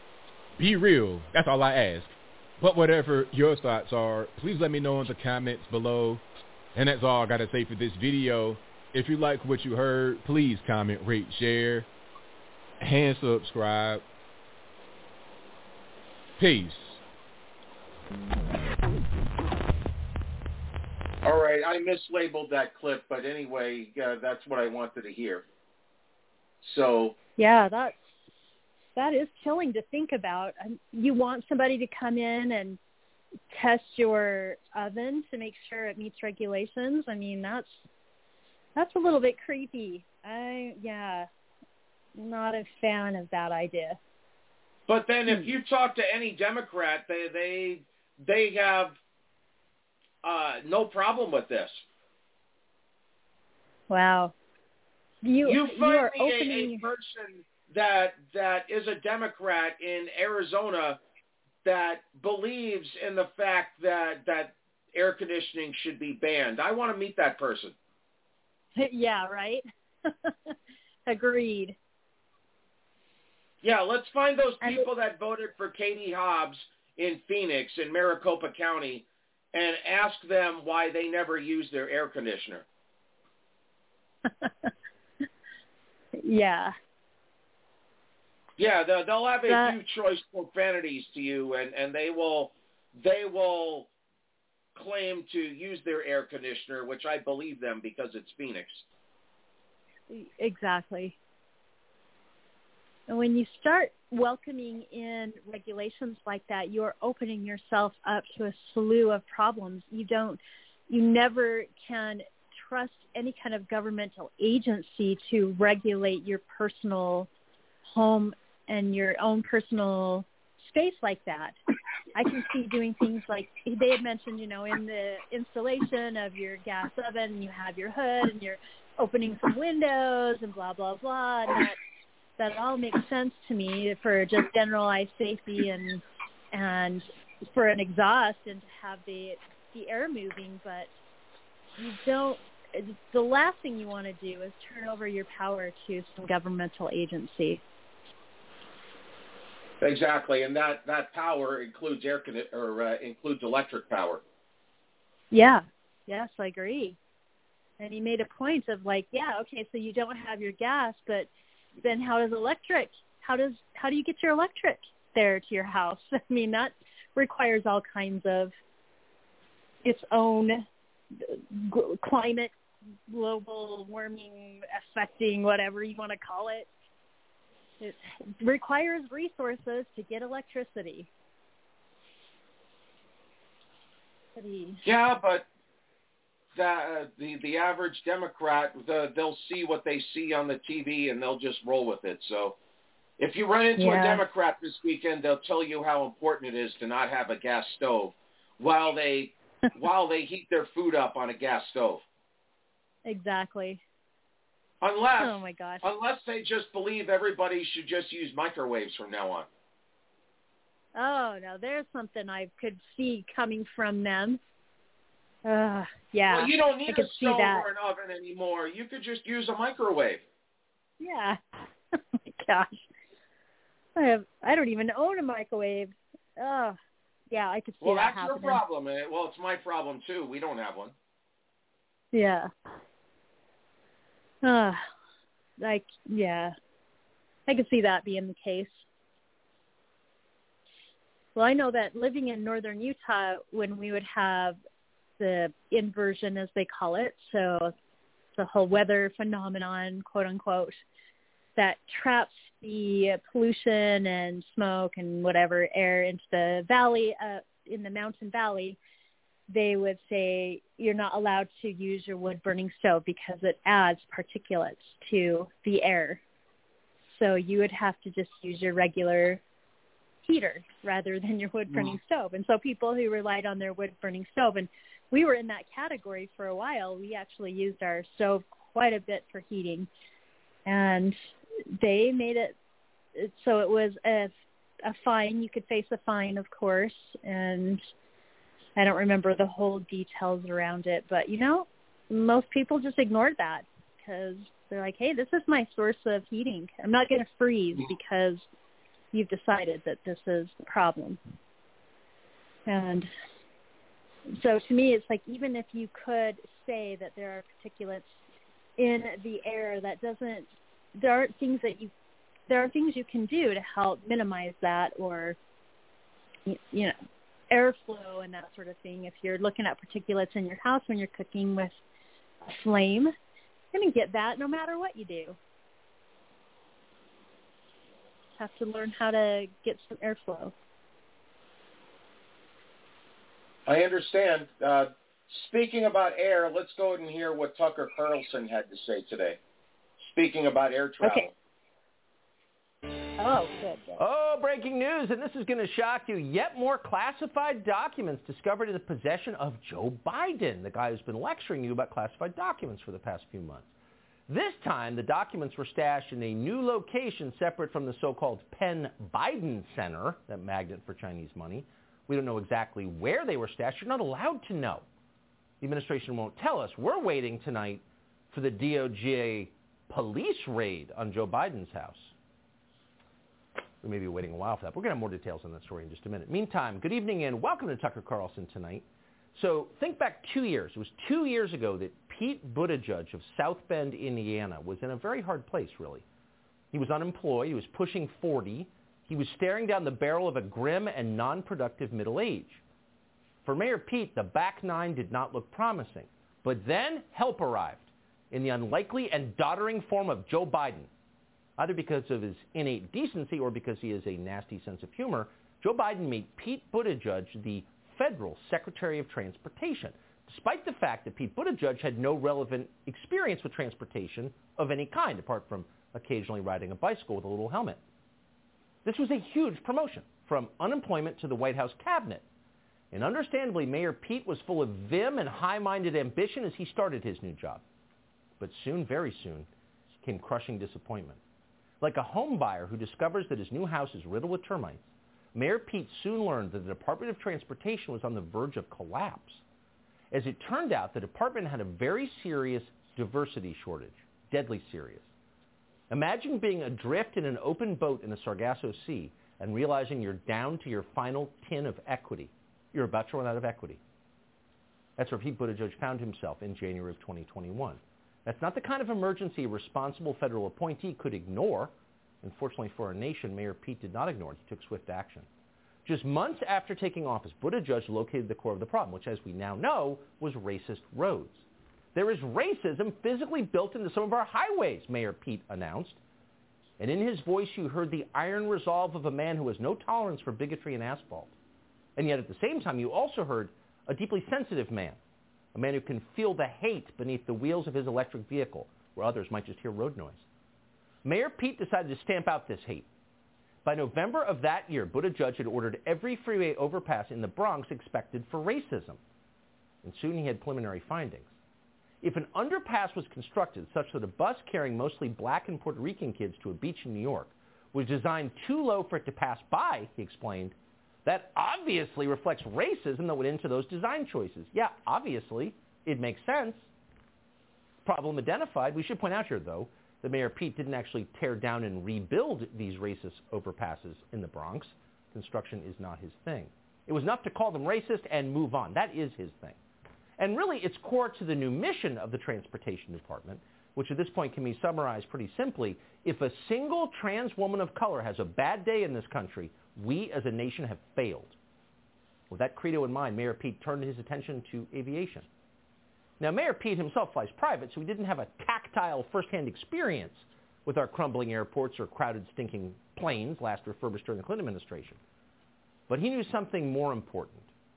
Be real. That's all I ask. But whatever your thoughts are, please let me know in the comments below. And that's all I got to say for this video. If you like what you heard, please comment, rate, share, and subscribe. Peace. All right, I mislabeled that clip, but anyway, uh, that's what I wanted to hear. So yeah, that's that is chilling to think about. You want somebody to come in and test your oven to make sure it meets regulations. I mean, that's that's a little bit creepy. I yeah, not a fan of that idea. But then, if you talk to any Democrat, they they they have uh, no problem with this. Wow, you you you find are me opening a, a person that that is a Democrat in Arizona that believes in the fact that that air conditioning should be banned. I want to meet that person. Yeah, right. Agreed. Yeah, let's find those people that voted for Katie Hobbs in Phoenix, in Maricopa County, and ask them why they never use their air conditioner. Yeah. Yeah, they'll, they'll have a that, few choice profanities to you, and, and they will they will claim to use their air conditioner, which I believe them because it's Phoenix. Exactly. And when you start welcoming in regulations like that, you're opening yourself up to a slew of problems. You don't, you never can trust any kind of governmental agency to regulate your personal home and your own personal space like that. I can see doing things like they had mentioned, you know, in the installation of your gas oven, you have your hood and you're opening some windows and blah, blah, blah. And that, that all makes sense to me for just generalized safety and and for an exhaust and to have the the air moving. But you don't, the last thing you want to do is turn over your power to some governmental agency. Exactly, and that, that power includes air con- or uh, includes electric power. Yeah, yes, I agree. And he made a point of like, yeah, okay, so you don't have your gas, but then how does electric? How does how do you get your electric there to your house? I mean, that requires all kinds of its own g- climate, global warming affecting whatever you want to call it. It requires resources to get electricity. Pretty... Yeah, but the, uh, the the average Democrat, the, they'll see what they see on the T V and they'll just roll with it. So if you run into yeah. a Democrat this weekend, they'll tell you how important it is to not have a gas stove while they while they heat their food up on a gas stove. Exactly. Unless, oh my gosh. unless they just believe everybody should just use microwaves from now on. Oh, no, there's something I could see coming from them. Uh, yeah. Well, you don't need I could a see stove that. or an oven anymore. You could just use a microwave. Yeah. Oh, my gosh. I have. I don't even own a microwave. Oh, yeah, I could see well, that happening. happening. Well, that's your problem. Well, it's my problem, too. We don't have one. Yeah. Uh, like, yeah, I could see that being the case. Well, I know that living in northern Utah, when we would have the inversion, as they call it, so the whole weather phenomenon, quote unquote, that traps the pollution and smoke and whatever air into the valley, uh, in the mountain valley, they would say you're not allowed to use your wood-burning stove because it adds particulates to the air. So you would have to just use your regular heater rather than your wood-burning mm. stove. And so people who relied on their wood-burning stove, and we were in that category for a while. We actually used our stove quite a bit for heating. And they made it so it was a, a fine. You could face a fine, of course, and I don't remember the whole details around it, but, you know, most people just ignored that because they're like, hey, this is my source of heating. I'm not going to freeze because you've decided that this is the problem. And so to me, it's like even if you could say that there are particulates in the air, that doesn't, there aren't things that you, there are things you can do to help minimize that or, you know, airflow and that sort of thing. If you're looking at particulates in your house when you're cooking with a flame, you're going to get that no matter what you do. Have to learn how to get some airflow. I understand. Uh, speaking about air, let's go ahead and hear what Tucker Carlson had to say today. Speaking about air travel. Okay. Oh, good, good. Oh, breaking news, and this is going to shock you. Yet more classified documents discovered in the possession of Joe Biden, the guy who's been lecturing you about classified documents for the past few months. This time, the documents were stashed in a new location separate from the so-called Penn Biden Center, that magnet for Chinese money. We don't know exactly where they were stashed. You're not allowed to know. The administration won't tell us. We're waiting tonight for the D O J police raid on Joe Biden's house. We may be waiting a while for that. We're going to have more details on that story in just a minute. Meantime, good evening and welcome to Tucker Carlson Tonight. So think back two years. It was two years ago that Pete Buttigieg of South Bend, Indiana, was in a very hard place, really. He was unemployed. He was pushing forty. He was staring down the barrel of a grim and non-productive middle age. For Mayor Pete, the back nine did not look promising. But then help arrived in the unlikely and doddering form of Joe Biden. Either because of his innate decency or because he has a nasty sense of humor, Joe Biden made Pete Buttigieg the federal Secretary of Transportation, despite the fact that Pete Buttigieg had no relevant experience with transportation of any kind, apart from occasionally riding a bicycle with a little helmet. This was a huge promotion, from unemployment to the White House cabinet. And understandably, Mayor Pete was full of vim and high-minded ambition as he started his new job. But soon, very soon, came crushing disappointment. Like a home buyer who discovers that his new house is riddled with termites, Mayor Pete soon learned that the Department of Transportation was on the verge of collapse. As it turned out, the department had a very serious diversity shortage, deadly serious. Imagine being adrift in an open boat in the Sargasso Sea and realizing you're down to your final tin of equity. You're about to run out of equity. That's where Pete Buttigieg found himself in January of twenty twenty-one. That's not the kind of emergency a responsible federal appointee could ignore. Unfortunately for our nation, Mayor Pete did not ignore it. He took swift action. Just months after taking office, Buttigieg located the core of the problem, which, as we now know, was racist roads. There is racism physically built into some of our highways, Mayor Pete announced. And in his voice, you heard the iron resolve of a man who has no tolerance for bigotry and asphalt. And yet at the same time, you also heard a deeply sensitive man, a man who can feel the hate beneath the wheels of his electric vehicle, where others might just hear road noise. Mayor Pete decided to stamp out this hate. By November of that year, Buttigieg had ordered every freeway overpass in the Bronx inspected for racism. And soon he had preliminary findings. If an underpass was constructed such that a bus carrying mostly black and Puerto Rican kids to a beach in New York was designed too low for it to pass by, he explained, that obviously reflects racism that went into those design choices. Yeah, obviously. It makes sense. Problem identified. We should point out here, though, that Mayor Pete didn't actually tear down and rebuild these racist overpasses in the Bronx. Construction is not his thing. It was enough to call them racist and move on. That is his thing. And really, it's core to the new mission of the Transportation Department, which at this point can be summarized pretty simply. If a single trans woman of color has a bad day in this country, we as a nation have failed. With that credo in mind, Mayor Pete turned his attention to aviation. Now, Mayor Pete himself flies private, so he didn't have a tactile first-hand experience with our crumbling airports or crowded, stinking planes, last refurbished during the Clinton administration. But he knew something more important.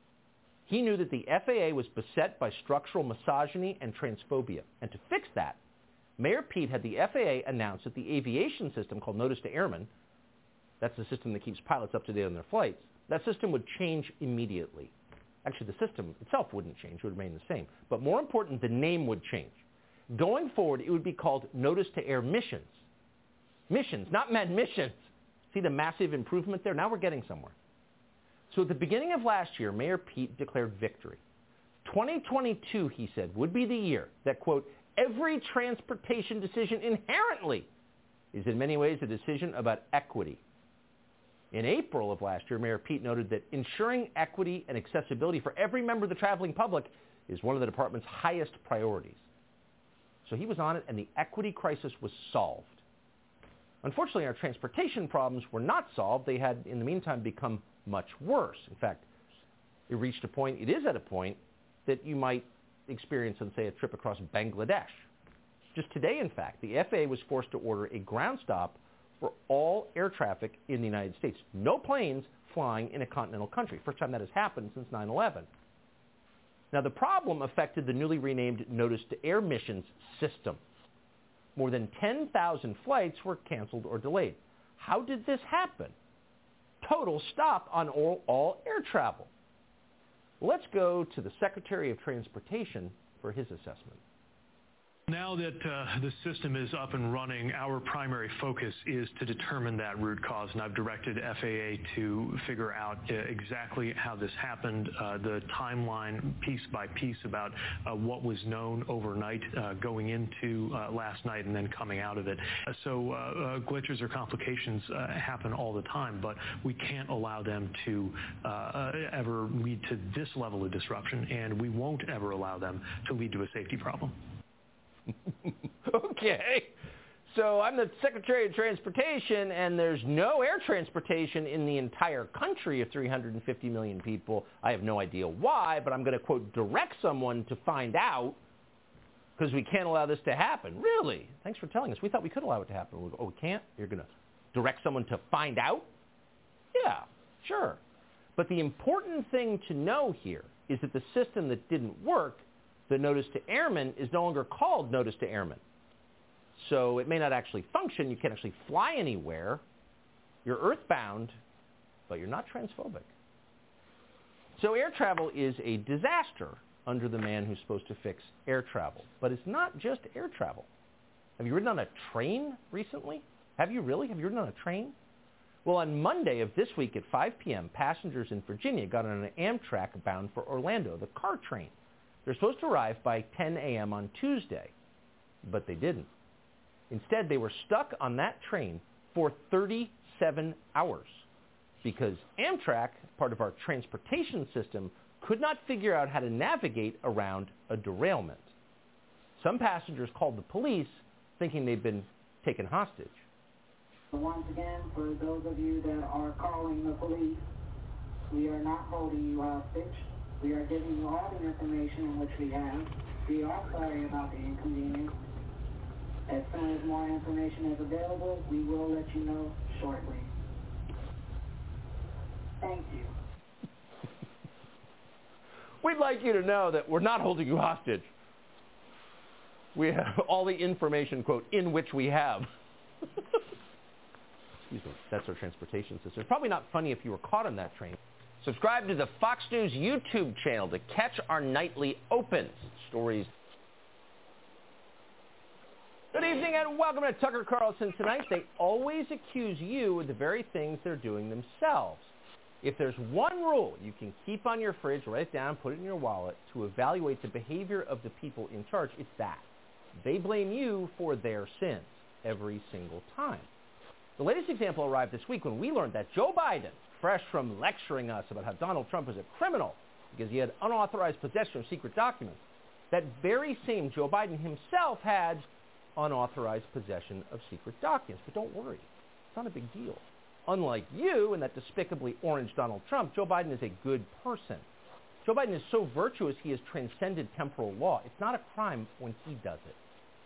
He knew that the F A A was beset by structural misogyny and transphobia. And to fix that, Mayor Pete had the F A A announce that the aviation system called Notice to Airmen, that's the system that keeps pilots up to date on their flights, that system would change immediately. Actually, the system itself wouldn't change. It would remain the same. But more important, the name would change. Going forward, it would be called Notice to Air Missions. Missions, not mad missions. See the massive improvement there? Now we're getting somewhere. So at the beginning of last year, Mayor Pete declared victory. twenty twenty-two, he said, would be the year that, quote, every transportation decision inherently is in many ways a decision about equity. In April of last year, Mayor Pete noted that ensuring equity and accessibility for every member of the traveling public is one of the department's highest priorities. So he was on it, and the equity crisis was solved. Unfortunately, our transportation problems were not solved. They had, in the meantime, become much worse. In fact, it reached a point, it is at a point, that you might experience on, say, a trip across Bangladesh. Just today, in fact, the F A A was forced to order a ground stop for all air traffic in the United States. No planes flying in a continental country. First time that has happened since nine eleven. Now, the problem affected the newly renamed Notice to Air Missions system. More than ten thousand flights were canceled or delayed. How did this happen? Total stop on all, all air travel. Let's go to the Secretary of Transportation for his assessment. Now that uh, the system is up and running, our primary focus is to determine that root cause, and I've directed F A A to figure out uh, exactly how this happened, uh, the timeline piece by piece about uh, what was known overnight uh, going into uh, last night and then coming out of it. Uh, so uh, uh, glitches or complications uh, happen all the time, but we can't allow them to uh, uh, ever lead to this level of disruption, and we won't ever allow them to lead to a safety problem. Okay. So I'm the Secretary of Transportation, and there's no air transportation in the entire country of three hundred fifty million people. I have no idea why, but I'm going to, quote, direct someone to find out because we can't allow this to happen. Really? Thanks for telling us. We thought we could allow it to happen. We go, oh, we can't? You're going to direct someone to find out? Yeah, sure. But the important thing to know here is that the system that didn't work, the Notice to Airmen, is no longer called Notice to Airmen. So it may not actually function. You can't actually fly anywhere. You're earthbound, but you're not transphobic. So air travel is a disaster under the man who's supposed to fix air travel. But it's not just air travel. Have you ridden on a train recently? Have you really? Have you ridden on a train? Well, on Monday of this week at five p.m., passengers in Virginia got on an Amtrak bound for Orlando, the car train. They're supposed to arrive by ten a.m. on Tuesday, but they didn't. Instead, they were stuck on that train for thirty-seven hours because Amtrak, part of our transportation system, could not figure out how to navigate around a derailment. Some passengers called the police thinking they'd been taken hostage. Once again, for those of you that are calling the police, we are not holding you hostage. We are giving you all the information in which we have. We are sorry about the inconvenience. As soon as more information is available, we will let you know shortly. Thank you. We'd like you to know that we're not holding you hostage. We have all the information, quote, in which we have. Excuse me. That's our transportation system. It's probably not funny if you were caught on that train. Subscribe to the Fox News YouTube channel to catch our nightly opens. Stories. Good evening and welcome to Tucker Carlson Tonight. They always accuse you of the very things they're doing themselves. If there's one rule you can keep on your fridge, write it down, put it in your wallet, to evaluate the behavior of the people in charge, it's that. They blame you for their sins every single time. The latest example arrived this week when we learned that Joe Biden, fresh from lecturing us about how Donald Trump was a criminal because he had unauthorized possession of secret documents, that very same Joe Biden himself had unauthorized possession of secret documents. But don't worry, it's not a big deal. Unlike you and that despicably orange Donald Trump, Joe Biden is a good person. Joe Biden is so virtuous he has transcended temporal law. It's not a crime when he does it.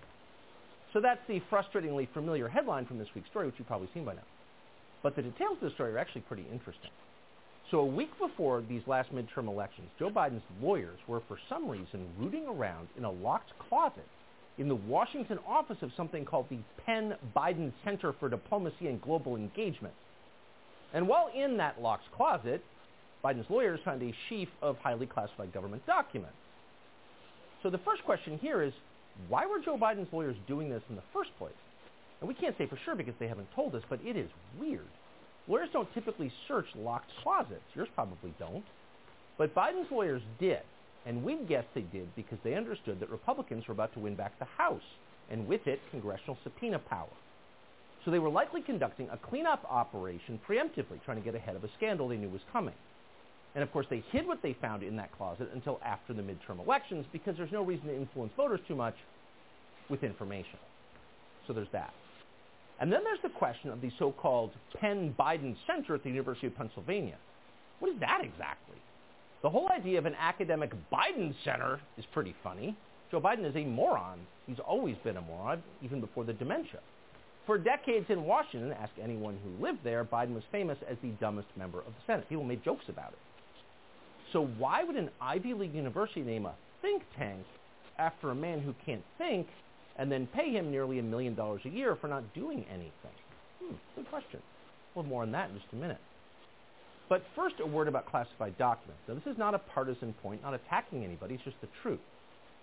So that's the frustratingly familiar headline from this week's story, which you've probably seen by now. But the details of the story are actually pretty interesting. So a week before these last midterm elections, Joe Biden's lawyers were for some reason rooting around in a locked closet in the Washington office of something called the Penn Biden Center for Diplomacy and Global Engagement. And while in that locked closet, Biden's lawyers found a sheaf of highly classified government documents. So the first question here is, why were Joe Biden's lawyers doing this in the first place? And we can't say for sure because they haven't told us, but it is weird. Lawyers don't typically search locked closets. Yours probably don't. But Biden's lawyers did. And we'd guess they did because they understood that Republicans were about to win back the House, and with it, congressional subpoena power. So they were likely conducting a cleanup operation preemptively, trying to get ahead of a scandal they knew was coming. And of course, they hid what they found in that closet until after the midterm elections because there's no reason to influence voters too much with information. So there's that. And then there's the question of the so-called Penn Biden Center at the University of Pennsylvania. What is that exactly? The whole idea of an academic Biden Center is pretty funny. Joe Biden is a moron. He's always been a moron, even before the dementia. For decades in Washington, ask anyone who lived there, Biden was famous as the dumbest member of the Senate. People made jokes about it. So why would an Ivy League university name a think tank after a man who can't think and then pay him nearly a million dollars a year for not doing anything? Hmm, good question. We'll have more on that in just a minute. But first, a word about classified documents. Now, this is not a partisan point, not attacking anybody. It's just the truth.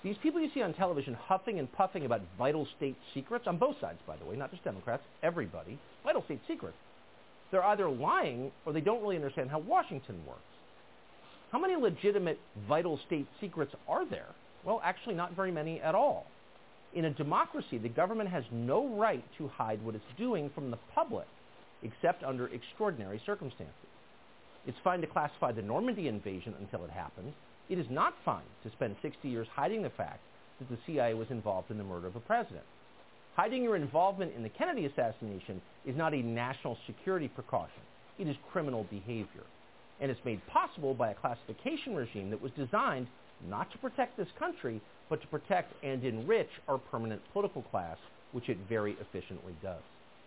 These people you see on television huffing and puffing about vital state secrets, on both sides, by the way, not just Democrats, everybody, vital state secrets, they're either lying or they don't really understand how Washington works. How many legitimate vital state secrets are there? Well, actually not very many at all. In a democracy, the government has no right to hide what it's doing from the public, except under extraordinary circumstances. It's fine to classify the Normandy invasion until it happened. It is not fine to spend sixty years hiding the fact that the C I A was involved in the murder of a president. Hiding your involvement in the Kennedy assassination is not a national security precaution. It is criminal behavior. And it's made possible by a classification regime that was designed not to protect this country, but to protect and enrich our permanent political class, which it very efficiently does.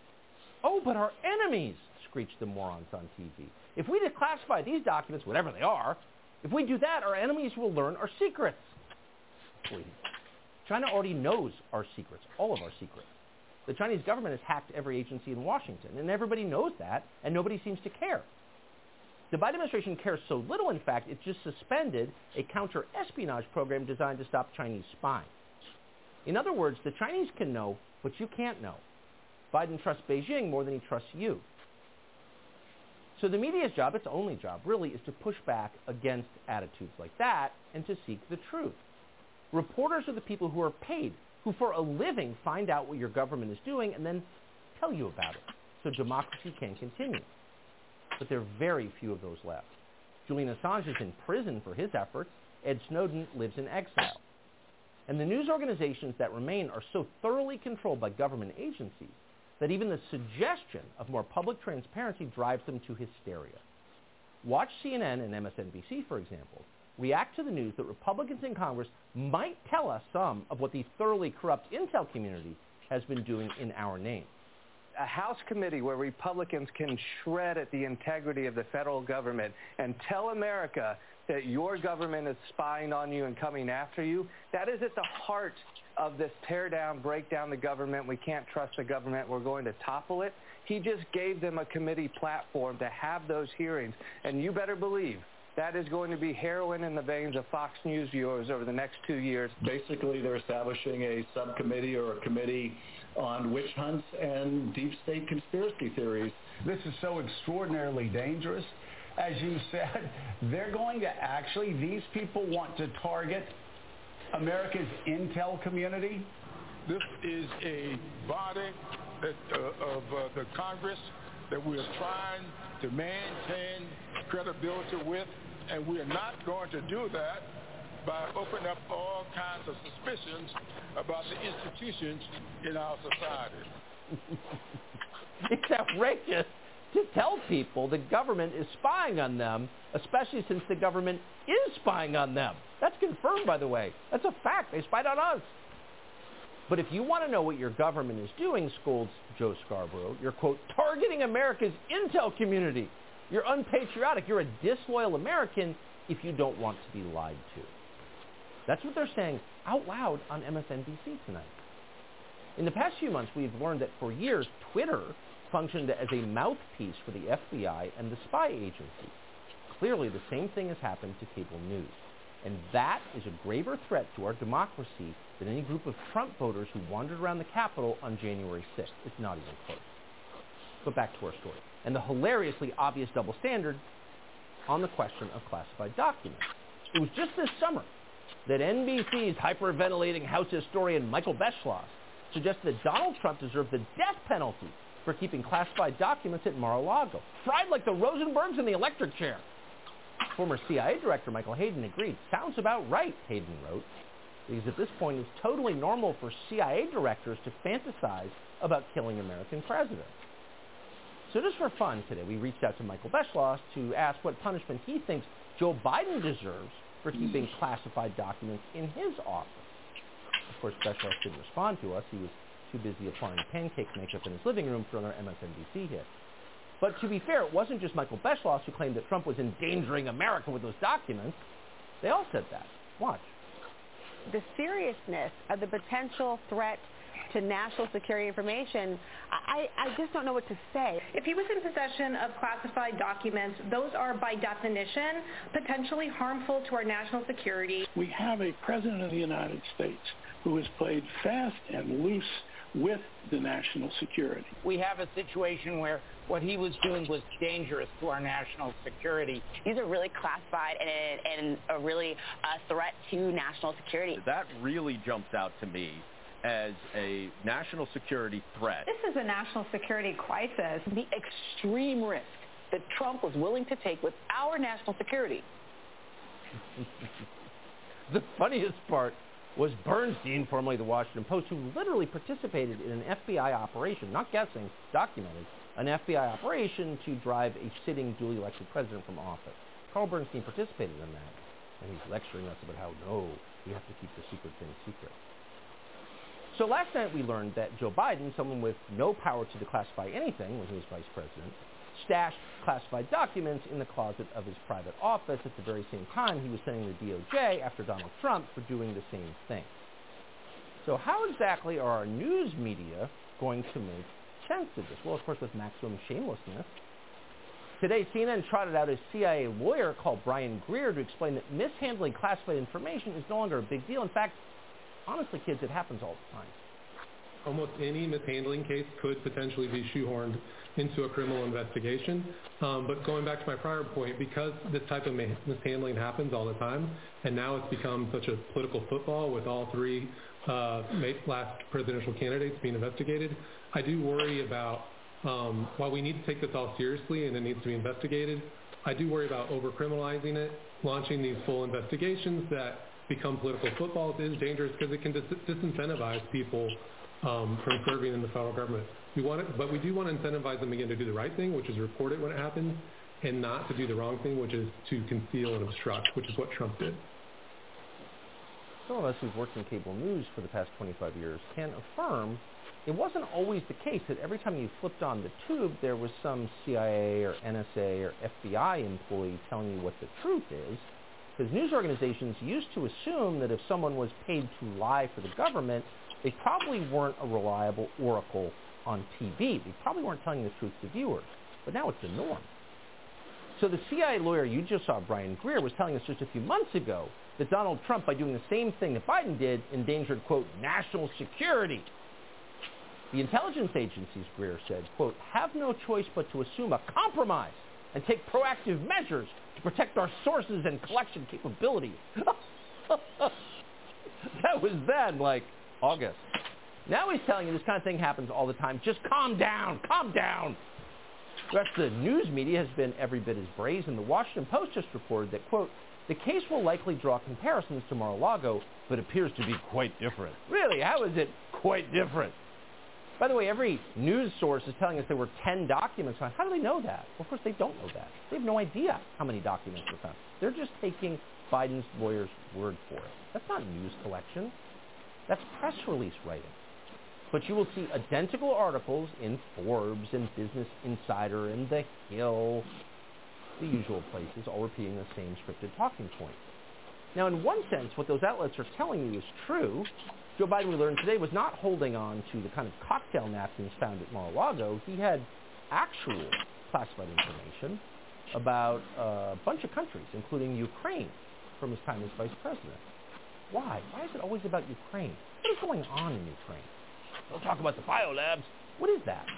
Oh, but our enemies, screeched the morons on T V. If we declassify these documents, whatever they are, if we do that, our enemies will learn our secrets. Please. China already knows our secrets, all of our secrets. The Chinese government has hacked every agency in Washington, and everybody knows that, and nobody seems to care. The Biden administration cares so little, in fact, it just suspended a counter-espionage program designed to stop Chinese spying. In other words, the Chinese can know, but you can't know. Biden trusts Beijing more than he trusts you. So the media's job, its only job, really, is to push back against attitudes like that and to seek the truth. Reporters are the people who are paid, who for a living find out what your government is doing and then tell you about it, so democracy can continue. But there are very few of those left. Julian Assange is in prison for his efforts. Ed Snowden lives in exile. And the news organizations that remain are so thoroughly controlled by government agencies that even the suggestion of more public transparency drives them to hysteria. Watch C N N and M S N B C, for example, react to the news that Republicans in Congress might tell us some of what the thoroughly corrupt intel community has been doing in our name. A House committee where Republicans can shred at the integrity of the federal government and tell America that your government is spying on you and coming after you, that is at the heart of this tear down, break down the government, we can't trust the government, we're going to topple it. He just gave them a committee platform to have those hearings, and you better believe that is going to be heroin in the veins of Fox News viewers over the next two years. Basically, they're establishing a subcommittee or a committee on witch hunts and deep state conspiracy theories. This is so extraordinarily dangerous. As you said, they're going to actually, these people want to target America's intel community. This is a body that, uh, of uh, the Congress that we are trying to maintain credibility with, and we are not going to do that by opening up all kinds of suspicions about the institutions in our society. It's outrageous to tell people the government is spying on them, especially since the government is spying on them. That's confirmed, by the way. That's a fact. They spied on us. But if you want to know what your government is doing, scolds Joe Scarborough, you're, quote, targeting America's intel community. You're unpatriotic. You're a disloyal American if you don't want to be lied to. That's what they're saying out loud on M S N B C tonight. In the past few months, we've learned that for years, Twitter functioned as a mouthpiece for the F B I and the spy agency. Clearly, the same thing has happened to cable news. And that is a graver threat to our democracy than any group of Trump voters who wandered around the Capitol on January sixth. It's not even close. But back to our story. And the hilariously obvious double standard on the question of classified documents. It was just this summer that N B C's hyperventilating House historian Michael Beschloss suggested that Donald Trump deserved the death penalty for keeping classified documents at Mar-a-Lago, fried like the Rosenbergs in the electric chair. Former C I A Director Michael Hayden agreed. Sounds about right, Hayden wrote, because at this point it's totally normal for C I A directors to fantasize about killing American presidents. So just for fun today, we reached out to Michael Beschloss to ask what punishment he thinks Joe Biden deserves for keeping classified documents in his office. Of course, Beschloss didn't respond to us. He was too busy applying pancake makeup in his living room for another M S N B C hit. But to be fair, it wasn't just Michael Beschloss who claimed that Trump was endangering America with those documents. They all said that. Watch. The seriousness of the potential threat to national security information, I, I just don't know what to say. If he was in possession of classified documents, those are by definition potentially harmful to our national security. We have a president of the United States who has played fast and loose with the national security. We have a situation where what he was doing was dangerous to our national security. These are really classified and, and a really uh, threat to national security. That really jumps out to me as a national security threat. This is a national security crisis. The extreme risk that Trump was willing to take with our national security. The funniest part was Bernstein, formerly the Washington Post, who literally participated in an F B I operation, not guessing, documented, an F B I operation to drive a sitting duly elected president from office. Carl Bernstein participated in that, and he's lecturing us about how, no, we have to keep the secret thing secret. So last night we learned that Joe Biden, someone with no power to declassify anything when he was vice president, stashed classified documents in the closet of his private office at the very same time he was sending the D O J after Donald Trump for doing the same thing. So how exactly are our news media going to make sense of this? Well, of course, with maximum shamelessness. Today, C N N trotted out a C I A lawyer called Brian Greer to explain that mishandling classified information is no longer a big deal. In fact, honestly, kids, it happens all the time. Almost any mishandling case could potentially be shoehorned into a criminal investigation. Um, but going back to my prior point, because this type of mishandling happens all the time, and now it's become such a political football with all three uh, last presidential candidates being investigated, I do worry about, um, while we need to take this all seriously and it needs to be investigated, I do worry about over-criminalizing it, launching these full investigations that become political footballs is dangerous because it can dis- disincentivize people Um, from serving in the federal government. We want it, but we do want to incentivize them again to do the right thing, which is report it when it happens, and not to do the wrong thing, which is to conceal and obstruct, which is what Trump did. Some of us who've worked in cable news for the past twenty-five years can affirm it wasn't always the case that every time you flipped on the tube, there was some C I A or N S A or F B I employee telling you what the truth is, because news organizations used to assume that if someone was paid to lie for the government, they probably weren't a reliable oracle on T V. They probably weren't telling the truth to viewers. But now it's the norm. So the C I A lawyer you just saw, Brian Greer, was telling us just a few months ago that Donald Trump, by doing the same thing that Biden did, endangered, quote, national security. The intelligence agencies, Greer said, quote, have no choice but to assume a compromise and take proactive measures to protect our sources and collection capabilities. That was then, like, August. Now he's telling you this kind of thing happens all the time. Just calm down, calm down. The rest of the news media has been every bit as brazen. The Washington Post just reported that, quote, the case will likely draw comparisons to Mar-a-Lago, but appears to be quite different. Really, how is it quite different? By the way, every news source is telling us there were ten documents found. How do they know that? Well, of course, they don't know that. They have no idea how many documents were found. They're just taking Biden's lawyer's word for it. That's not news collection. That's press release writing. But you will see identical articles in Forbes and Business Insider and The Hill, the usual places, all repeating the same scripted talking points. Now, in one sense, what those outlets are telling you is true. Joe Biden, we learned today, was not holding on to the kind of cocktail napkins found at Mar-a-Lago. He had actual classified information about a bunch of countries, including Ukraine, from his time as vice president. Why? Why is it always about Ukraine? What is going on in Ukraine? Don't talk about the biolabs. What is that?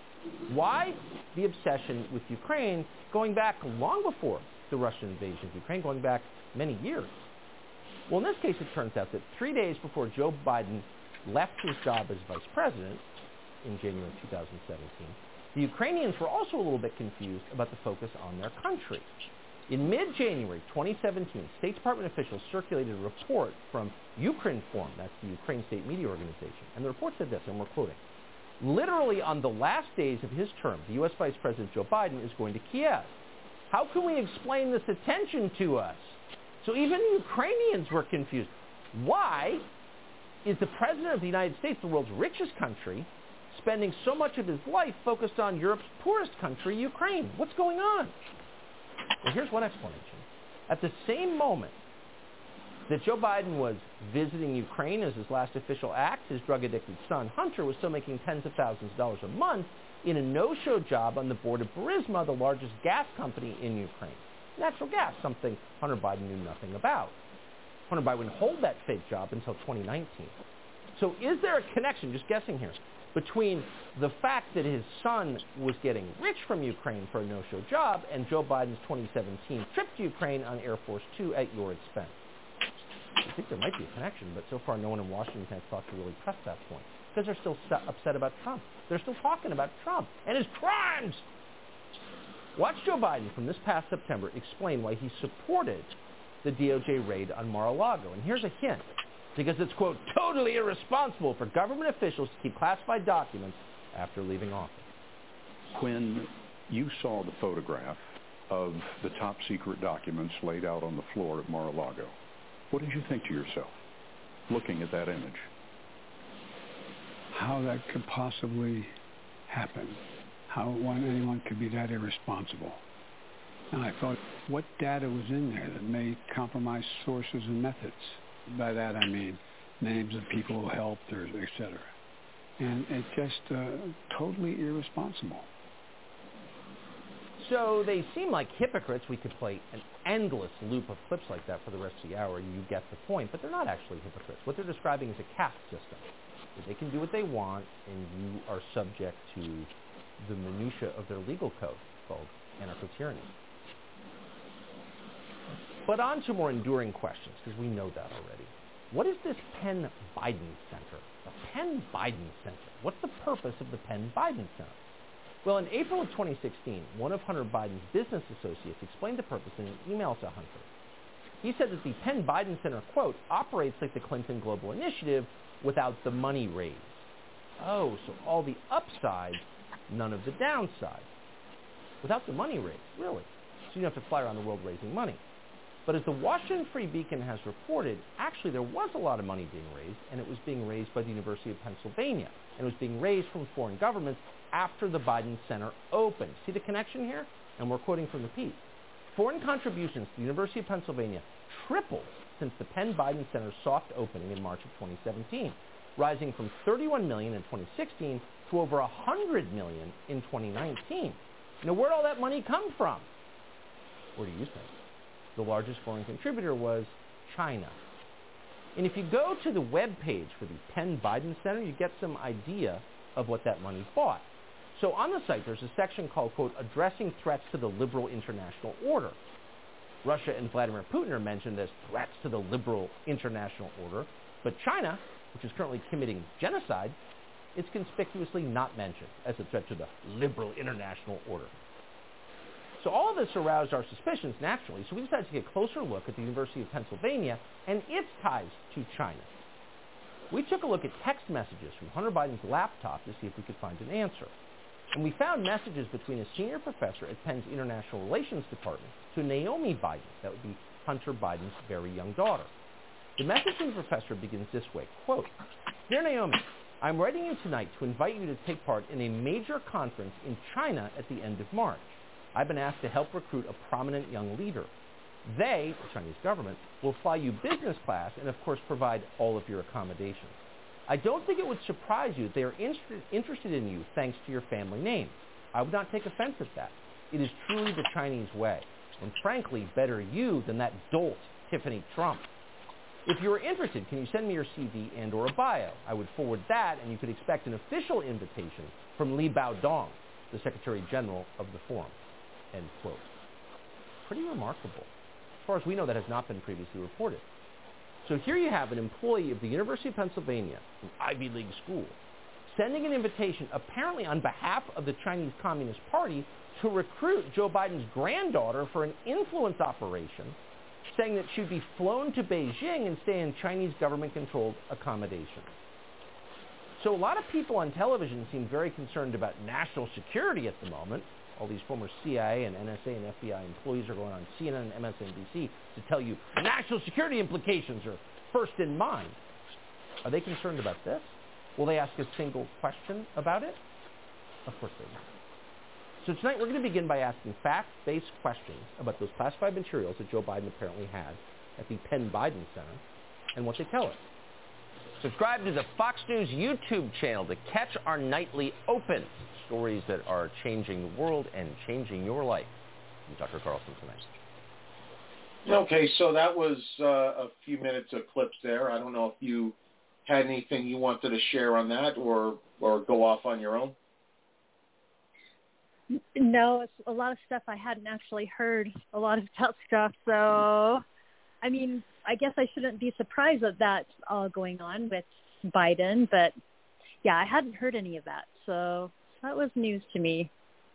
Why the obsession with Ukraine going back long before the Russian invasion of Ukraine, going back many years? Well, in this case, it turns out that three days before Joe Biden left his job as vice president in January two thousand seventeen, the Ukrainians were also a little bit confused about the focus on their country. In mid-January twenty seventeen, State Department officials circulated a report from Ukrinform, that's the Ukraine state media organization, and the report said this, and we're quoting, literally on the last days of his term, the U S Vice President Joe Biden is going to Kiev. How can we explain this attention to us? So even Ukrainians were confused. Why is the President of the United States, the world's richest country, spending so much of his life focused on Europe's poorest country, Ukraine? What's going on? Well, here's one explanation. At the same moment that Joe Biden was visiting Ukraine as his last official act. His drug-addicted son, Hunter, was still making tens of thousands of dollars a month in a no-show job on the board of Burisma, the largest gas company in Ukraine. Natural gas, something Hunter Biden knew nothing about. Hunter Biden would hold that fake job until twenty nineteen. So is there a connection, just guessing here, between the fact that his son was getting rich from Ukraine for a no-show job and Joe Biden's twenty seventeen trip to Ukraine on Air Force Two at your expense? I think there might be a connection, but so far no one in Washington has thought to really press that point because they're still upset about Trump. They're still talking about Trump and his crimes. Watch Joe Biden from this past September explain why he supported the D O J raid on Mar-a-Lago. And here's a hint, because it's, quote, totally irresponsible for government officials to keep classified documents after leaving office. When you saw the photograph of the top secret documents laid out on the floor at Mar-a-Lago, what did you think to yourself, looking at that image? How that could possibly happen. How one, anyone could be that irresponsible. And I thought, what data was in there that may compromise sources and methods? By that I mean names of people who helped, or et cetera. And it's just uh, totally irresponsible. So they seem like hypocrites. We could play an endless loop of clips like that for the rest of the hour, and you get the point. But they're not actually hypocrites. What they're describing is a caste system. They can do what they want, and you are subject to the minutia of their legal code called anarcho-tyranny. But on to more enduring questions, because we know that already. What is this Penn Biden Center? The Penn Biden Center. What's the purpose of the Penn Biden Center? Well, in April of twenty sixteen, one of Hunter Biden's business associates explained the purpose in an email to Hunter. He said that the Penn Biden Center, quote, operates like the Clinton Global Initiative without the money raised. Oh, so all the upside, none of the downside. Without the money raised, really. So you don't have to fly around the world raising money. But as the Washington Free Beacon has reported, actually there was a lot of money being raised, and it was being raised by the University of Pennsylvania. And it was being raised from foreign governments after the Biden Center opened. See the connection here? And we're quoting from the piece. Foreign contributions to the University of Pennsylvania tripled since the Penn Biden Center's soft opening in March of twenty seventeen, rising from thirty-one million dollars in twenty sixteen to over one hundred million dollars in twenty nineteen. Now, where'd all that money come from? Where do you think? The largest foreign contributor was China. And if you go to the web page for the Penn Biden Center, you get some idea of what that money bought. So on the site, there's a section called, quote, Addressing Threats to the Liberal International Order. Russia and Vladimir Putin are mentioned as threats to the liberal international order, but China, which is currently committing genocide, is conspicuously not mentioned as a threat to the liberal international order. So all of this aroused our suspicions naturally, so we decided to take a closer look at the University of Pennsylvania and its ties to China. We took a look at text messages from Hunter Biden's laptop to see if we could find an answer. And we found messages between a senior professor at Penn's International Relations Department to Naomi Biden, that would be Hunter Biden's very young daughter. The message from the professor begins this way, quote, Dear Naomi, I'm writing you tonight to invite you to take part in a major conference in China at the end of March. I've been asked to help recruit a prominent young leader. They, the Chinese government, will fly you business class and, of course, provide all of your accommodations. I don't think it would surprise you that they are in- interested in you thanks to your family name. I would not take offense at that. It is truly the Chinese way, and frankly, better you than that dolt, Tiffany Trump. If you are interested, can you send me your C V and or a bio? I would forward that, and you could expect an official invitation from Li Baodong, the Secretary General of the Forum. End quote. Pretty remarkable. As far as we know, that has not been previously reported. So here you have an employee of the University of Pennsylvania, an Ivy League school, sending an invitation apparently on behalf of the Chinese Communist Party to recruit Joe Biden's granddaughter for an influence operation, saying that she'd be flown to Beijing and stay in Chinese government-controlled accommodations. So a lot of people on television seem very concerned about national security at the moment. All these former C I A and N S A and F B I employees are going on C N N and M S N B C to tell you national security implications are first in mind. Are they concerned about this? Will they ask a single question about it? Of course they will. So tonight we're going to begin by asking fact-based questions about those classified materials that Joe Biden apparently had at the Penn Biden Center and what they tell us. Subscribe to the Fox News YouTube channel to catch our nightly open stories that are changing the world and changing your life. I'm Tucker Carlson tonight. Okay, so that was uh, a few minutes of clips there. I don't know if you had anything you wanted to share on that or, or go off on your own. No, it's a lot of stuff I hadn't actually heard, a lot of tough stuff. So, I mean, I guess I shouldn't be surprised that that's all going on with Biden. But, yeah, I hadn't heard any of that. So that was news to me.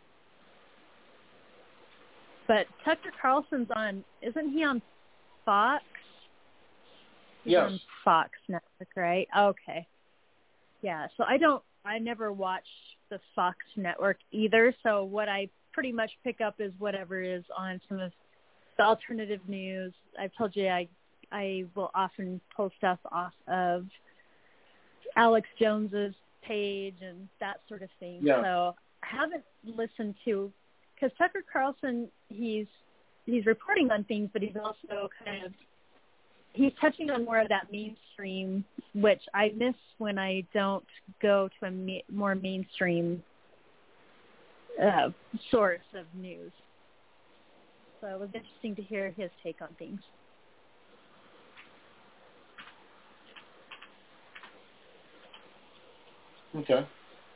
But Tucker Carlson's on, isn't he on Fox? He's yes. on Fox Network, right? Okay. Yeah, so I don't, I never watched the Fox Network either, so what I pretty much pick up is whatever is on some of the alternative news. I've told you I I will often pull stuff off of Alex Jones's page and that sort of thing. Yeah. So I haven't listened to, because Tucker Carlson, he's he's reporting on things, but he's also kind of, he's touching on more of that mainstream, which I miss when I don't go to a ma- more mainstream uh, source of news. So it was interesting to hear his take on things. Okay.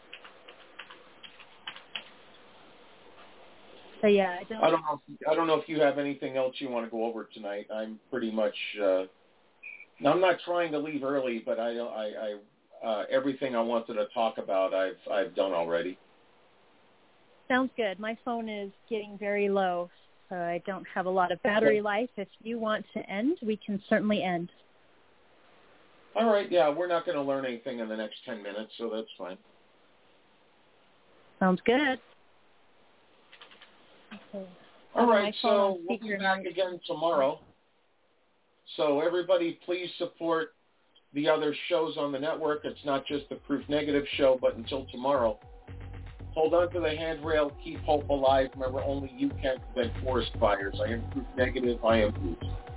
So yeah, I don't. I don't know. If, I don't know if you have anything else you want to go over tonight. I'm pretty much. Uh, I'm not trying to leave early, but I, I, I uh, everything I wanted to talk about, I've, I've done already. Sounds good. My phone is getting very low, so I don't have a lot of battery life. If you want to end, we can certainly end. All right. Yeah, we're not going to learn anything in the next ten minutes, so that's fine. Sounds good. Okay. All right, so we'll be back again tomorrow. So everybody, please support the other shows on the network. It's not just the Proof Negative show, but until tomorrow, hold on to the handrail, keep hope alive. Remember, only you can prevent forest fires. I am Proof Negative. I am Bruce.